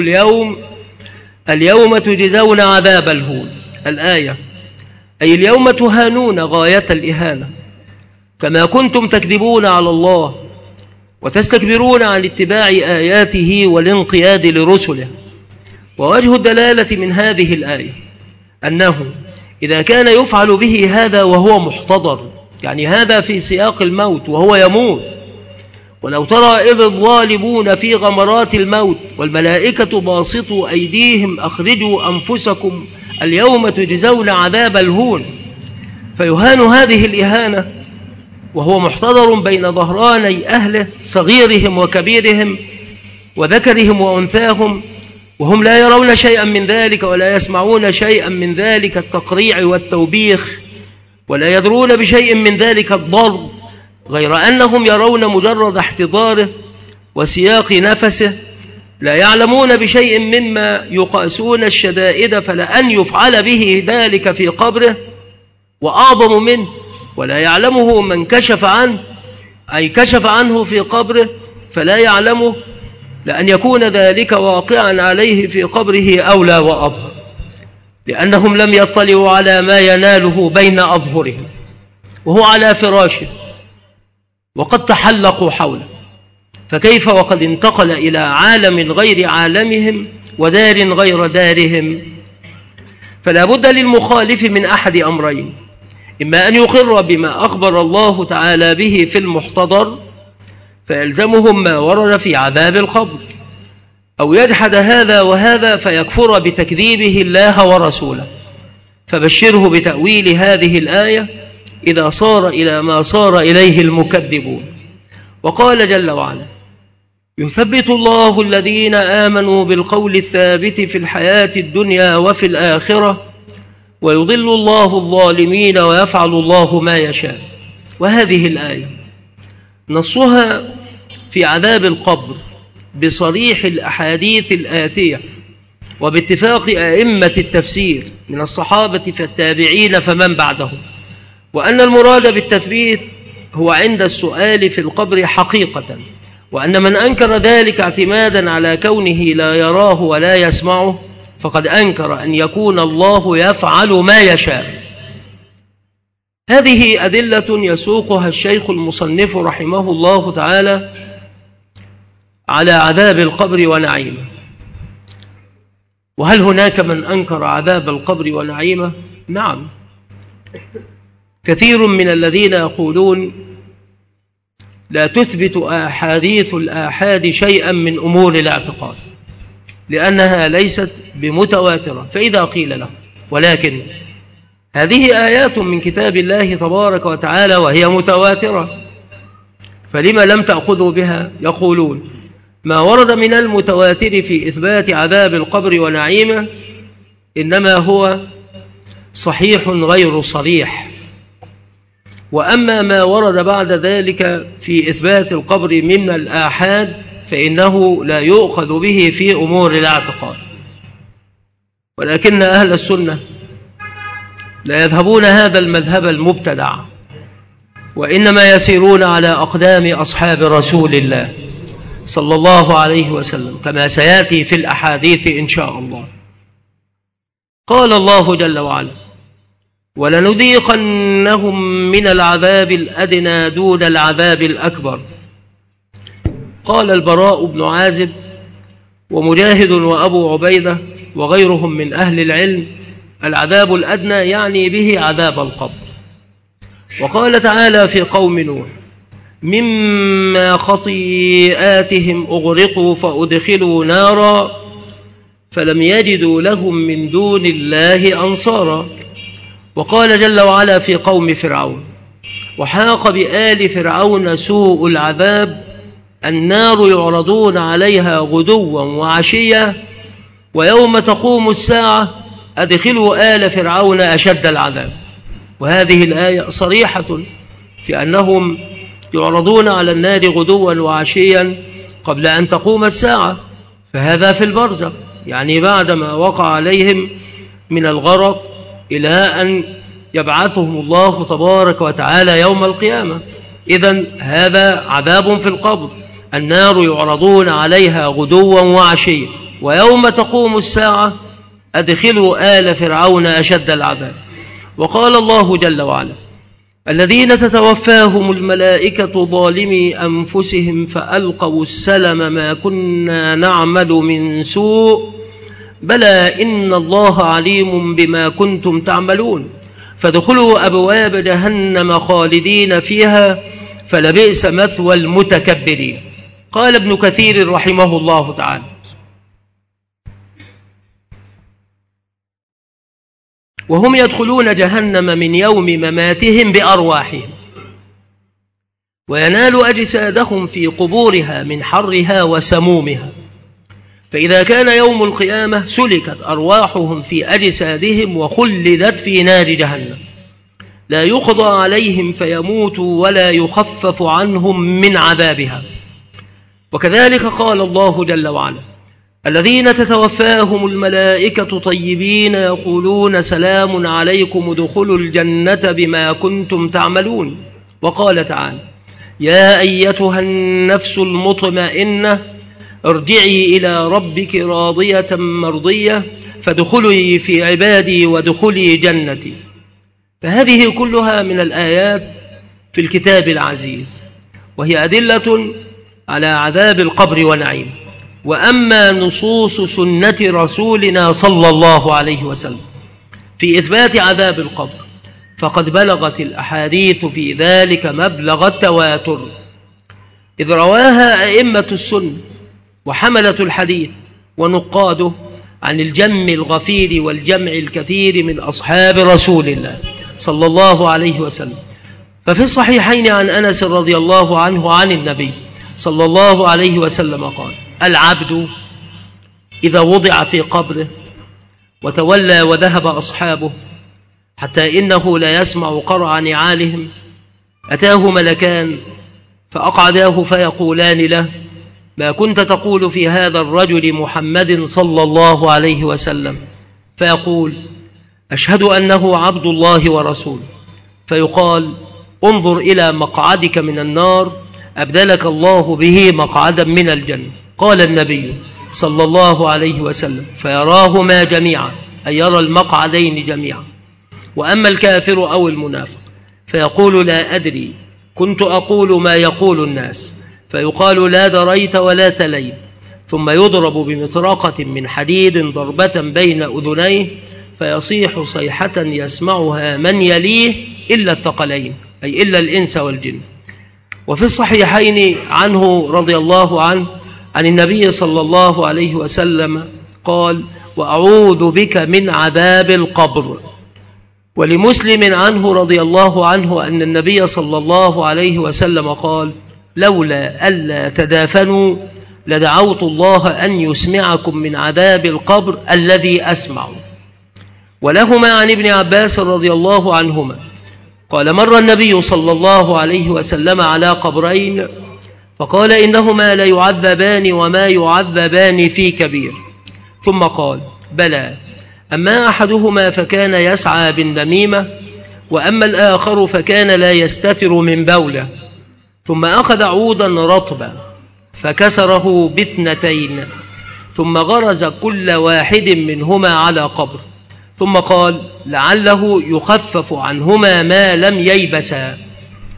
اليوم تجزون عذاب الهون. الآية أي اليوم تهانون غاية الإهانة كما كنتم تكذبون على الله وتستكبرون عن اتباع آياته والانقياد لرسله. ووجه الدلالة من هذه الآية أنه إذا كان يفعل به هذا وهو محتضر، يعني هذا في سياق الموت وهو يموت، ولو ترى إذ الظالمون في غمرات الموت والملائكة باسطوا أيديهم أخرجوا أنفسكم اليوم تجزون عذاب الهون، فيهان هذه الإهانة وهو محتضر بين ظهراني أهله صغيرهم وكبيرهم وذكرهم وأنثاهم، وهم لا يرون شيئا من ذلك ولا يسمعون شيئا من ذلك التقريع والتوبيخ ولا يدرون بشيء من ذلك الضرب، غير أنهم يرون مجرد احتضاره وسياق نفسه، لا يعلمون بشيء مما يقاسون الشدائد فلأن يفعل به ذلك في قبره وأعظم منه ولا يعلمه من كشف عنه، أي كشف عنه في قبره فلا يعلمه، لأن يكون ذلك واقعا عليه في قبره أولى وأظهر، لأنهم لم يطلعوا على ما يناله بين أظهرهم وهو على فراشه وقد تحلقوا حوله، فكيف وقد انتقل إلى عالم غير عالمهم ودار غير دارهم. فلا بد للمخالف من أحد أمرين: إما أن يقر بما أخبر الله تعالى به في المحتضر فيلزمهم ما ورد في عذاب القبر، أو يجحد هذا وهذا فيكفر بتكذيبه الله ورسوله. فبشره بتأويل هذه الآية إذا صار إلى ما صار إليه المكذبون. وقال جل وعلا: يثبت الله الذين آمنوا بالقول الثابت في الحياة الدنيا وفي الآخرة ويضل الله الظالمين ويفعل الله ما يشاء. وهذه الآية نصها في عذاب القبر بصريح الأحاديث الآتية وباتفاق أئمة التفسير من الصحابة فالتابعين فمن بعدهم، وأن المراد بالتثبيت هو عند السؤال في القبر حقيقة، وأن من أنكر ذلك اعتمادا على كونه لا يراه ولا يسمعه فقد أنكر أن يكون الله يفعل ما يشاء. هذه أدلة يسوقها الشيخ المصنف رحمه الله تعالى على عذاب القبر ونعيمه. وهل هناك من أنكر عذاب القبر ونعيمه؟ نعم، كثير من الذين يقولون لا تثبت أحاديث الآحاد شيئا من أمور الاعتقاد لأنها ليست بمتواترة. فإذا قيل له ولكن هذه آيات من كتاب الله تبارك وتعالى وهي متواترة فلما لم تأخذوا بها؟ يقولون ما ورد من المتواتر في إثبات عذاب القبر ونعيمه إنما هو صحيح غير صريح، وأما ما ورد بعد ذلك في إثبات القبر من الآحاد فإنه لا يؤخذ به في أمور الاعتقاد. ولكن أهل السنة لا يذهبون هذا المذهب المبتدع، وإنما يسيرون على أقدام أصحاب رسول الله صلى الله عليه وسلم كما سيأتي في الأحاديث إن شاء الله. قال الله جل وعلا: ولنذيقنهم من العذاب الأدنى دون العذاب الأكبر قال البراء بن عازب ومجاهد وأبو عبيدة وغيرهم من أهل العلم: العذاب الأدنى يعني به عذاب القبر. وقال تعالى في قوم نوح: مما خطيئاتهم أغرقوا فأدخلوا نارا فلم يجدوا لهم من دون الله أنصارا. وقال جل وعلا في قوم فرعون: وحاق بآل فرعون سوء العذاب النار يعرضون عليها غدوا وعشيا ويوم تقوم الساعة أدخلوا آل فرعون أشد العذاب. وهذه الآية صريحة في أنهم يعرضون على النار غدوا وعشيا قبل أن تقوم الساعة، فهذا في البرزخ، يعني بعدما وقع عليهم من الغرق إلى أن يبعثهم الله تبارك وتعالى يوم القيامة. إذن هذا عذاب في القبر، النار يعرضون عليها غدوا وعشيا ويوم تقوم الساعة أدخلوا آل فرعون أشد العذاب. وقال الله جل وعلا: الذين تتوفاهم الملائكة ظالمي أنفسهم فألقوا السلم ما كنا نعمل من سوء بلى إن الله عليم بما كنتم تعملون فادخلوا أبواب جهنم خالدين فيها فلبئس مثوى المتكبرين. قال ابن كثير رحمه الله تعالى: وهم يدخلون جهنم من يوم مماتهم بأرواحهم وينال أجسادهم في قبورها من حرها وسمومها، فإذا كان يوم القيامة سلكت أرواحهم في أجسادهم وخلدت في نار جهنم لا يقضى عليهم فيموتوا ولا يخفف عنهم من عذابها. وكذلك قال الله جل وعلا: الذين تتوفاهم الملائكة طيبين يقولون سلام عليكم ادخلوا الجنة بما كنتم تعملون. وقال تعالى: يا أيتها النفس المطمئنة ارجعي إلى ربك راضية مرضية فادخلي في عبادي وادخلي جنتي. فهذه كلها من الآيات في الكتاب العزيز، وهي أدلة على عذاب القبر ونعيم. وأما نصوص سنة رسولنا صلى الله عليه وسلم في إثبات عذاب القبر فقد بلغت الأحاديث في ذلك مبلغ التواتر، إذ رواها أئمة السنة وحملة الحديث ونقاده عن الجم الغفير والجمع الكثير من أصحاب رسول الله صلى الله عليه وسلم. ففي الصحيحين عن أنس رضي الله عنه عن النبي صلى الله عليه وسلم قال: العبد إذا وضع في قبره وتولى وذهب أصحابه حتى إنه لا يسمع قرع نعالهم أتاه ملكان فأقعداه فيقولان له: ما كنت تقول في هذا الرجل محمد صلى الله عليه وسلم؟ فيقول: أشهد أنه عبد الله ورسوله. فيقال: انظر إلى مقعدك من النار أبدلك الله به مقعدا من الجنة. قال النبي صلى الله عليه وسلم: فيراهما جميعا، أي يرى المقعدين جميعا. وأما الكافر أو المنافق فيقول: لا أدري، كنت أقول ما يقول الناس. فيقال: لا دريت ولا تليت. ثم يضرب بمطرقة من حديد ضربة بين أذنيه فيصيح صيحة يسمعها من يليه إلا الثقلين، أي إلا الإنس والجن. وفي الصحيحين عنه رضي الله عنه عن النبي صلى الله عليه وسلم قال: وأعوذ بك من عذاب القبر. ولمسلم عنه رضي الله عنه أن النبي صلى الله عليه وسلم قال: لولا ألا تدافنوا لدعوت الله أن يسمعكم من عذاب القبر الذي أسمع. ولهما عن ابن عباس رضي الله عنهما قال: مر النبي صلى الله عليه وسلم على قبرين فقال: إنهما ليعذبان وما يعذبان في كبير. ثم قال: بلى، أما أحدهما فكان يسعى بالنميمة، وأما الآخر فكان لا يستتر من بوله. ثم أخذ عودا رطبا فكسره باثنتين ثم غرز كل واحد منهما على قبر، ثم قال: لعله يخفف عنهما ما لم ييبسا.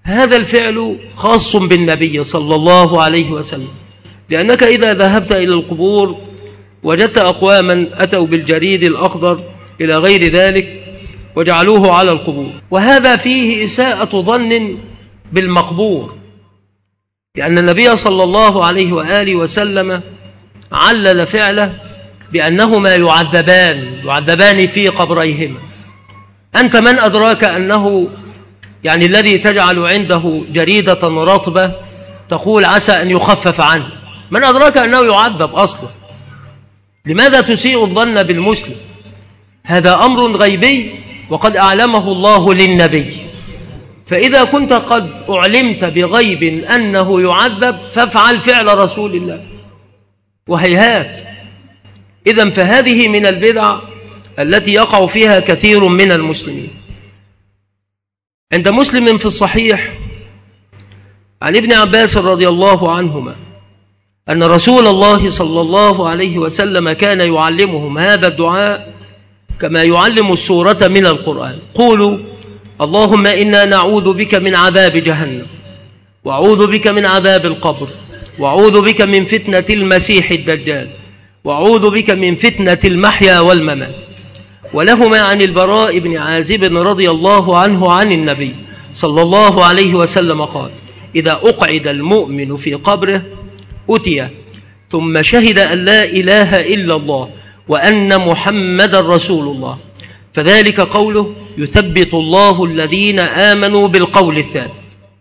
هذا الفعل خاص بالنبي صلى الله عليه وسلم، لأنك إذا ذهبت إلى القبور وجدت أقواما أتوا بالجريد الأخضر إلى غير ذلك وجعلوه على القبور، وهذا فيه إساءة ظن بالمقبور، لأن النبي صلى الله عليه وآله وسلم علل فعله بأنهما يعذبان في قبريهما. أنت من أدراك أنه يعني الذي تجعل عنده جريدة رطبة تقول عسى أن يخفف عنه، من أدراك أنه يعذب أصلا؟ لماذا تسيء الظن بالمسلم؟ هذا أمر غيبي وقد أعلمه الله للنبي، فإذا كنت قد أعلمت بغيب أنه يعذب فافعل فعل رسول الله. وهيهات. إذن فهذه من البدع التي يقع فيها كثير من المسلمين. عند مسلم في الصحيح عن ابن عباس رضي الله عنهما أن رسول الله صلى الله عليه وسلم كان يعلمهم هذا الدعاء كما يعلم السورة من القرآن: قولوا اللهم إنا نعوذ بك من عذاب جهنم، وأعوذ بك من عذاب القبر، وأعوذ بك من فتنة المسيح الدجال، وأعوذ بك من فتنة المحيا والممات. ولهما عن البراء بن عازب رضي الله عنه عن النبي صلى الله عليه وسلم قال: إذا أقعد المؤمن في قبره أتي ثم شهد أن لا إله إلا الله وأن محمد رسول الله، فذلك قوله: يثبت الله الذين آمنوا بالقول الثابت.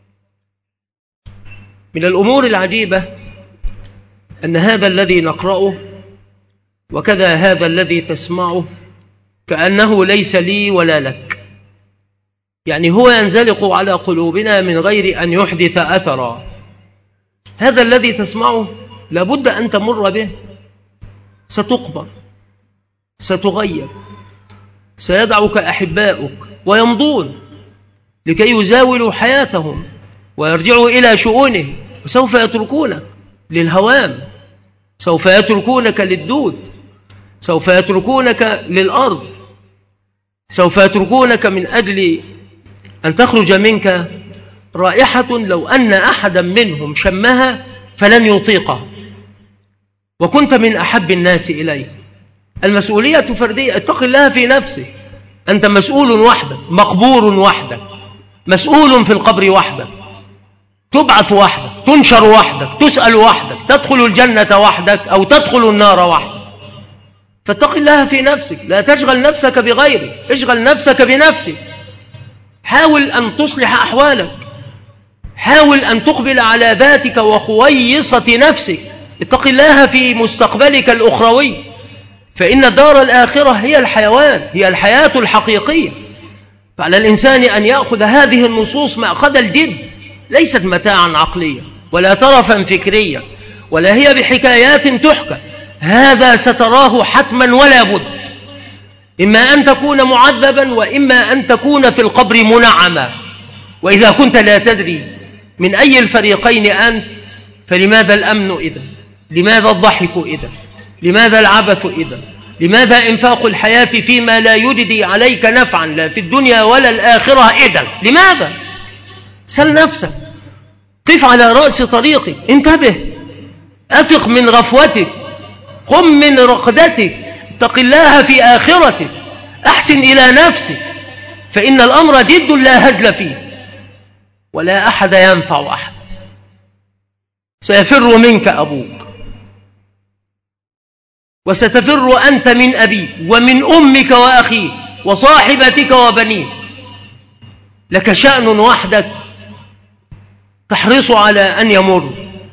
من الأمور العجيبة أن هذا الذي نقرأه وكذا هذا الذي تسمعه كأنه ليس لي ولا لك، يعني هو ينزلق على قلوبنا من غير أن يحدث أثرا. هذا الذي تسمعه لابد أن تمر به، ستقبر، ستغير، سيدعك أحباؤك ويمضون لكي يزاولوا حياتهم ويرجعوا إلى شؤونهم، وسوف يتركونك للهوام، سوف يتركونك للدود، سوف يتركونك للأرض، سوف يتركونك من أجل أن تخرج منك رائحة لو أن أحدا منهم شمها فلن يطيقها، وكنت من أحب الناس إليه. المسؤولية فردية. اتق الله في نفسك، أنت مسؤول وحدك، مقبور وحدك، مسؤول في القبر وحدك، تبعث وحدك، تنشر وحدك، تسأل وحدك، تدخل الجنة وحدك أو تدخل النار وحدك. فاتق الله في نفسك، لا تشغل نفسك بغيرك، اشغل نفسك بنفسك. حاول أن تصلح أحوالك، حاول أن تقبل على ذاتك وخويصة نفسك. اتق الله في مستقبلك الأخروي، فإن الدار الآخرة هي الحيوان، هي الحياة الحقيقية. فعلى الإنسان أن يأخذ هذه النصوص مأخذ الجد، ليست متاعا عقليا ولا ترفا فكريا ولا هي بحكايات تحكى. هذا ستراه حتما ولا بد، إما أن تكون معذبا وإما أن تكون في القبر منعما. وإذا كنت لا تدري من أي الفريقين أنت فلماذا الأمن إذا؟ لماذا الضحك إذا؟ لماذا العبث إذا؟ لماذا إنفاق الحياة فيما لا يجدي عليك نفعا لا في الدنيا ولا الآخرة إذا؟ لماذا؟ سل نفسك، قف على رأس طريقك، انتبه، أفق من غفوتك، قم من رقدتك، اتق الله في آخرتك، أحسن إلى نفسك، فإن الأمر جد لا هزل فيه ولا أحد ينفع أحد. سيفر منك أبوك، وستفر أنت من أبيك ومن أمك وأخيك وصاحبتك وبنيك. لك شأن وحدك تحرص على أن يمر.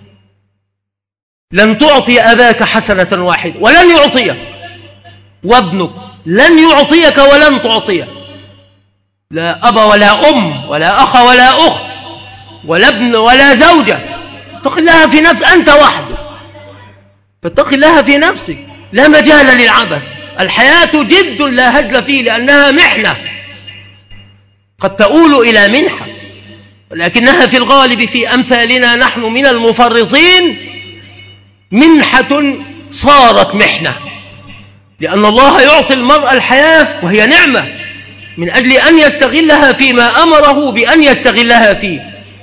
لن تعطي أباك حسنة واحدة ولن يعطيك، وابنك لن يعطيك ولن تعطيك، لا أب ولا أم ولا أخ ولا أخت ولا ابن ولا زوجة. اتق الله في نفسك، أنت وحدك، فاتق الله في نفسك، لا مجال للعبث. الحياة جد لا هزل فيه، لأنها محنة قد تؤول إلى منحة، ولكنها في الغالب في أمثالنا نحن من المفرطين منحة صارت محنة، لأن الله يعطي المرء الحياة وهي نعمة من أجل أن يستغلها فيما أمره بأن يستغلها فيه.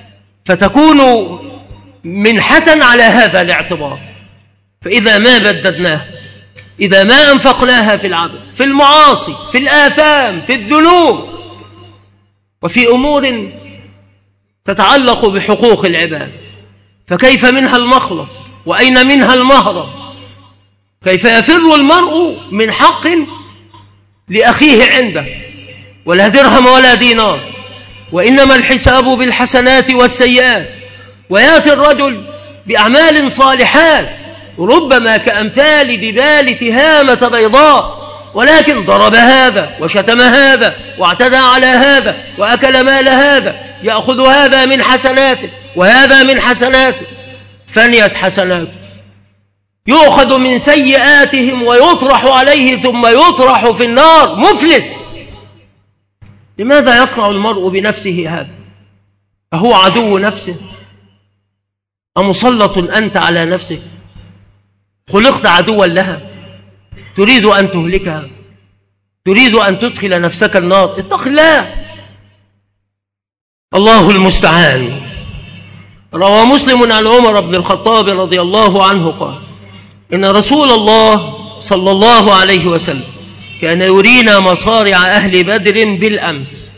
فتكون منحة على هذا الاعتبار. فإذا ما بددناها، إذا ما أنفقناها في العبد، في المعاصي، في الآثام، في الذنوب، وفي أمور تتعلق بحقوق العباد، فكيف منها المخلص؟ وأين منها المهرب؟ كيف يفر المرء من حق لأخيه عنده ولا درهم ولا دينار، وإنما الحساب بالحسنات والسيئات، ويأتي الرجل بأعمال صالحات ربما كأمثال جبال تهامة بيضاء، ولكن ضرب هذا وشتم هذا واعتدى على هذا وأكل مال هذا، يأخذ هذا من حسناته وهذا من حسناته، فنيت حسناته، يؤخذ من سيئاتهم ويطرح عليه ثم يطرح في النار مفلس. لماذا يصنع المرء بنفسه هذا؟ أهو عدو نفسه؟ أمسلط أنت على نفسك؟ خلقت عدوا لها؟ تريد أن تهلكها؟ تريد أن تدخل نفسك النار؟ اتق الله. الله المستعان. روى مسلم عن عمر بن الخطاب رضي الله عنه قال: إن رسول الله صلى الله عليه وسلم كان يرينا مصارع أهل بدر بالأمس،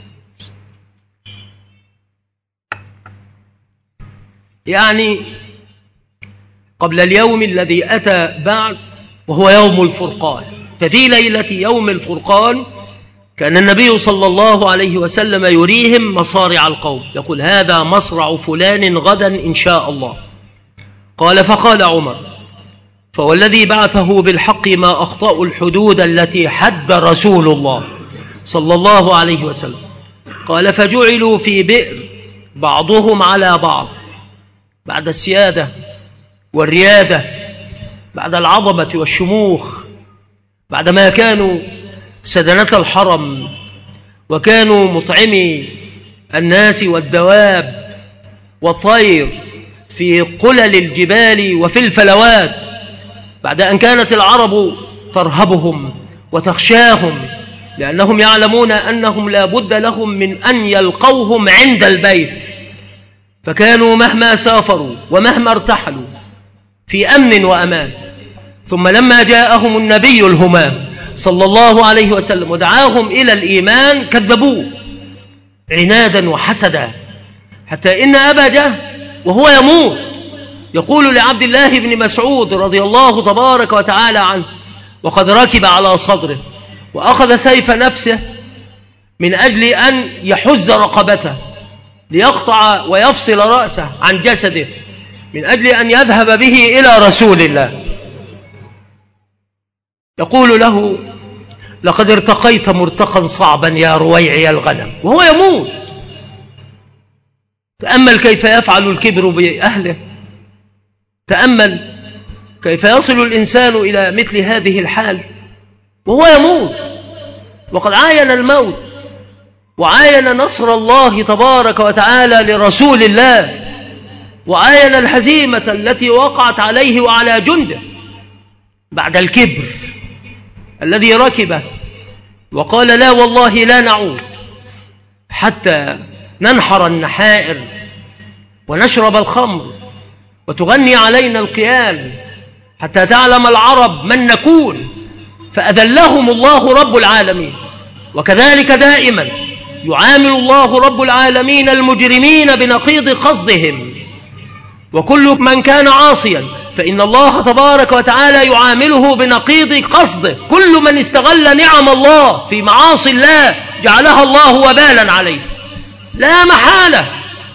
يعني قبل اليوم الذي أتى بعد، وهو يوم الفرقان. ففي ليلة يوم الفرقان كان النبي صلى الله عليه وسلم يريهم مصارع القوم، يقول: هذا مصرع فلان غدا إن شاء الله. قال: فقال عمر: فوالذي بعثه بالحق ما أخطأوا الحدود التي حد رسول الله صلى الله عليه وسلم. قال: فجعلوا في بئر بعضهم على بعض بعد السيادة والريادة، بعد العظمة والشموخ، بعدما كانوا سدنة الحرم وكانوا مطعمي الناس والدواب والطير في قلل الجبال وفي الفلوات، بعد أن كانت العرب ترهبهم وتخشاهم لأنهم يعلمون أنهم لا بد لهم من أن يلقوهم عند البيت، فكانوا مهما سافروا ومهما ارتحلوا في أمن وأمان. ثم لما جاءهم النبي الهمام صلى الله عليه وسلم ودعاهم إلى الإيمان كذبوه عنادا وحسدا، حتى إن أبا جهل وهو يموت يقول لعبد الله بن مسعود رضي الله تبارك وتعالى عنه، وقد ركب على صدره وأخذ سيف نفسه من أجل أن يحز رقبته ليقطع ويفصل رأسه عن جسده من أجل أن يذهب به إلى رسول الله، يقول له: لقد ارتقيت مرتقا صعبا يا رويعي الغنم، وهو يموت. تأمل كيف يفعل الكبر بأهله، تأمل كيف يصل الإنسان إلى مثل هذه الحال وهو يموت، وقد عاين الموت وعاين نصر الله تبارك وتعالى لرسول الله، وعاين الهزيمة التي وقعت عليه وعلى جنده بعد الكبر الذي ركبه وقال: لا والله لا نعود حتى ننحر النحائر ونشرب الخمر وتغني علينا القيال حتى تعلم العرب من نكون، فأذلهم الله رب العالمين. وكذلك دائما يعامل الله رب العالمين المجرمين بنقيض قصدهم، وكل من كان عاصيا فإن الله تبارك وتعالى يعامله بنقيض قصده. كل من استغل نعم الله في معاصي الله جعلها الله وبالا عليه لا محالة.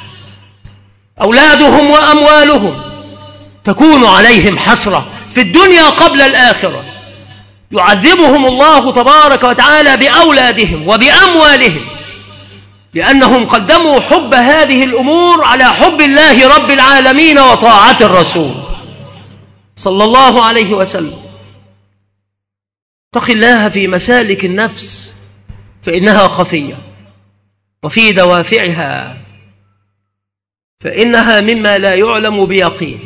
أولادهم وأموالهم تكون عليهم حسرة في الدنيا قبل الآخرة، يعذبهم الله تبارك وتعالى بأولادهم وبأموالهم لأنهم قدموا حب هذه الأمور على حب الله رب العالمين وطاعة الرسول صلى الله عليه وسلم. اتق الله في مسالك النفس فإنها خفية، وفي دوافعها فإنها مما لا يعلم بيقين.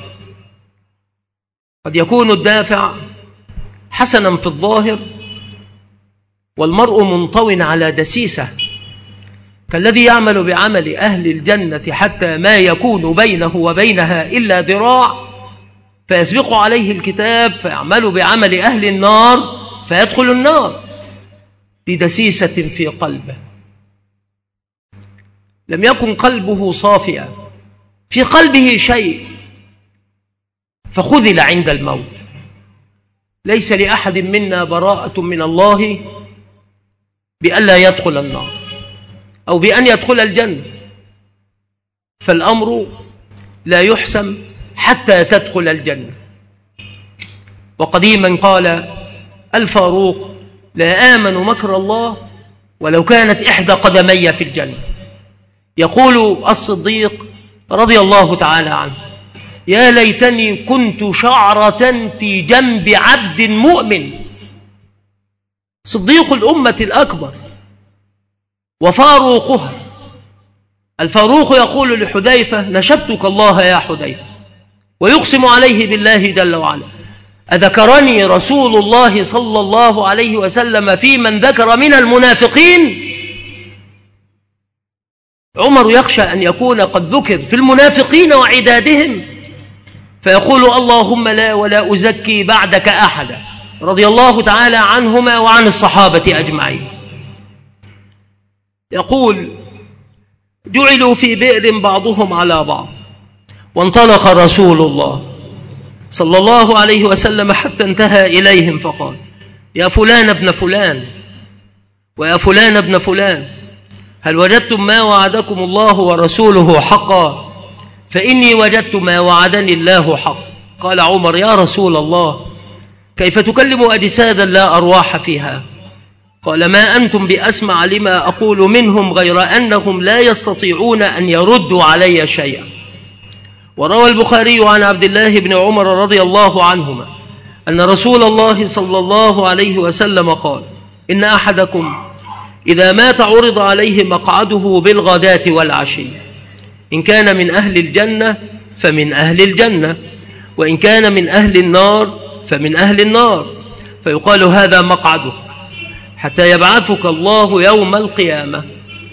قد يكون الدافع حسنا في الظاهر والمرء منطوٍ على دسيسة كالذي يعمل بعمل أهل الجنة حتى ما يكون بينه وبينها إلا ذراع فيسبق عليه الكتاب فيعمل بعمل أهل النار فيدخل النار لدسيسة في قلبه، لم يكن قلبه صافيا، في قلبه شيء فخذل عند الموت. ليس لأحد منا براءة من الله بألا يدخل النار أو بأن يدخل الجنة، فالأمر لا يحسم حتى تدخل الجنة. وقديما قال الفاروق: لا آمن مكر الله ولو كانت إحدى قدمي في الجنة. يقول الصديق رضي الله تعالى عنه: يا ليتني كنت شعرة في جنب عبد مؤمن. صديق الأمة الأكبر وفاروقها. الفاروق يقول لحذيفة: نشدتك الله يا حذيفة، ويقسم عليه بالله جل وعلا: أذكرني رسول الله صلى الله عليه وسلم في من ذكر من المنافقين؟ عمر يخشى أن يكون قد ذكر في المنافقين وعدادهم فيقول: اللهم لا ولا أزكي بعدك أحدا، رضي الله تعالى عنهما وعن الصحابة أجمعين. يقول: جعلوا في بئر بعضهم على بعض، وانطلق رسول الله صلى الله عليه وسلم حتى انتهى إليهم فقال: يا فلان ابن فلان ويا فلان ابن فلان، هل وجدتم ما وعدكم الله ورسوله حقا؟ فإني وجدت ما وعدني الله حق. قال عمر: يا رسول الله، كيف تكلم أجسادا لا أرواح فيها؟ قال: ما أنتم بأسمع لما أقول منهم، غير أنهم لا يستطيعون أن يردوا علي شيئا. وروى البخاري عن عبد الله بن عمر رضي الله عنهما أن رسول الله صلى الله عليه وسلم قال: إن أحدكم إذا مات عرض عليه مقعده بالغداة والعشي، إن كان من أهل الجنة فمن أهل الجنة، وإن كان من أهل النار فمن أهل النار، فيقال: هذا مقعدك حتى يبعثك الله يوم القيامة.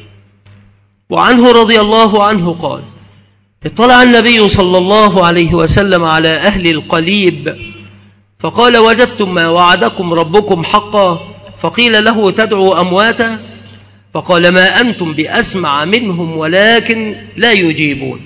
وعنه رضي الله عنه قال: اطلع النبي صلى الله عليه وسلم على أهل القليب فقال: وجدتم ما وعدكم ربكم حقا؟ فقيل له: تدعو أمواتا؟ فقال: ما أنتم بأسمع منهم ولكن لا يجيبون.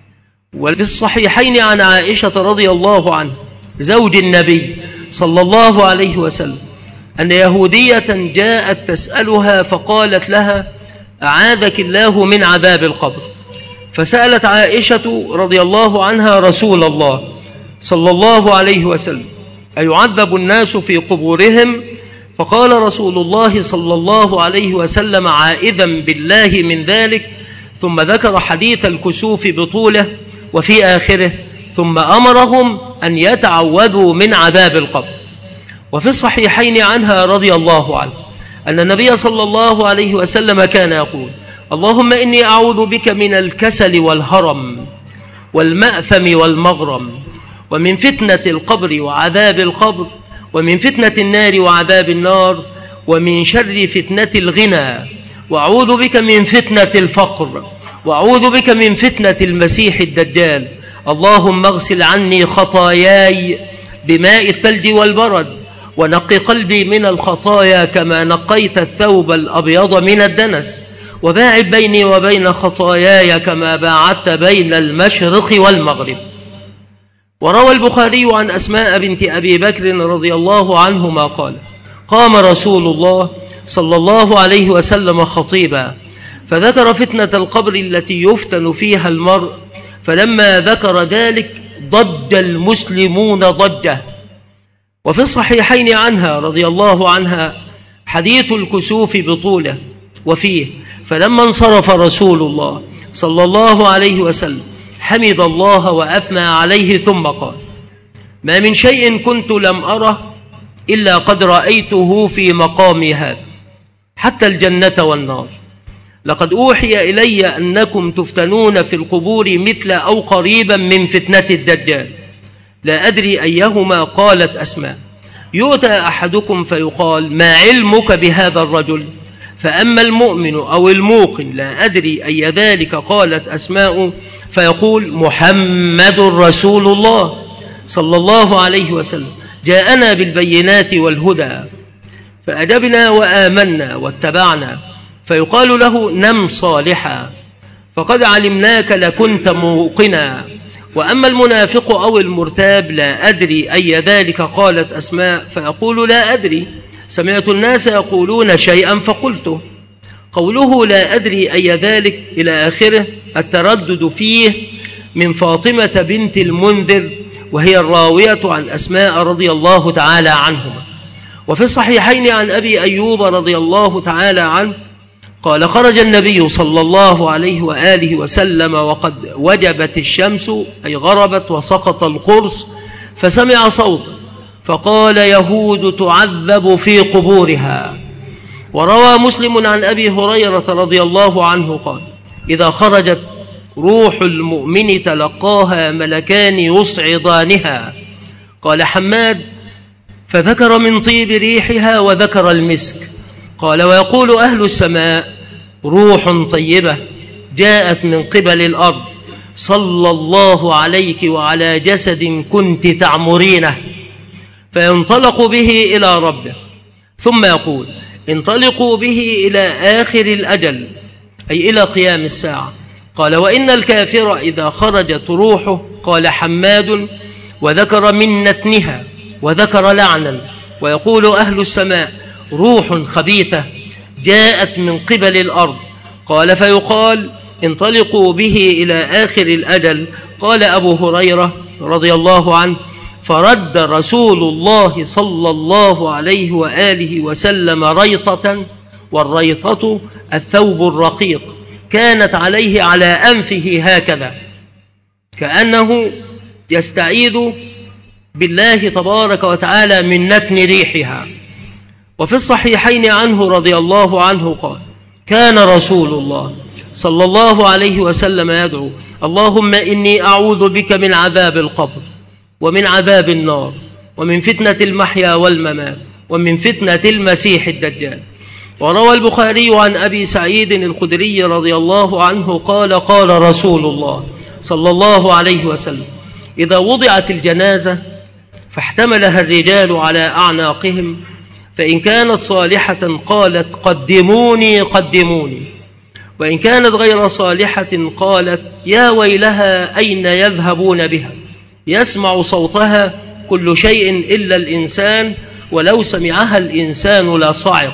وفي الصحيحين عن عائشة رضي الله عنها زوج النبي صلى الله عليه وسلم أن يهودية جاءت تسألها فقالت لها: أعاذك الله من عذاب القبر. فسألت عائشة رضي الله عنها رسول الله صلى الله عليه وسلم: أيعذب الناس في قبورهم؟ فقال رسول الله صلى الله عليه وسلم عائذا بالله من ذلك، ثم ذكر حديث الكسوف بطوله وفي آخره: ثم أمرهم أن يتعوذوا من عذاب القبر. وفي الصحيحين عنها رضي الله عنه أن النبي صلى الله عليه وسلم كان يقول: اللهم إني أعوذ بك من الكسل والهرم والمأثم والمغرم، ومن فتنة القبر وعذاب القبر، ومن فتنة النار وعذاب النار، ومن شر فتنة الغنى، وأعوذ بك من فتنة الفقر، وأعوذ بك من فتنة المسيح الدجال. اللهم اغسل عني خطاياي بماء الثلج والبرد، ونقي قلبي من الخطايا كما نقيت الثوب الأبيض من الدنس، وباعد بيني وبين خطاياي كما باعدت بين المشرق والمغرب. وروى البخاري عن أسماء بنت أبي بكر رضي الله عنهما قال: قام رسول الله صلى الله عليه وسلم خطيبا فذكر فتنة القبر التي يفتن فيها المرء، فلما ذكر ذلك ضج المسلمون ضجة. وفي الصحيحين عنها رضي الله عنها حديث الكسوف بطوله وفيه: فلما انصرف رسول الله صلى الله عليه وسلم حمد الله وأثنى عليه ثم قال: ما من شيء كنت لم أره إلا قد رأيته في مقامي هذا، حتى الجنة والنار. لقد أوحي إلي أنكم تفتنون في القبور مثل أو قريبا من فتنة الدجال، لا أدري أيهما. قالت أسماء: يؤتى أحدكم فيقال: ما علمك بهذا الرجل؟ فأما المؤمن أو الموقن لا أدري أي ذلك قالت أسماء، فيقول محمد رسول الله صلى الله عليه وسلم جاءنا بالبينات والهدى فأجبنا وآمنا واتبعنا، فيقال له نم صالحا فقد علمناك لكنت موقنا. وأما المنافق أو المرتاب لا أدري أي ذلك قالت أسماء، فيقول لا أدري، سمعت الناس يقولون شيئا فقلته. قوله لا أدري أي ذلك إلى آخره التردد فيه من فاطمة بنت المنذر وهي الراوية عن أسماء رضي الله تعالى عنهما. وفي الصحيحين عن أبي أيوب رضي الله تعالى عنه قال خرج النبي صلى الله عليه وآله وسلم وقد وجبت الشمس أي غربت وسقط القرص، فسمع صوتا فقال يهود تعذب في قبورها. وروى مسلم عن أبي هريرة رضي الله عنه قال إذا خرجت روح المؤمن تلقاها ملكان يصعدانها. قال حماد فذكر من طيب ريحها وذكر المسك. قال ويقول أهل السماء روح طيبة جاءت من قبل الأرض صلى الله عليك وعلى جسد كنت تعمرينه، فينطلق به إلى ربه ثم يقول انطلقوا به إلى آخر الأجل أي إلى قيام الساعة. قال وإن الكافر إذا خرجت روحه قال حماد وذكر من نتنها وذكر لعنا. ويقول أهل السماء روح خبيثة جاءت من قبل الأرض. قال فيقال انطلقوا به إلى آخر الأجل. قال أبو هريرة رضي الله عنه فرد رسول الله صلى الله عليه وآله وسلم ريطة، والريطة الثوب الرقيق، كانت عليه على أنفه هكذا كأنه يستعيذ بالله تبارك وتعالى من نتن ريحها. وفي الصحيحين عنه رضي الله عنه قال كان رسول الله صلى الله عليه وسلم يدعو اللهم إني أعوذ بك من عذاب القبر ومن عذاب النار ومن فتنة المحيا والممات ومن فتنة المسيح الدجال. وروى البخاري عن أبي سعيد الخدري رضي الله عنه قال قال رسول الله صلى الله عليه وسلم إذا وضعت الجنازة فاحتملها الرجال على أعناقهم فإن كانت صالحة قالت قدموني قدموني، وإن كانت غير صالحة قالت يا ويلها أين يذهبون بها، يسمع صوتها كل شيء إلا الإنسان ولو سمعها الإنسان لصعق.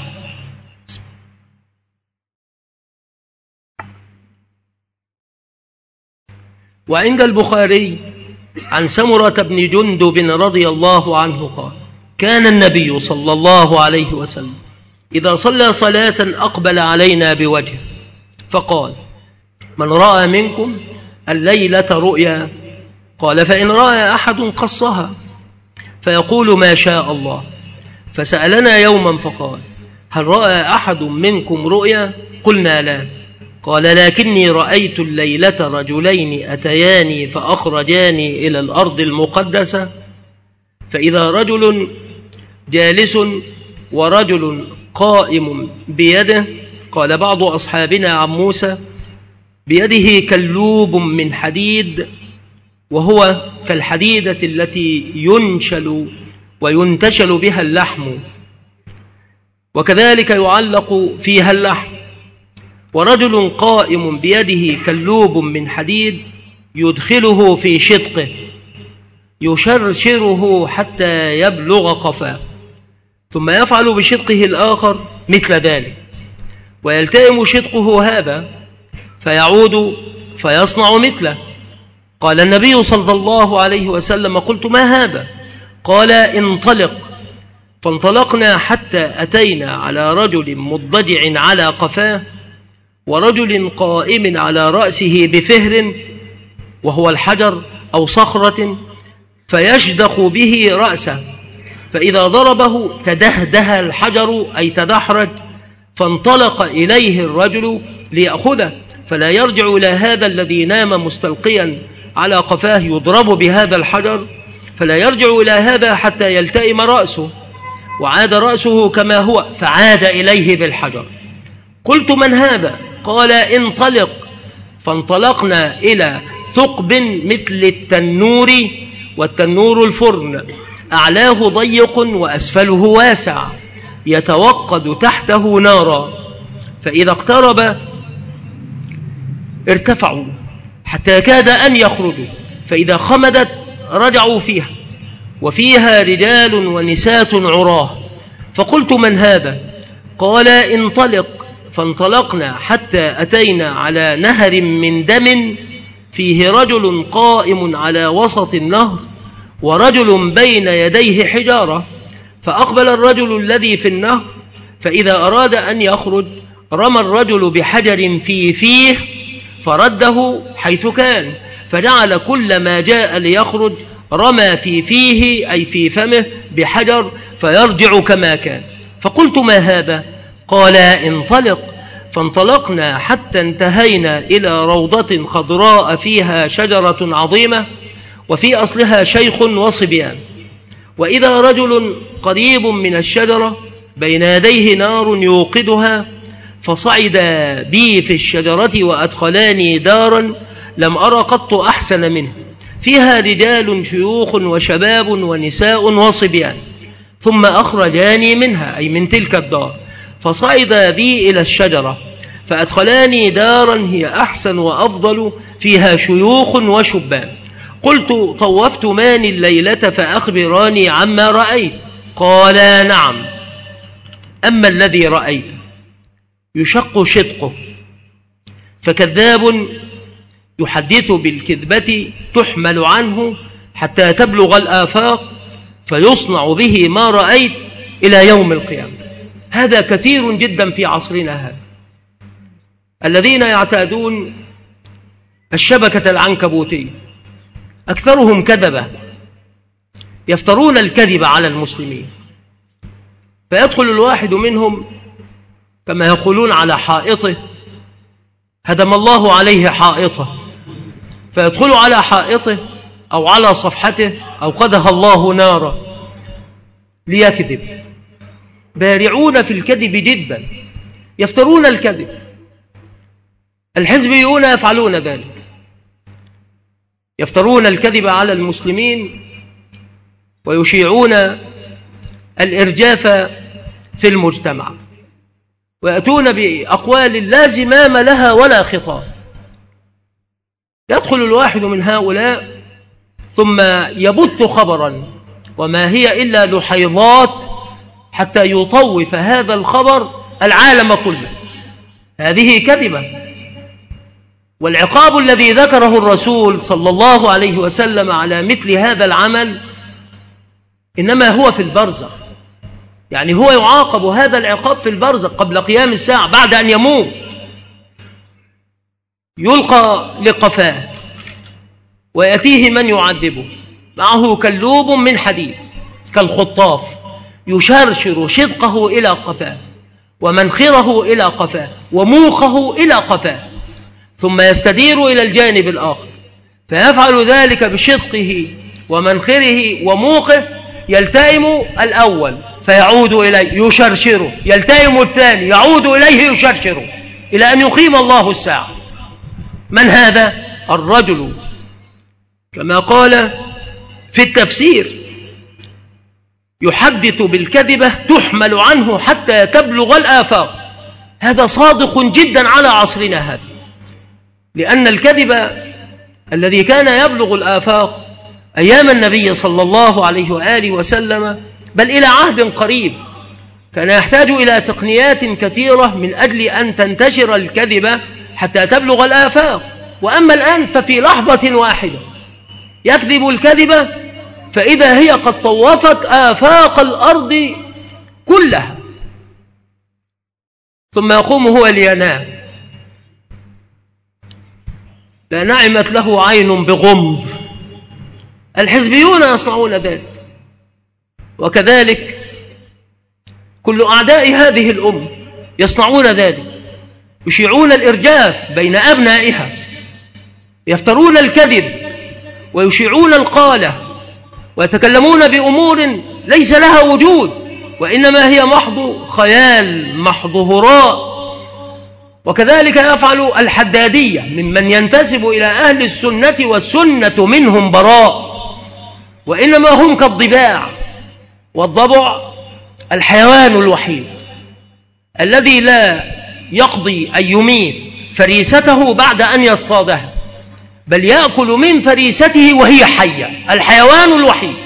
وعند البخاري عن سمرة بن جندب رضي الله عنه قال كان النبي صلى الله عليه وسلم إذا صلى صلاة أقبل علينا بوجهه فقال من رأى منكم الليلة رؤيا، قال فإن رأى أحد قصها فيقول ما شاء الله. فسألنا يوما فقال هل رأى أحد منكم رؤيا؟ قلنا لا. قال لكني رأيت الليلة رجلين أتياني فأخرجاني إلى الأرض المقدسة، فإذا رجل جالس ورجل قائم بيده، قال بعض أصحابنا عن موسى بيده كلوب من حديد وهو كالحديدة التي ينشل وينتشل بها اللحم وكذلك يعلق فيها اللحم، ورجل قائم بيده كلوب من حديد يدخله في شدقه يشرشره حتى يبلغ قفاه، ثم يفعل بشدقه الآخر مثل ذلك ويلتئم شدقه هذا فيعود فيصنع مثله. قال النبي صلى الله عليه وسلم قلت ما هذا؟ قال انطلق. فانطلقنا حتى أتينا على رجل مضجع على قفاه ورجل قائم على رأسه بفهر وهو الحجر أو صخرة فيشدخ به رأسه، فإذا ضربه تدهده الحجر أي تدحرج، فانطلق إليه الرجل ليأخذه فلا يرجع إلى هذا الذي نام مستلقيا على قفاه يضرب بهذا الحجر، فلا يرجع إلى هذا حتى يلتئم رأسه، وعاد رأسه كما هو فعاد إليه بالحجر. قلت: من هذا؟ قال: انطلق. فانطلقنا إلى ثقب مثل التنور، والتنور الفرن، أعلاه ضيق وأسفله واسع، يتوقد تحته نارا، فإذا اقترب ارتفعوا حتى كاد أن يخرجوا، فإذا خمدت رجعوا فيها، وفيها رجال ونساة عراه. فقلت: من هذا؟ قال: انطلق. فانطلقنا حتى أتينا على نهر من دم، فيه رجل قائم على وسط النهر، ورجل بين يديه حجارة. فأقبل الرجل الذي في النهر، فإذا أراد أن يخرج رمى الرجل بحجر في فيه فرده حيث كان، فجعل كل ما جاء ليخرج رمى في فيه أي في فمه بحجر فيرجع كما كان. فقلت: ما هذا؟ قال: انطلق. فانطلقنا حتى انتهينا إلى روضة خضراء فيها شجرة عظيمة، وفي أصلها شيخ وصبيان، وإذا رجل قريب من الشجرة بين يديه نار يوقدها، فصعد بي في الشجرة وأدخلاني دارا لم أرى قط أحسن منه، فيها رجال شيوخ وشباب ونساء وصبيان، ثم أخرجاني منها أي من تلك الدار، فصعد بي إلى الشجرة فأدخلاني دارا هي أحسن وأفضل، فيها شيوخ وشبان. قلت: طوفت ماني الليلة فأخبراني عما رأيت. قال: نعم. أما الذي رأيت يشق شدقه، فكذاب يحدث بالكذبة تحمل عنه حتى تبلغ الآفاق، فيصنع به ما رأيت إلى يوم القيامة. هذا كثير جدا في عصرنا هذا، الذين يعتادون الشبكة العنكبوتية أكثرهم كذبة، يفترون الكذب على المسلمين، فيدخل الواحد منهم كما يقولون على حائطه، هدم الله عليه حائطه، فيدخل على حائطه أو على صفحته أو قدها الله نارا ليكذب. بارعون في الكذب جدا، يفترون الكذب. الحزبيون يفعلون ذلك، يفترون الكذب على المسلمين ويشيعون الإرجاف في المجتمع، ويأتون بأقوال لا زمام لها ولا خطاب. يدخل الواحد من هؤلاء ثم يبث خبرا وما هي إلا لحيضات حتى يطوف هذا الخبر العالم كله. هذه كذبة. والعقاب الذي ذكره الرسول صلى الله عليه وسلم على مثل هذا العمل إنما هو في البرزخ، يعني هو يعاقب هذا العقاب في البرزخ قبل قيام الساعة، بعد أن يموت يلقى لقفاه ويأتيه من يعذبه، معه كلوب من حديد كالخطاف، يشرشر شدقه إلى قفاه ومنخره إلى قفاه وموقه إلى قفاه، ثم يستدير إلى الجانب الآخر فيفعل ذلك بشدقه ومنخره وموقه، يلتئم الأول فيعود إليه يشرشره، يلتئم الثاني يعود إليه يشرشره، إلى أن يقيم الله الساعة. من هذا؟ الرجل كما قال في التفسير يحدث بالكذبة تحمل عنه حتى تبلغ الآفاق. هذا صادق جدا على عصرنا هذا، لأن الكذب الذي كان يبلغ الآفاق أيام النبي صلى الله عليه وآله وسلم بل إلى عهد قريب كان يحتاج إلى تقنيات كثيرة من أجل أن تنتشر الكذبة حتى تبلغ الآفاق. وأما الآن ففي لحظة واحدة يكذب الكذبة فإذا هي قد طوفت آفاق الأرض كلها، ثم يقوم هو لينام، لا نعمت له عين بغمض. الحزبيون يصنعون ذلك، وكذلك كل أعداء هذه الأمة يصنعون ذلك، يشيعون الإرجاف بين أبنائها، يفترون الكذب ويشيعون القالة ويتكلمون بأمور ليس لها وجود، وإنما هي محض خيال، محض هراء، وكذلك يفعل الحدادية ممن ينتسب إلى أهل السنة والسنة منهم براء، وإنما هم كالضباع. والضبع الحيوان الوحيد الذي لا يقضي أن يميت فريسته بعد أن يصطادها، بل يأكل من فريسته وهي حية، الحيوان الوحيد.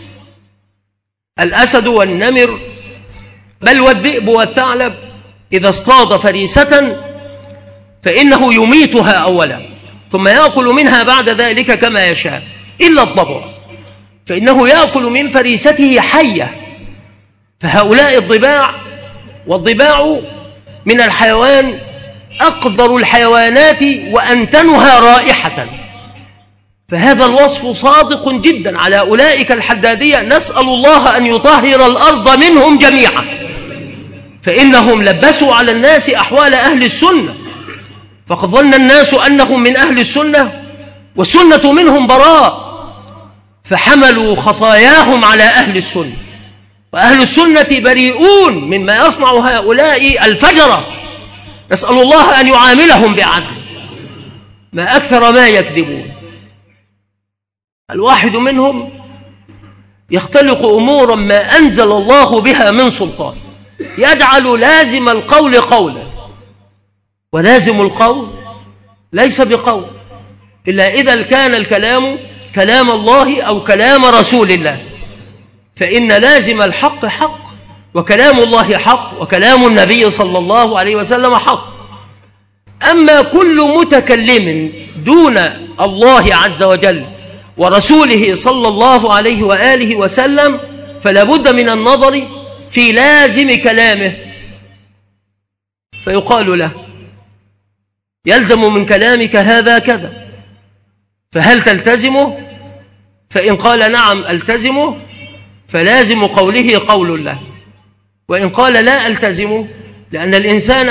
الأسد والنمر بل والذئب والثعلب إذا اصطاد فريسة فإنه يميتها أولا ثم يأكل منها بعد ذلك كما يشاء، إلا الضبع فإنه يأكل من فريسته حية. فهؤلاء الضباع، والضباع من الحيوان أقذر الحيوانات وأنتنها رائحة، فهذا الوصف صادق جدا على أولئك الحدادية. نسأل الله أن يطهر الأرض منهم جميعا، فإنهم لبسوا على الناس أحوال أهل السنة، فقد ظن الناس أنهم من أهل السنة والسنة منهم براء، فحملوا خطاياهم على أهل السنة، وأهل السنة بريئون مما يصنع هؤلاء الفجرة. نسأل الله أن يعاملهم بعدل. ما أكثر ما يكذبون. الواحد منهم يختلق أمورا ما أنزل الله بها من سلطان، يجعل لازم القول قولا، ولازم القول ليس بقول إلا إذا كان الكلام كلام الله أو كلام رسول الله، فإن لازم الحق حق، وكلام الله حق، وكلام النبي صلى الله عليه وسلم حق. أما كل متكلم دون الله عز وجل ورسوله صلى الله عليه وآله وسلم فلا بد من النظر في لازم كلامه، فيقال له: يلزم من كلامك هذا كذا، فهل تلتزمه؟ فإن قال نعم ألتزمه فلازم قوله قول الله، وإن قال لا ألتزمه، لأن الإنسان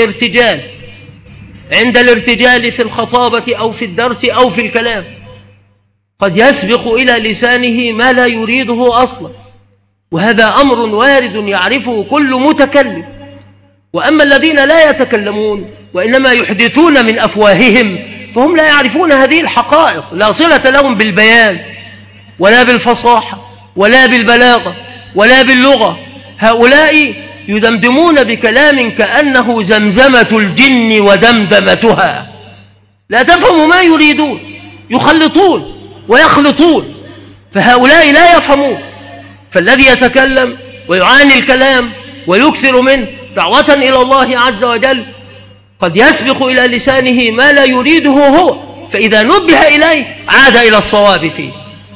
عند الارتجال في الخطابة أو في الدرس أو في الكلام قد يسبق إلى لسانه ما لا يريده أصلا، وهذا أمر وارد يعرفه كل متكلم. وأما الذين لا يتكلمون وإنما يحدثون من أفواههم فهم لا يعرفون هذه الحقائق، لا صلة لهم بالبيان ولا بالفصاحة ولا بالبلاغة ولا باللغة. هؤلاء يدمدمون بكلام كأنه زمزمة الجن ودمدمتها، لا تفهم ما يريدون، يخلطون ويخلطون، فهؤلاء لا يفهمون. فالذي يتكلم ويعاني الكلام ويكثر منه دعوة إلى الله عز وجل قد يسبق إلى لسانه ما لا يريده هو، فإذا نبه إليه عاد إلى الصواب فيه.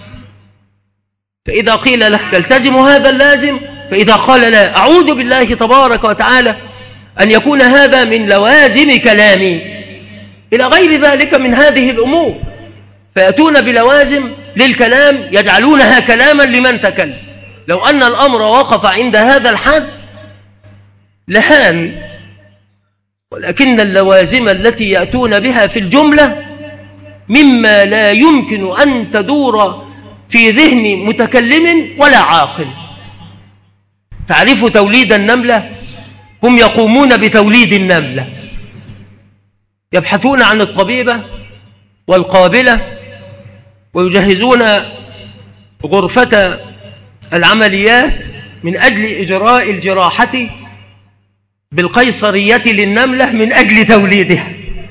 فإذا قيل له تلتزم هذا اللازم، فإذا قال لا، أعوذ بالله تبارك وتعالى أن يكون هذا من لوازم كلامي، إلى غير ذلك من هذه الأمور، فيأتون بلوازم للكلام يجعلونها كلاما لمن تكلم. لو أن الأمر وقف عند هذا الحد لهان، ولكن اللوازم التي يأتون بها في الجملة مما لا يمكن أن تدور في ذهن متكلم ولا عاقل. تعرف توليد النملة؟ هم يقومون بتوليد النملة، يبحثون عن الطبيبة والقابلة ويجهزون غرفة العمليات من أجل إجراء الجراحة بالقيصرية للنملة من أجل توليدها.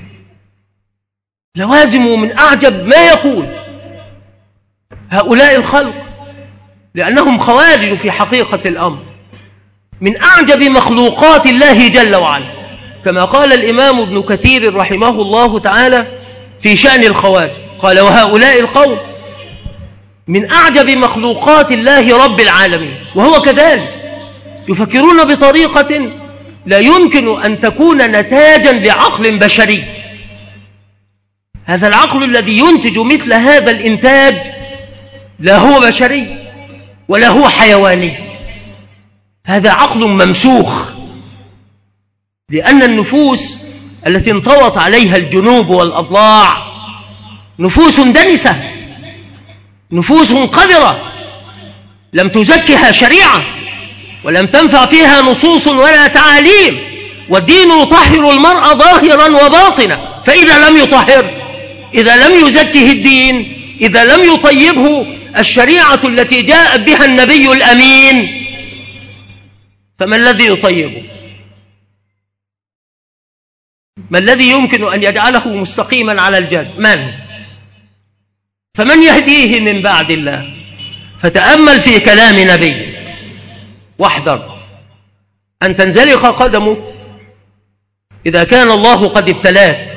لوازم من أعجب ما يكون هؤلاء الخلق، لأنهم خوارج في حقيقة الأمر، من أعجب مخلوقات الله جل وعلا، كما قال الإمام ابن كثير رحمه الله تعالى في شأن الخوارج، قال: وهؤلاء القوم من أعجب مخلوقات الله رب العالمين. وهو كذلك، يفكرون بطريقة لا يمكن أن تكون نتاجا لعقل بشري. هذا العقل الذي ينتج مثل هذا الإنتاج لا هو بشري ولا هو حيواني، هذا عقل ممسوخ، لأن النفوس التي انطوت عليها الجنوب والأضلاع نفوس دنسة، نفوس قذرة لم تزكها شريعة ولم تنفع فيها نصوص ولا تعاليم، والدين يطهر المرء ظاهرا وباطنا. فإذا لم يطهر، إذا لم يزكه الدين، إذا لم يطيبه الشريعة التي جاء بها النبي الأمين، فما الذي يطيبه؟ ما الذي يمكن أن يجعله مستقيما على الجد؟ من؟ فمن يهديه من بعد الله؟ فتأمل في كلام نبيك واحذر أن تنزلق قدمك إذا كان الله قد ابتلاك،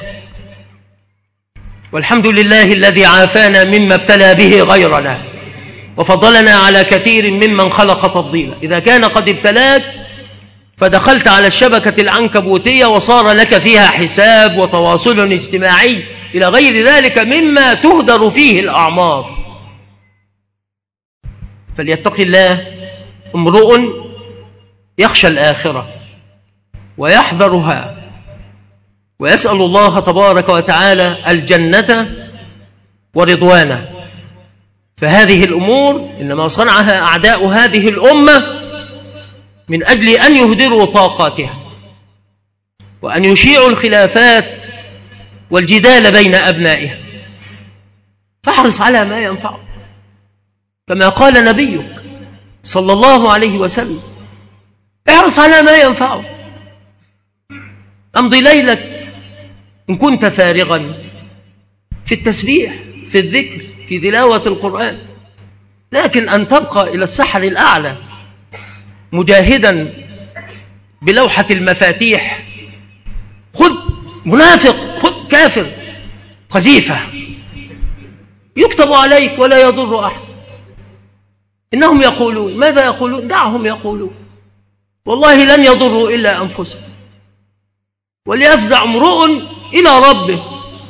والحمد لله الذي عافانا مما ابتلى به غيرنا وفضلنا على كثير ممن خلق تفضيلا. إذا كان قد ابتلاك فدخلت على الشبكة العنكبوتية وصار لك فيها حساب وتواصل اجتماعي إلى غير ذلك مما تهدر فيه الأعمار، فليتق الله امرؤ يخشى الآخرة ويحذرها ويسأل الله تبارك وتعالى الجنة ورضوانه. فهذه الأمور إنما صنعها أعداء هذه الأمة من أجل أن يهدروا طاقاتها وأن يشيعوا الخلافات والجدال بين أبنائها. فاحرص على ما ينفعك كما قال نبيك صلى الله عليه وسلم، احرص على ما ينفعك. أمضي ليلك إن كنت فارغا في التسبيح، في الذكر، في تلاوة القرآن، لكن أن تبقى إلى السحر الأعلى مجاهدا بلوحة المفاتيح، خذ منافق، خذ كافر، قذيفة يكتب عليك ولا يضر أحد. إنهم يقولون، ماذا يقولون؟ دعهم يقولون، والله لن يضروا إلا أنفسهم. وليفزع امرؤ إلى ربه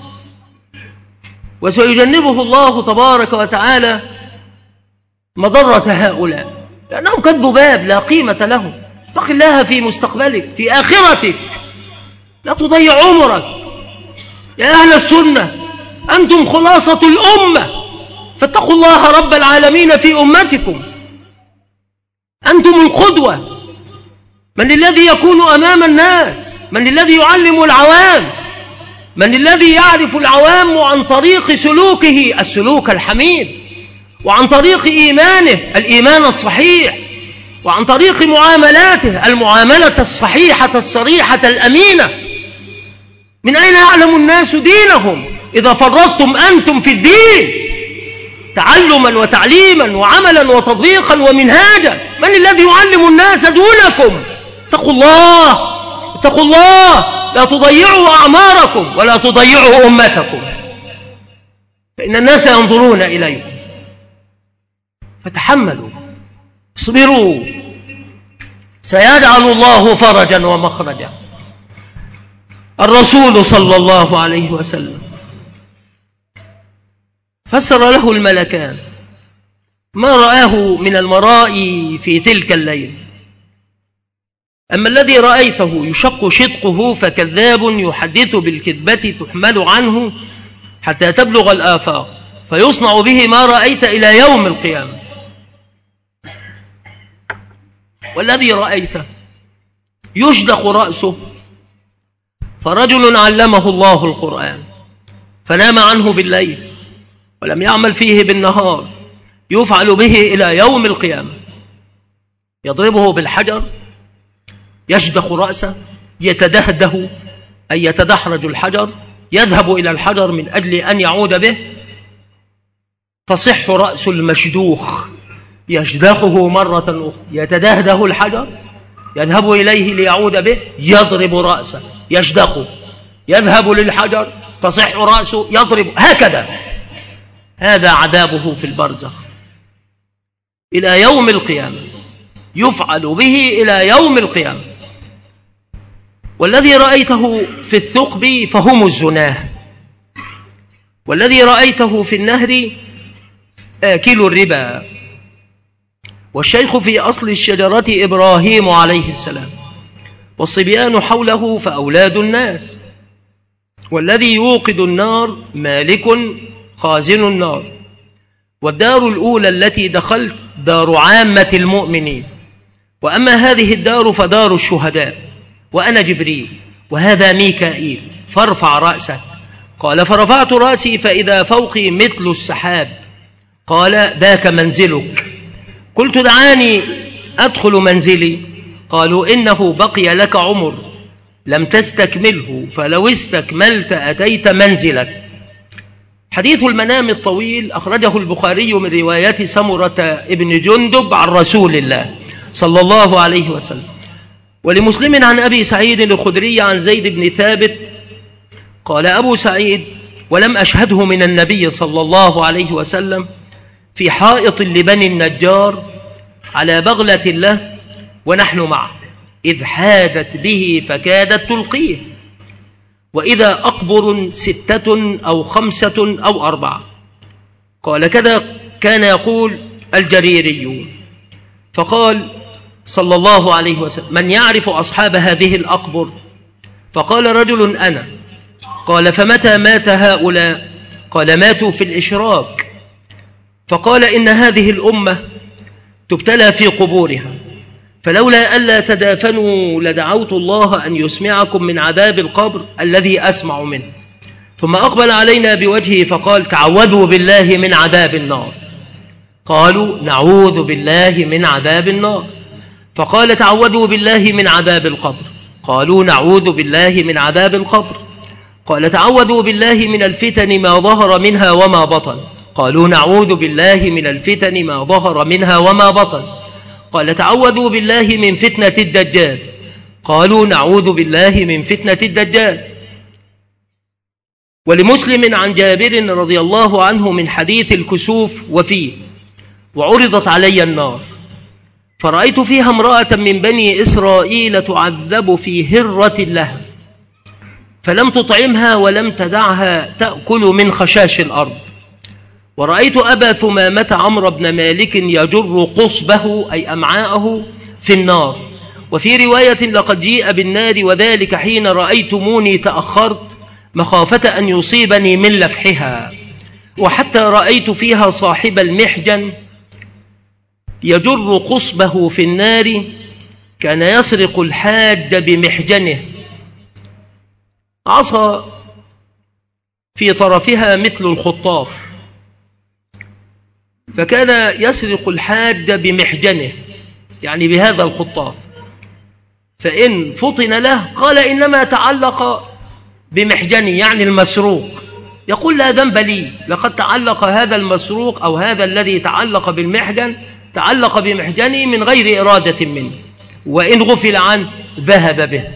وسيجنبه الله تبارك وتعالى مضرة هؤلاء، لأنهم كالذباب لا قيمة لهم. اتق الله في مستقبلك، في آخرتك، لا تضيع عمرك. يا أهل السنة أنتم خلاصة الأمة، فاتقوا الله رب العالمين في أمتكم. أنتم القدوة. من الذي يكون أمام الناس؟ من الذي يعلم العوام؟ من الذي يعرف العوام عن طريق سلوكه السلوك الحميد، وعن طريق إيمانه الإيمان الصحيح، وعن طريق معاملاته المعاملة الصحيحة الصريحة الأمينة. من أين يعلم الناس دينهم إذا فرطتم أنتم في الدين تعلما وتعليما وعملا وتطبيقا ومنهاجا؟ من الذي يعلم الناس دونكم؟ اتقوا الله، اتقوا الله، لا تضيعوا أعماركم ولا تضيعوا أمتكم، فإن الناس ينظرون إليكم. فتحملوا، اصبروا، سيجعل الله فرجا ومخرجا. الرسول صلى الله عليه وسلم فسر له الملكان ما رآه من المرائي في تلك الليل. أما الذي رأيته يشق شدقه فكذاب يحدث بالكذبة تحمل عنه حتى تبلغ الآفاق فيصنع به ما رأيت إلى يوم القيامة. والذي رأيته يشدق رأسه فرجل علمه الله القرآن فنام عنه بالليل ولم يعمل فيه بالنهار، يفعل به إلى يوم القيامة. يضربه بالحجر، يشدق رأسه، يتدهده أي يتدحرج الحجر، يذهب إلى الحجر من أجل أن يعود به، تصح رأس المشدوخ، يشدخه مرة أخرى، يتدهده الحجر، يذهب إليه ليعود به، يضرب رأسه، يشدخه، يذهب للحجر، تصح رأسه، يضرب، هكذا. هذا عذابه في البرزخ إلى يوم القيامة، يفعل به إلى يوم القيامة. والذي رأيته في الثقب فهم الزناه، والذي رأيته في النهر آكل الربا، والشيخ في أصل الشجرة إبراهيم عليه السلام، والصبيان حوله فأولاد الناس، والذي يوقد النار مالك خازن النار. والدار الأولى التي دخلت دار عامة المؤمنين، وأما هذه الدار فدار الشهداء، وأنا جبريل وهذا ميكائيل فارفع رأسك. قال فرفعت رأسي فإذا فوقي مثل السحاب. قال ذاك منزلك. قلت دعاني أدخل منزلي. قالوا إنه بقي لك عمر لم تستكمله، فلو استكملت أتيت منزلك. حديث المنام الطويل أخرجه البخاري من رواية سمرة ابن جندب عن رسول الله صلى الله عليه وسلم. ولمسلم عن أبي سعيد الخدري عن زيد بن ثابت قال أبو سعيد: ولم أشهده من النبي صلى الله عليه وسلم في حائط لبني النجار على بغلة له ونحن معه، إذ حادت به فكادت تلقيه، وإذا أقبر 6 أو 5 أو 4. قال كذا كان يقول الجريري. فقال صلى الله عليه وسلم: من يعرف أصحاب هذه الأقبر؟ فقال رجل: أنا. قال فمتى مات هؤلاء؟ قال ماتوا في الإشراك. فقال إن هذه الأمة تبتلى في قبورها، فلولا ألا تدافنوا لدعوت الله أن يسمعكم من عذاب القبر الذي أسمع منه. ثم أقبل علينا بوجهه فقال: تعوذوا بالله من عذاب النار. قالوا: نعوذ بالله من عذاب النار. فقال: تعوذوا بالله من عذاب القبر. قالوا: نعوذ بالله من عذاب القبر. قال: تعوذوا بالله من الفتن ما ظهر منها وما بطن. قالوا: نعوذ بالله من الفتن ما ظهر منها وما بطن. قال: تعوذوا بالله من فتنة الدجال. قالوا: نعوذ بالله من فتنة الدجال. ولمسلم عن جابر رضي الله عنه من حديث الكسوف وفيه: وعرضت علي النار فرأيت فيها امرأة من بني إسرائيل تعذب في هرة لها، فلم تطعمها ولم تدعها تأكل من خشاش الأرض. ورأيت أبا ثمامة عمرو بن مالك يجر قصبه أي أمعاءه في النار. وفي رواية: لقد جيء بالنار وذلك حين رأيتموني تأخرت مخافة أن يصيبني من لفحها. وحتى رأيت فيها صاحب المحجن يجر قصبه في النار، كان يسرق الحاج بمحجنه، عصا في طرفها مثل الخطاف، فكان يسرق الحاج بمحجنه يعني بهذا الخطاف، فإن فطن له قال إنما تعلق بمحجني يعني المسروق، يقول لا ذنب لي، لقد تعلق هذا المسروق أو هذا الذي تعلق بالمحجن تعلق بمحجني من غير إرادة منه، وإن غفل عنه ذهب به.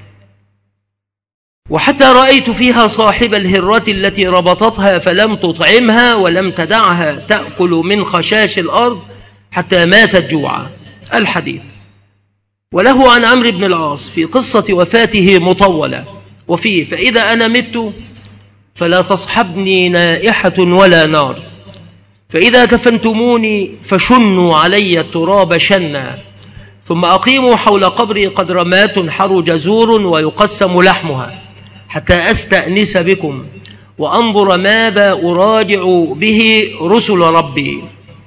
وحتى رأيت فيها صاحب الهرة التي ربطتها فلم تطعمها ولم تدعها تأكل من خشاش الأرض حتى ماتت جوعا. الحديث. وله عن عمرو بن العاص في قصة وفاته مطولة وفيه: فإذا أنا مت فلا تصحبني نائحة ولا نار، فإذا كفنتموني فشنوا علي التراب شنا، ثم أقيموا حول قبري قدر ما تنحر جزور ويقسم لحمها حتى أستأنس بكم وأنظر ماذا أراجع به رسل ربي.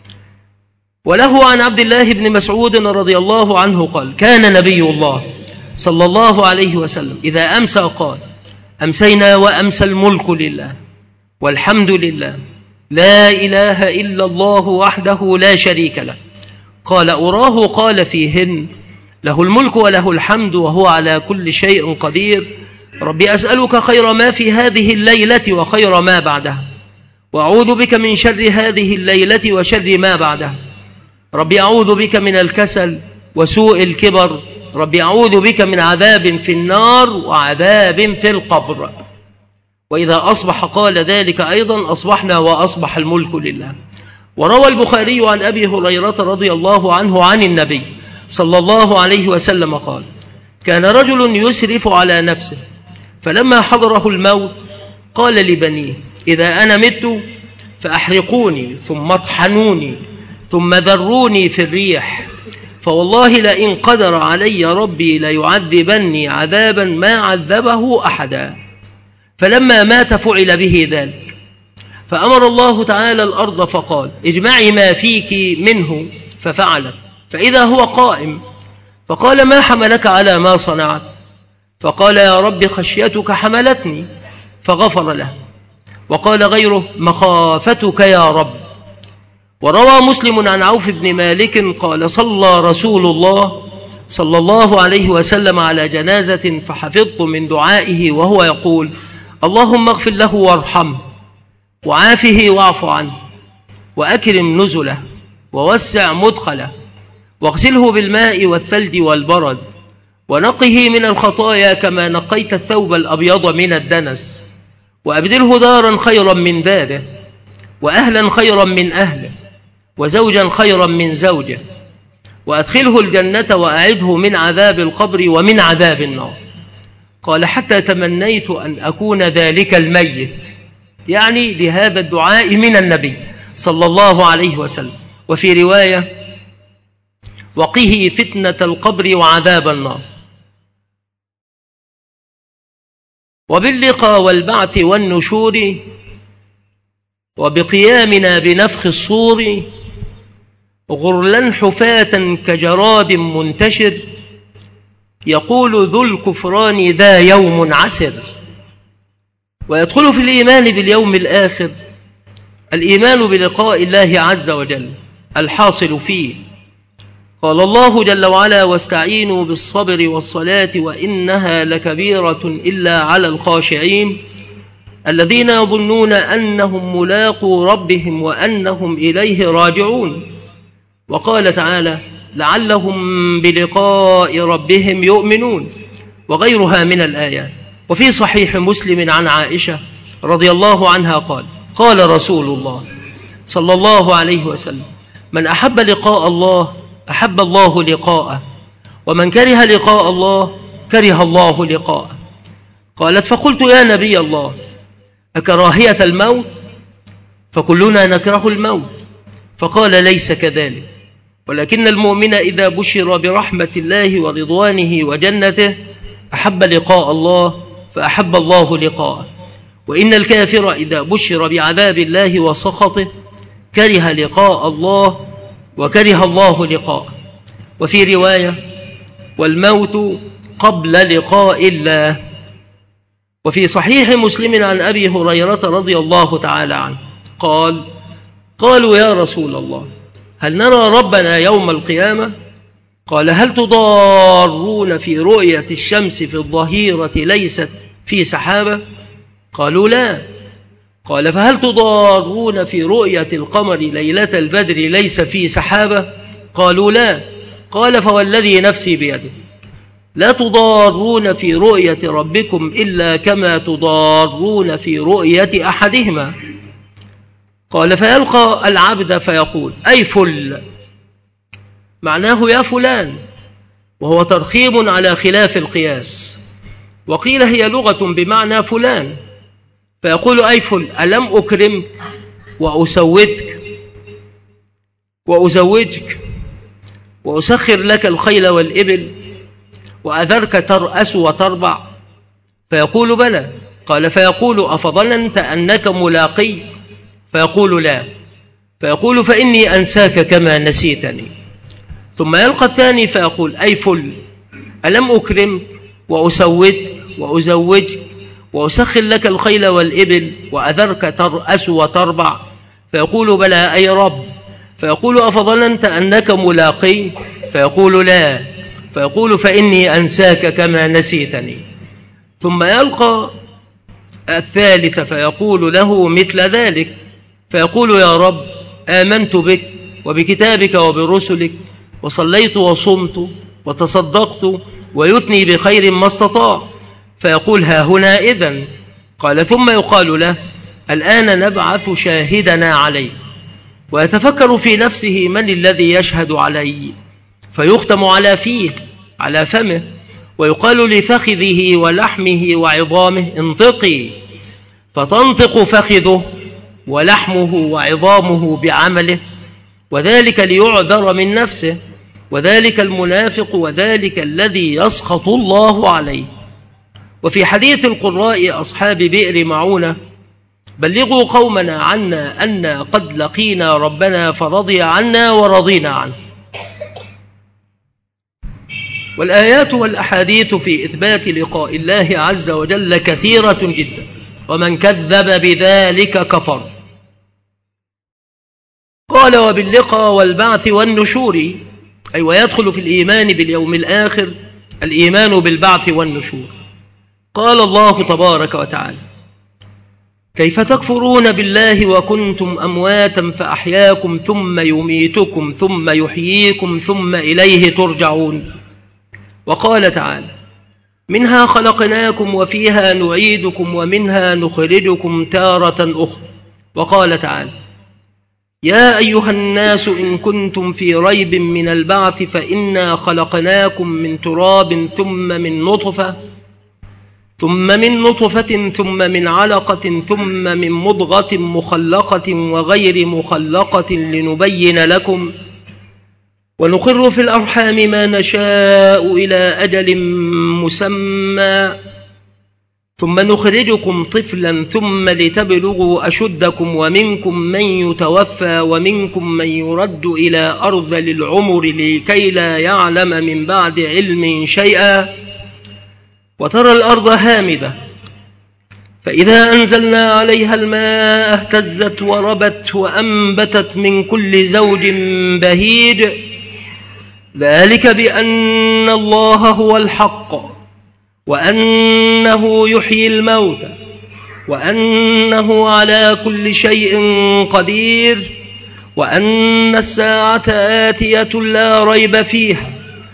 وله عن عبد الله بن مسعود رضي الله عنه قال: كان نبي الله صلى الله عليه وسلم إذا أمسى قال: أمسينا وأمسى الملك لله والحمد لله لا إله إلا الله وحده لا شريك له. قال: أراه قال فيهن: له الملك وله الحمد وهو على كل شيء قدير. ربي أسألك خير ما في هذه الليلة وخير ما بعدها، وأعوذ بك من شر هذه الليلة وشر ما بعدها. ربي أعوذ بك من الكسل وسوء الكبر. ربي أعوذ بك من عذاب في النار وعذاب في القبر. وإذا أصبح قال ذلك أيضا: أصبحنا وأصبح الملك لله. وروى البخاري عن أبي هريرة رضي الله عنه عن النبي صلى الله عليه وسلم قال: كان رجل يسرف على نفسه، فلما حضره الموت قال لبنيه: إذا أنا مت فأحرقوني ثم اطحنوني ثم ذروني في الريح، فوالله لئن قدر علي ربي ليعذبني عذابا ما عذبه أحدا. فلما مات فعل به ذلك، فأمر الله تعالى الأرض فقال: اجمعي ما فيك منه، ففعلت، فإذا هو قائم، فقال: ما حملك على ما صنعت؟ فقال يا رب خشيتك حملتني فغفر له. وقال غيره مخافتك يا رب. وروى مسلم عن عوف بن مالك قال صلى رسول الله صلى الله عليه وسلم على جنازة فحفظت من دعائه وهو يقول اللهم اغفر له وارحمه وعافه واعف عنه وأكرم نزله ووسع مدخله واغسله بالماء والثلج والبرد ونقه من الخطايا كما نقيت الثوب الأبيض من الدنس وأبدله دارا خيرا من داره وأهلا خيرا من أهله وزوجا خيرا من زوجه وأدخله الجنة وأعذه من عذاب القبر ومن عذاب النار. قال حتى تمنيت أن أكون ذلك الميت، يعني لهذا الدعاء من النبي صلى الله عليه وسلم. وفي رواية وقه فتنة القبر وعذاب النار. وباللقاء والبعث والنشور وبقيامنا بنفخ الصور غرلا حفاة كجراد منتشر يقول ذو الكفران ذا يوم عسر. ويدخل في الإيمان باليوم الآخر الإيمان بلقاء الله عز وجل الحاصل فيه. قال الله جل وعلا واستعينوا بالصبر والصلاة وإنها لكبيرة إلا على الخاشعين الذين يظنون أنهم ملاقو ربهم وأنهم إليه راجعون. وقال تعالى لعلهم بلقاء ربهم يؤمنون وغيرها من الآيات. وفي صحيح مسلم عن عائشة رضي الله عنها قال رسول الله صلى الله عليه وسلم من أحب لقاء الله أحب الله لقاءه ومن كره لقاء الله كره الله لقاءه. قالت فقلت يا نبي الله أكراهية الموت؟ فكلنا نكره الموت. فقال ليس كذلك ولكن المؤمن إذا بشر برحمة الله ورضوانه وجنته أحب لقاء الله فأحب الله لقاءه وإن الكافر إذا بشر بعذاب الله وسخطه كره لقاء الله وكره الله لقاءه. وفي رواية والموت قبل لقاء الله. وفي صحيح مسلم عن أبي هريرة رضي الله تعالى عنه قالوا يا رسول الله هل نرى ربنا يوم القيامة؟ قال هل تضارون في رؤية الشمس في الظهيرة ليست في سحابة؟ قالوا لا. قال فهل تضارون في رؤية القمر ليلة البدر ليس في سحابة؟ قالوا لا. قال فوالذي نفسي بيده لا تضارون في رؤية ربكم إلا كما تضارون في رؤية أحدهما. قال فيلقى العبد فيقول أي فل، معناه يا فلان، وهو ترخيم على خلاف القياس. وقيل هي لغة بمعنى فلان، فيقول أي فل ألم أكرمك وأزوجك وأسخر لك الخيل والإبل وأذرك ترأس وتربع؟ فيقول بلى. قال فيقول أفظننت أنك ملاقي؟ فيقول لا. فيقول فإني أنساك كما نسيتني. ثم يلقى الثاني فيقول أي فل ألم أكرمك وأزوجك وأسخر لك الخيل والإبل وأذرك ترأس وتربع؟ فيقول بلى أي رب. فيقول أفظننت أنك ملاقي؟ فيقول لا. فيقول فإني أنساك كما نسيتني. ثم يلقى الثالث فيقول له مثل ذلك، فيقول يا رب آمنت بك وبكتابك وبرسلك وصليت وصمت وتصدقت ويثني بخير ما استطاع. فيقول ها هنا إذن. قال ثم يقال له الآن نبعث شاهدنا عليه. ويتفكر في نفسه من الذي يشهد عليه، فيختم على فيه على فمه ويقال لفخذه ولحمه وعظامه انطقي، فتنطق فخذه ولحمه وعظامه بعمله، وذلك ليعذر من نفسه، وذلك المنافق وذلك الذي يسخط الله عليه. وفي حديث القراء أصحاب بئر معونة بلغوا قومنا عنا أن قد لقينا ربنا فرضي عنا ورضينا عنه. والآيات والأحاديث في إثبات لقاء الله عز وجل كثيرة جدا، ومن كذب بذلك كفر. قال وباللقاء والبعث والنشور، أي ويدخل في الإيمان باليوم الآخر الإيمان بالبعث والنشور. قال الله تبارك وتعالى: كيف تكفرون بالله وكنتم أمواتا فأحياكم ثم يميتكم ثم يحييكم ثم إليه ترجعون. وقال تعالى: منها خلقناكم وفيها نعيدكم ومنها نخرجكم تارة أخرى. وقال تعالى: يا أيها الناس إن كنتم في ريب من البعث فإنا خلقناكم من تراب ثم من نطفة ثم من علقة ثم من مضغة مخلقة وغير مخلقة لنبين لكم، ونقر في الأرحام ما نشاء إلى أجل مسمى ثم نخرجكم طفلا ثم لتبلغوا أشدكم، ومنكم من يتوفى ومنكم من يرد إلى أرذل العمر لكي لا يعلم من بعد علم شيئا. وترى الأرض هامدة فإذا أنزلنا عليها الماء اهتزت وربت وأنبتت من كل زوج بهيج، ذلك بأن الله هو الحق وأنه يحيي الموتى وأنه على كل شيء قدير وأن الساعة آتية لا ريب فيها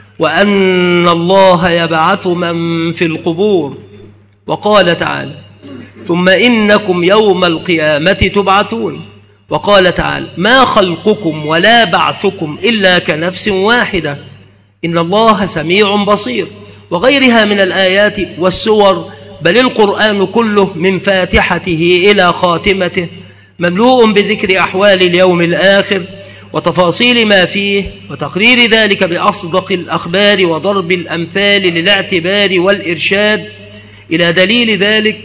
وأن الله يبعث من في القبور. وقال تعالى: ثم إنكم يوم القيامة تبعثون. وقال تعالى: ما خلقكم ولا بعثكم إلا كنفس واحدة إن الله سميع بصير. وغيرها من الآيات والسور، بل القرآن كله من فاتحته إلى خاتمته مملوء بذكر أحوال اليوم الآخر وتفاصيل ما فيه وتقرير ذلك بأصدق الأخبار وضرب الأمثال للاعتبار والإرشاد إلى دليل ذلك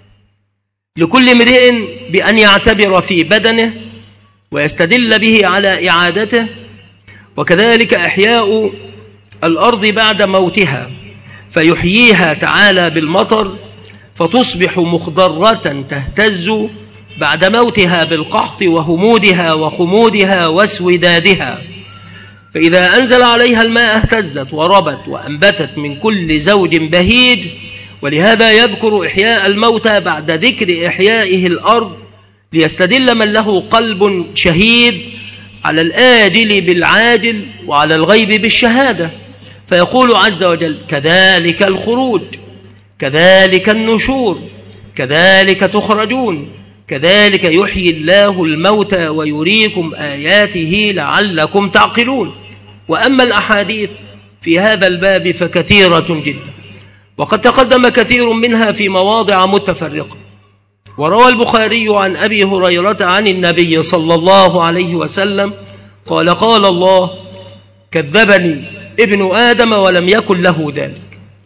لكل امرئ بأن يعتبر في بدنه ويستدل به على إعادته. وكذلك إحياء الأرض بعد موتها فيحييها تعالى بالمطر فتصبح مخضرة تهتز بعد موتها بالقحط وهمودها وخمودها واسودادها، فإذا أنزل عليها الماء اهتزت وربت وأنبتت من كل زوج بهيج. ولهذا يذكر إحياء الموتى بعد ذكر إحيائه الأرض ليستدل من له قلب شهيد على الآجل بالعاجل وعلى الغيب بالشهادة، فيقول عز وجل: كذلك الخروج، كذلك النشور، كذلك تخرجون، كذلك يحيي الله الموتى ويريكم آياته لعلكم تعقلون. وأما الأحاديث في هذا الباب فكثيرة جدا، وقد تقدم كثير منها في مواضع متفرقة. وروى البخاري عن أبي هريرة عن النبي صلى الله عليه وسلم قال: قال الله: كذبني ابن آدم ولم يكن له ذلك،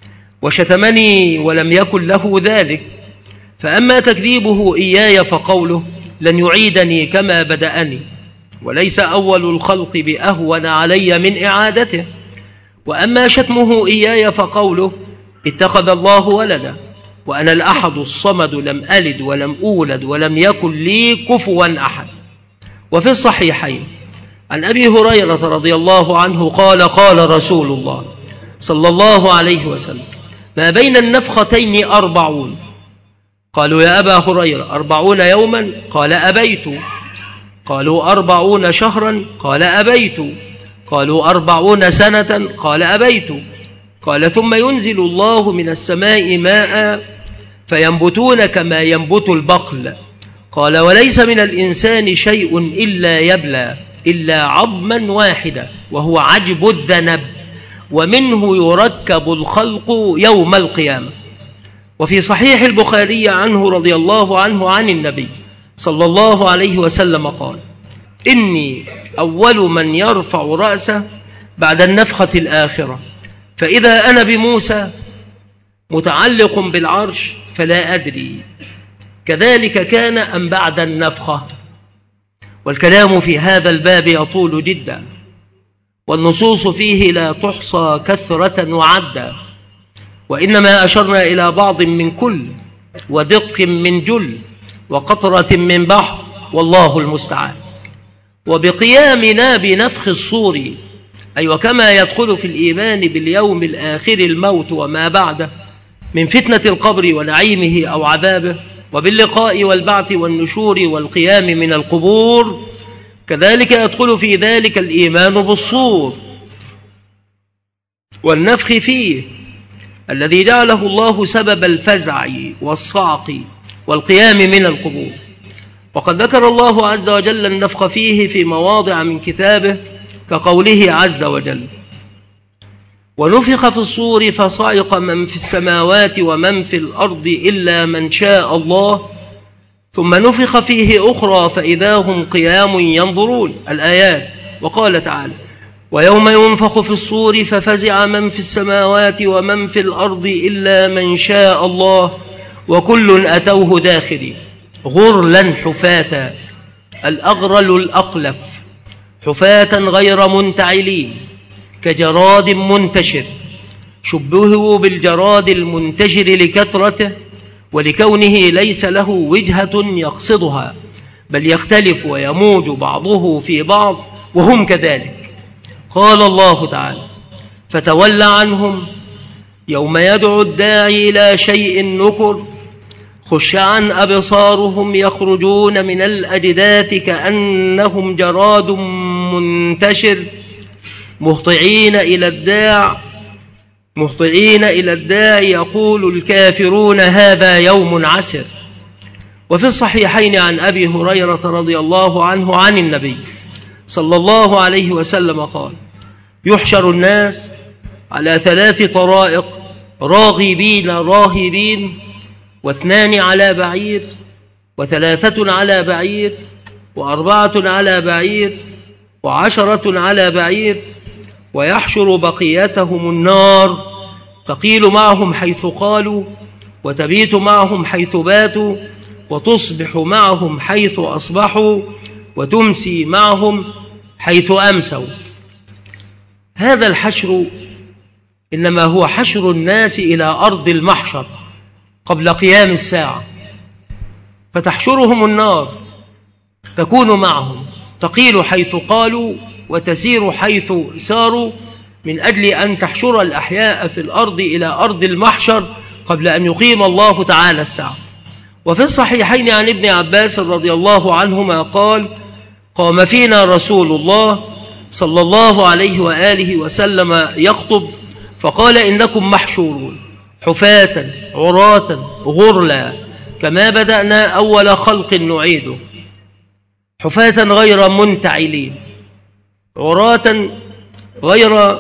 وشتمني ولم يكن له ذلك، فأما تكذيبه إياي فقوله: لن يعيدني كما بدأني، وليس أول الخلق بأهون علي من إعادته. وأما شتمه إياي فقوله: اتخذ الله ولدا وأنا الأحد الصمد لم ألد ولم أولد ولم يكن لي كفوا أحد. وفي الصحيحين عن أبي هريرة رضي الله عنه قال: قال رسول الله صلى الله عليه وسلم: ما بين النفختين 40. قالوا: يا أبا هريرة 40 يوما؟ قال: أبيت. قالوا: 40 شهرا؟ قال: أبيت. قالوا: 40 سنة؟ قال: أبيت. قال: ثم ينزل الله من السماء ماء فينبتون كما ينبت البقل. قال: وليس من الإنسان شيء إلا يبلى إلا عظما واحدا وهو عجب الذنب، ومنه يركب الخلق يوم القيامة. وفي صحيح البخاري عنه رضي الله عنه عن النبي صلى الله عليه وسلم قال: إني أول من يرفع رأسه بعد النفخة الآخرة، فإذا أنا بموسى متعلق بالعرش فلا أدري كذلك كان أم بعد النفخة. والكلام في هذا الباب يطول جدا، والنصوص فيه لا تحصى كثرة وعدا، وإنما أشرنا إلى بعض من كل، ودق من جل، وقطرة من بحر، والله المستعان. وبقيامنا بنفخ الصور، أي وكما يدخل في الإيمان باليوم الآخر الموت وما بعده من فتنة القبر ونعيمه أو عذابه، وباللقاء والبعث والنشور والقيام من القبور، كذلك يدخل في ذلك الإيمان بالصور والنفخ فيه الذي جعله الله سبب الفزع والصعق والقيام من القبور. وقد ذكر الله عز وجل النفخ فيه في مواضع من كتابه كقوله عز وجل: ونفخ في الصور فصعق من في السماوات ومن في الأرض إلا من شاء الله ثم نفخ فيه أخرى فإذا هم قيام ينظرون. الآيات. وقال تعالى: ويوم ينفخ في الصور ففزع من في السماوات ومن في الأرض إلا من شاء الله وكل أتوه داخرين غرلا حفاة، الأغرل الأقلف، حفاة غير منتعلين كجراد منتشر، شبهوا بالجراد المنتشر لكثرته ولكونه ليس له وجهة يقصدها، بل يختلف ويموج بعضه في بعض وهم كذلك. قال الله تعالى: فتول عنهم يوم يدعو الداعي إلى شيء نكر، خش عن أبصارهم يخرجون من الأجداث كأنهم جراد منتشر مهطعين إلى الداع يقول الكافرون هذا يوم عسر. وفي الصحيحين عن أبي هريرة رضي الله عنه عن النبي صلى الله عليه وسلم قال: يحشر الناس على 3 طرائق، راغبين راهبين، 2 على بعير، 3 على بعير، 4 على بعير، 10 على بعير، ويحشر بقيتهم النار تقيل معهم حيث قالوا وتبيت معهم حيث باتوا وتصبح معهم حيث أصبحوا وتمسي معهم حيث أمسوا. هذا الحشر إنما هو حشر الناس إلى أرض المحشر قبل قيام الساعة، فتحشرهم النار تكون معهم تقيل حيث قالوا وتسير حيث ساروا، من أجل أن تحشر الأحياء في الأرض إلى أرض المحشر قبل أن يقيم الله تعالى الساعة. وفي الصحيحين عن ابن عباس رضي الله عنهما قال: قام فينا رسول الله صلى الله عليه وآله وسلم يخطب فقال: إنكم محشورون حفاة عراة غرلا كما بدأنا أول خلق نعيده، حفاة غير منتعلين، عراة غير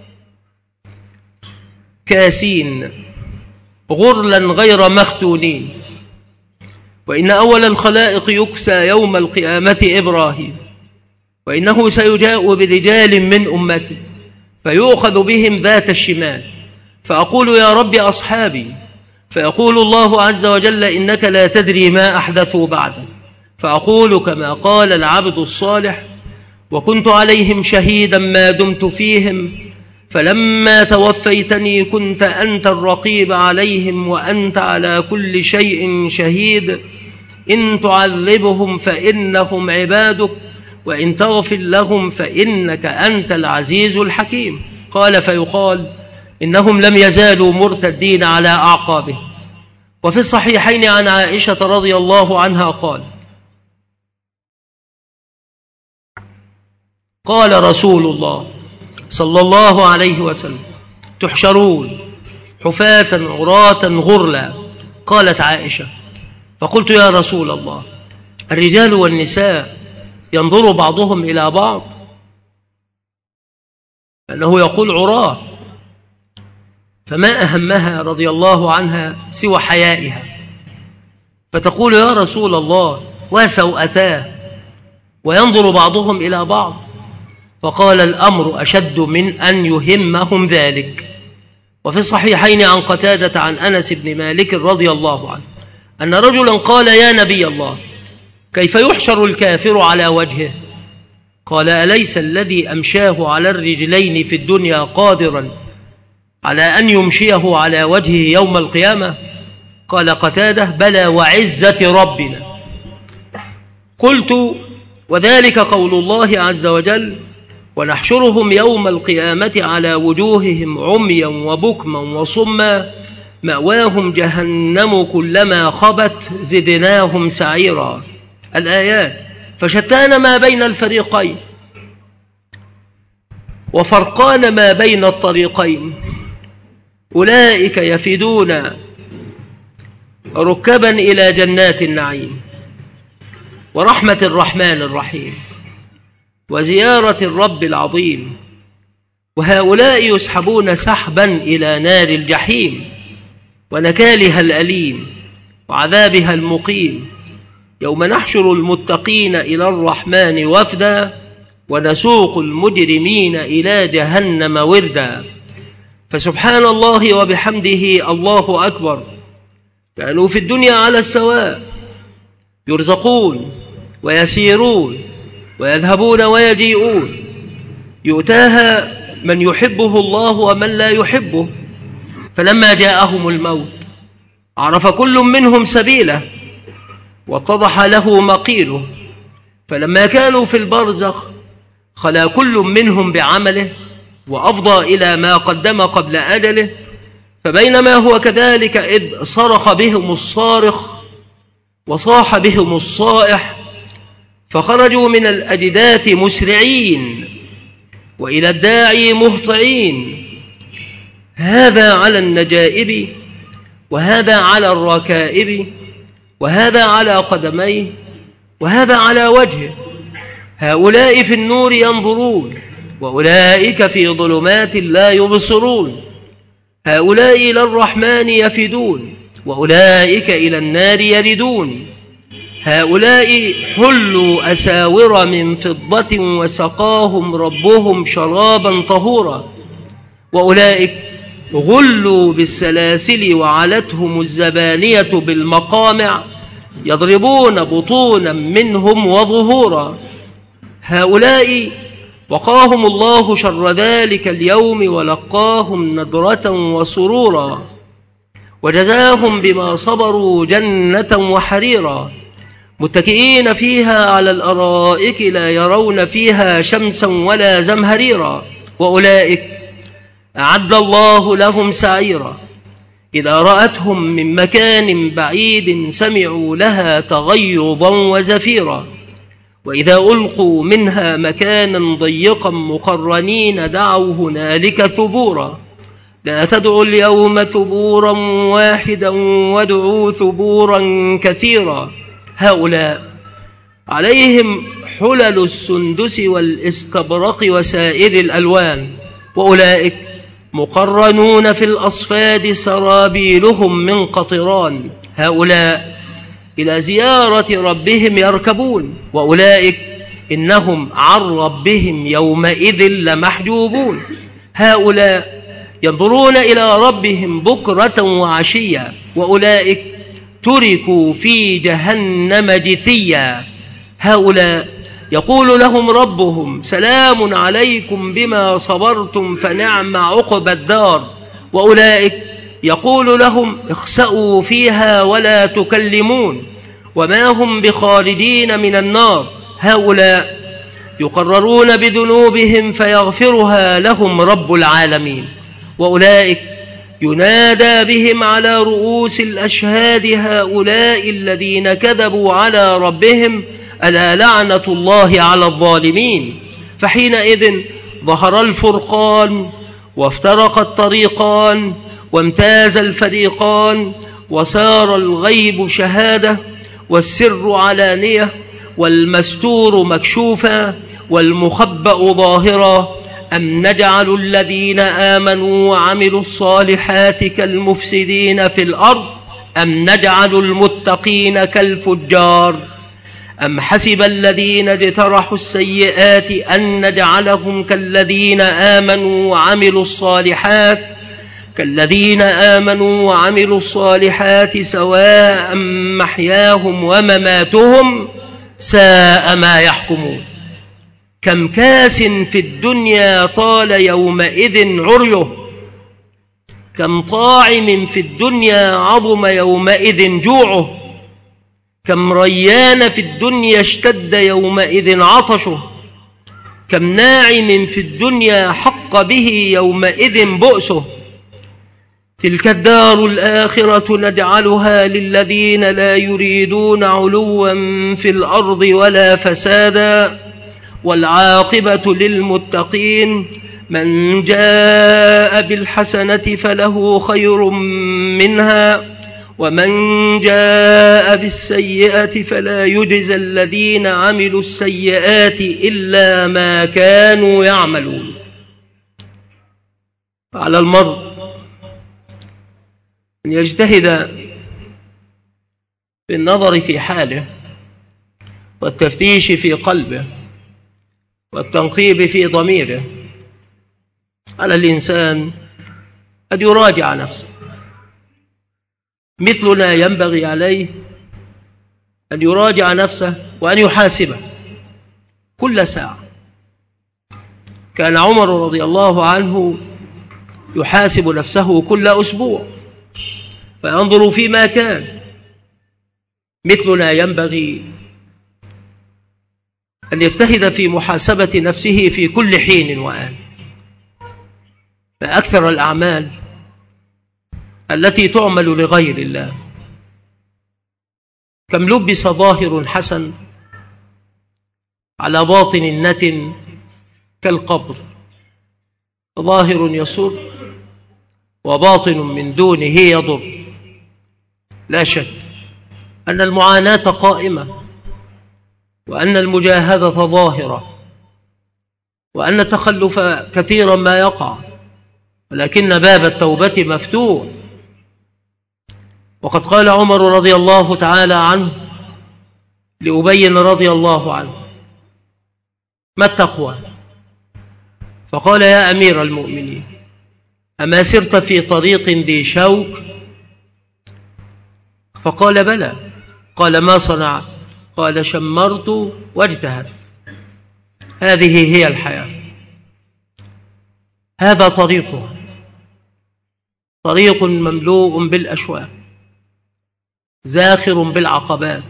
كاسين، غرلا غير مختونين. وإن أول الخلائق يكسى يوم القيامة إبراهيم، وإنه سيجاء برجال من أمته فيؤخذ بهم ذات الشمال، فأقول: يا رب أصحابي، فيقول الله عز وجل: إنك لا تدري ما أحدثوا بعدك، فأقول كما قال العبد الصالح: وكنت عليهم شهيدا ما دمت فيهم، فلما توفيتني كنت أنت الرقيب عليهم وأنت على كل شيء شهيد، إن تعذبهم فإنهم عبادك وإن تغفر لهم فإنك أنت العزيز الحكيم. قال: فيقال: إنهم لم يزالوا مرتدين على أعقابهم. وفي الصحيحين عن عائشة رضي الله عنها قال رسول الله صلى الله عليه وسلم: تحشرون حفاة عراة غرلا. قالت عائشة: فقلت: يا رسول الله، الرجال والنساء ينظر بعضهم إلى بعض؟ أنه يقول عراة، فما أهمها رضي الله عنها سوى حيائها، فتقول: يا رسول الله، وسوءتاه وينظر بعضهم إلى بعض. فقال: الأمر أشد من أن يهمهم ذلك. وفي الصحيحين عن قتادة عن أنس بن مالك رضي الله عنه أن رجلا قال: يا نبي الله، كيف يحشر الكافر على وجهه؟ قال: أليس الذي أمشاه على الرجلين في الدنيا قادرا على أن يمشيه على وجهه يوم القيامة؟ قال قتادة: بلى وعزة ربنا. قلت: وذلك قول الله عز وجل: ونحشرهم يوم القيامة على وجوههم عميا وبكما وصما مأواهم جهنم كلما خبت زدناهم سعيرا. الآيات. فشتان ما بين الفريقين وفرقان ما بين الطريقين. أولئك يفدون ركبا إلى جنات النعيم ورحمة الرحمن الرحيم وزيارة الرب العظيم، وهؤلاء يسحبون سحبا إلى نار الجحيم ونكالها الأليم وعذابها المقيم. يوم نحشر المتقين إلى الرحمن وفدا ونسوق المجرمين إلى جهنم وردا. فسبحان الله وبحمده الله أكبر. كانوا في الدنيا على السواء، يرزقون ويسيرون ويذهبون ويجيئون، يؤتاها من يحبه الله ومن لا يحبه. فلما جاءهم الموت عرف كل منهم سبيله واتضح له مقيله. فلما كانوا في البرزخ خلا كل منهم بعمله وأفضى إلى ما قدم قبل أجله. فبينما هو كذلك إذ صرخ بهم الصارخ وصاح بهم الصائح، فخرجوا من الأجداث مسرعين وإلى الداعي مهطعين، هذا على النجائب وهذا على الركائب وهذا على قدميه وهذا على وجهه. هؤلاء في النور ينظرون وأولئك في ظلمات لا يبصرون. هؤلاء إلى الرحمن يفدون وأولئك إلى النار يردون. هؤلاء حلوا أساور من فضة وسقاهم ربهم شرابا طهورا، وأولئك غلوا بالسلاسل وعلتهم الزبانية بالمقامع يضربون بطونا منهم وظهورا. هؤلاء وقاهم الله شر ذلك اليوم ولقاهم نضرة وسرورا، وجزاهم بما صبروا جنة وحريرا، متكئين فيها على الأرائك لا يرون فيها شمسا ولا زمهريرا. وأولئك أعد الله لهم سعيرا، إذا رأتهم من مكان بعيد سمعوا لها تغيظا وزفيرا، وإذا ألقوا منها مكانا ضيقا مقرنين دعوا هنالك ثبورا. لا تدعوا اليوم ثبورا واحدا وادعوا ثبورا كثيرا. هؤلاء عليهم حلل السندس والاستبرق وسائر الألوان، وأولئك مقرنون في الأصفاد سرابيلهم من قطران. هؤلاء إلى زيارة ربهم يركبون، وأولئك إنهم عن ربهم يومئذ لمحجوبون. هؤلاء ينظرون إلى ربهم بكرة وعشيا، وأولئك تركوا في جهنم جثيا. هؤلاء يقول لهم ربهم سلام عليكم بما صبرتم فنعم عقبى الدار، وأولئك يقول لهم اخسأوا فيها ولا تكلمون وما هم بخالدين من النار. هؤلاء يقررون بذنوبهم فيغفرها لهم رب العالمين، وأولئك ينادى بهم على رؤوس الأشهاد هؤلاء الذين كذبوا على ربهم ألا لعنة الله على الظالمين. فحينئذ ظهر الفرقان وافترق الطريقان وامتاز الفريقان، وصار الغيب شهادة والسر علانية والمستور مكشوفا والمخبأ ظاهرا. أم نجعل الذين آمنوا وعملوا الصالحات كالمفسدين في الأرض أم نجعل المتقين كالفجار. أم حسب الذين اجترحوا السيئات أن نجعلهم كالذين آمنوا وعملوا الصالحات سواء محياهم ومماتهم ساء ما يحكمون. كم كاس في الدنيا طال يومئذ عريه، كم طاعم في الدنيا عظم يومئذ جوعه، كم ريان في الدنيا اشتد يومئذ عطشه، كم ناعم في الدنيا حق به يومئذ بؤسه. تلك الدار الآخرة نجعلها للذين لا يريدون علوا في الأرض ولا فسادا والعاقبة للمتقين. من جاء بالحسنة فله خير منها ومن جاء بالسيئة فلا يجزى الذين عملوا السيئات إلا ما كانوا يعملون. على المرء أن يجتهد بالنظر في حاله والتفتيش في قلبه والتنقيب في ضميره. على الإنسان أن يراجع نفسه، مثلنا ينبغي عليه أن يراجع نفسه وأن يحاسبه كل ساعة. كان عمر رضي الله عنه يحاسب نفسه كل أسبوع فينظر فيما كان. مثلنا ينبغي أن يجتهد في محاسبة نفسه في كل حين وآن. فأكثر الأعمال التي تعمل لغير الله، كم لبس ظاهر حسن على باطن نتن كالقبر، ظاهر يسر وباطن من دونه يضر. لا شك أن المعاناة قائمة، وأن المجاهدة ظاهرة، وأن التخلف كثيرا ما يقع، ولكن باب التوبة مفتوح. وقد قال عمر رضي الله تعالى عنه لأبي رضي الله عنه: ما التقوى؟ فقال: يا أمير المؤمنين، أما سرت في طريق ذي شوك؟ فقال: بلى. قال: ما صنعت؟ قال: شمرت واجتهدت. هذه هي الحياة، هذا طريقها، طريق مملوء بالأشواك، زاخر بالعقبات،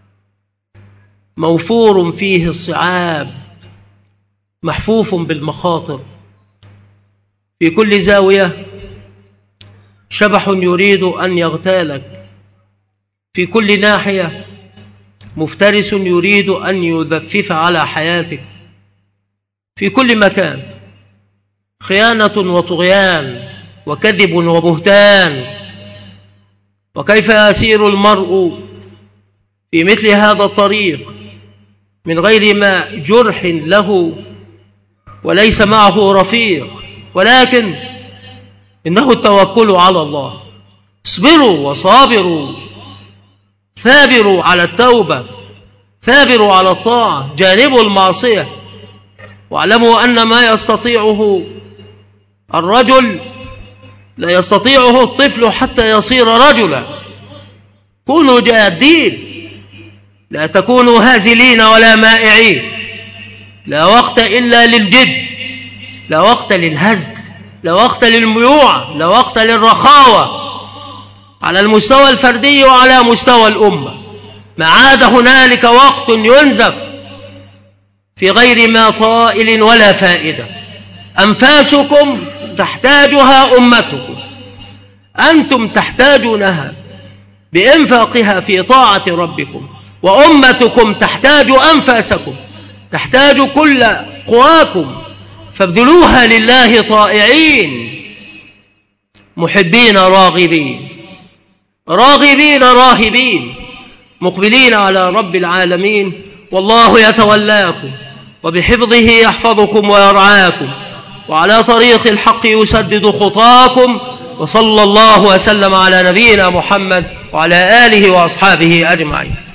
موفور فيه الصعاب، محفوف بالمخاطر. في كل زاوية شبح يريد أن يغتالك، في كل ناحية مفترس يريد أن يذفف على حياتك، في كل مكان خيانة وطغيان وكذب وبهتان. وكيف يسير المرء في مثل هذا الطريق من غير ما جرح له وليس معه رفيق؟ ولكن إنه التوكل على الله. اصبروا وصابروا، ثابروا على التوبة، ثابروا على الطاعة، جانبوا المعصية، واعلموا أن ما يستطيعه الرجل لا يستطيعه الطفل حتى يصير رجلا. كونوا جادين، لا تكونوا هازلين ولا مائعين. لا وقت إلا للجد، لا وقت للهزل، لا وقت للميوعة، لا وقت للرخاوة، على المستوى الفردي وعلى مستوى الأمة. ما عاد هنالك وقت ينزف في غير ما طائل ولا فائدة. أنفاسكم تحتاجها أمتكم، أنتم تحتاجونها بإنفاقها في طاعة ربكم، وأمتكم تحتاج أنفاسكم، تحتاج كل قواكم، فابذلوها لله طائعين محبين راغبين، راغبين راهبين، مقبلين على رب العالمين. والله يتولاكم وبحفظه يحفظكم ويرعاكم، وعلى طريق الحق يسدد خطاكم. وصلى الله وسلم على نبينا محمد وعلى آله وأصحابه أجمعين.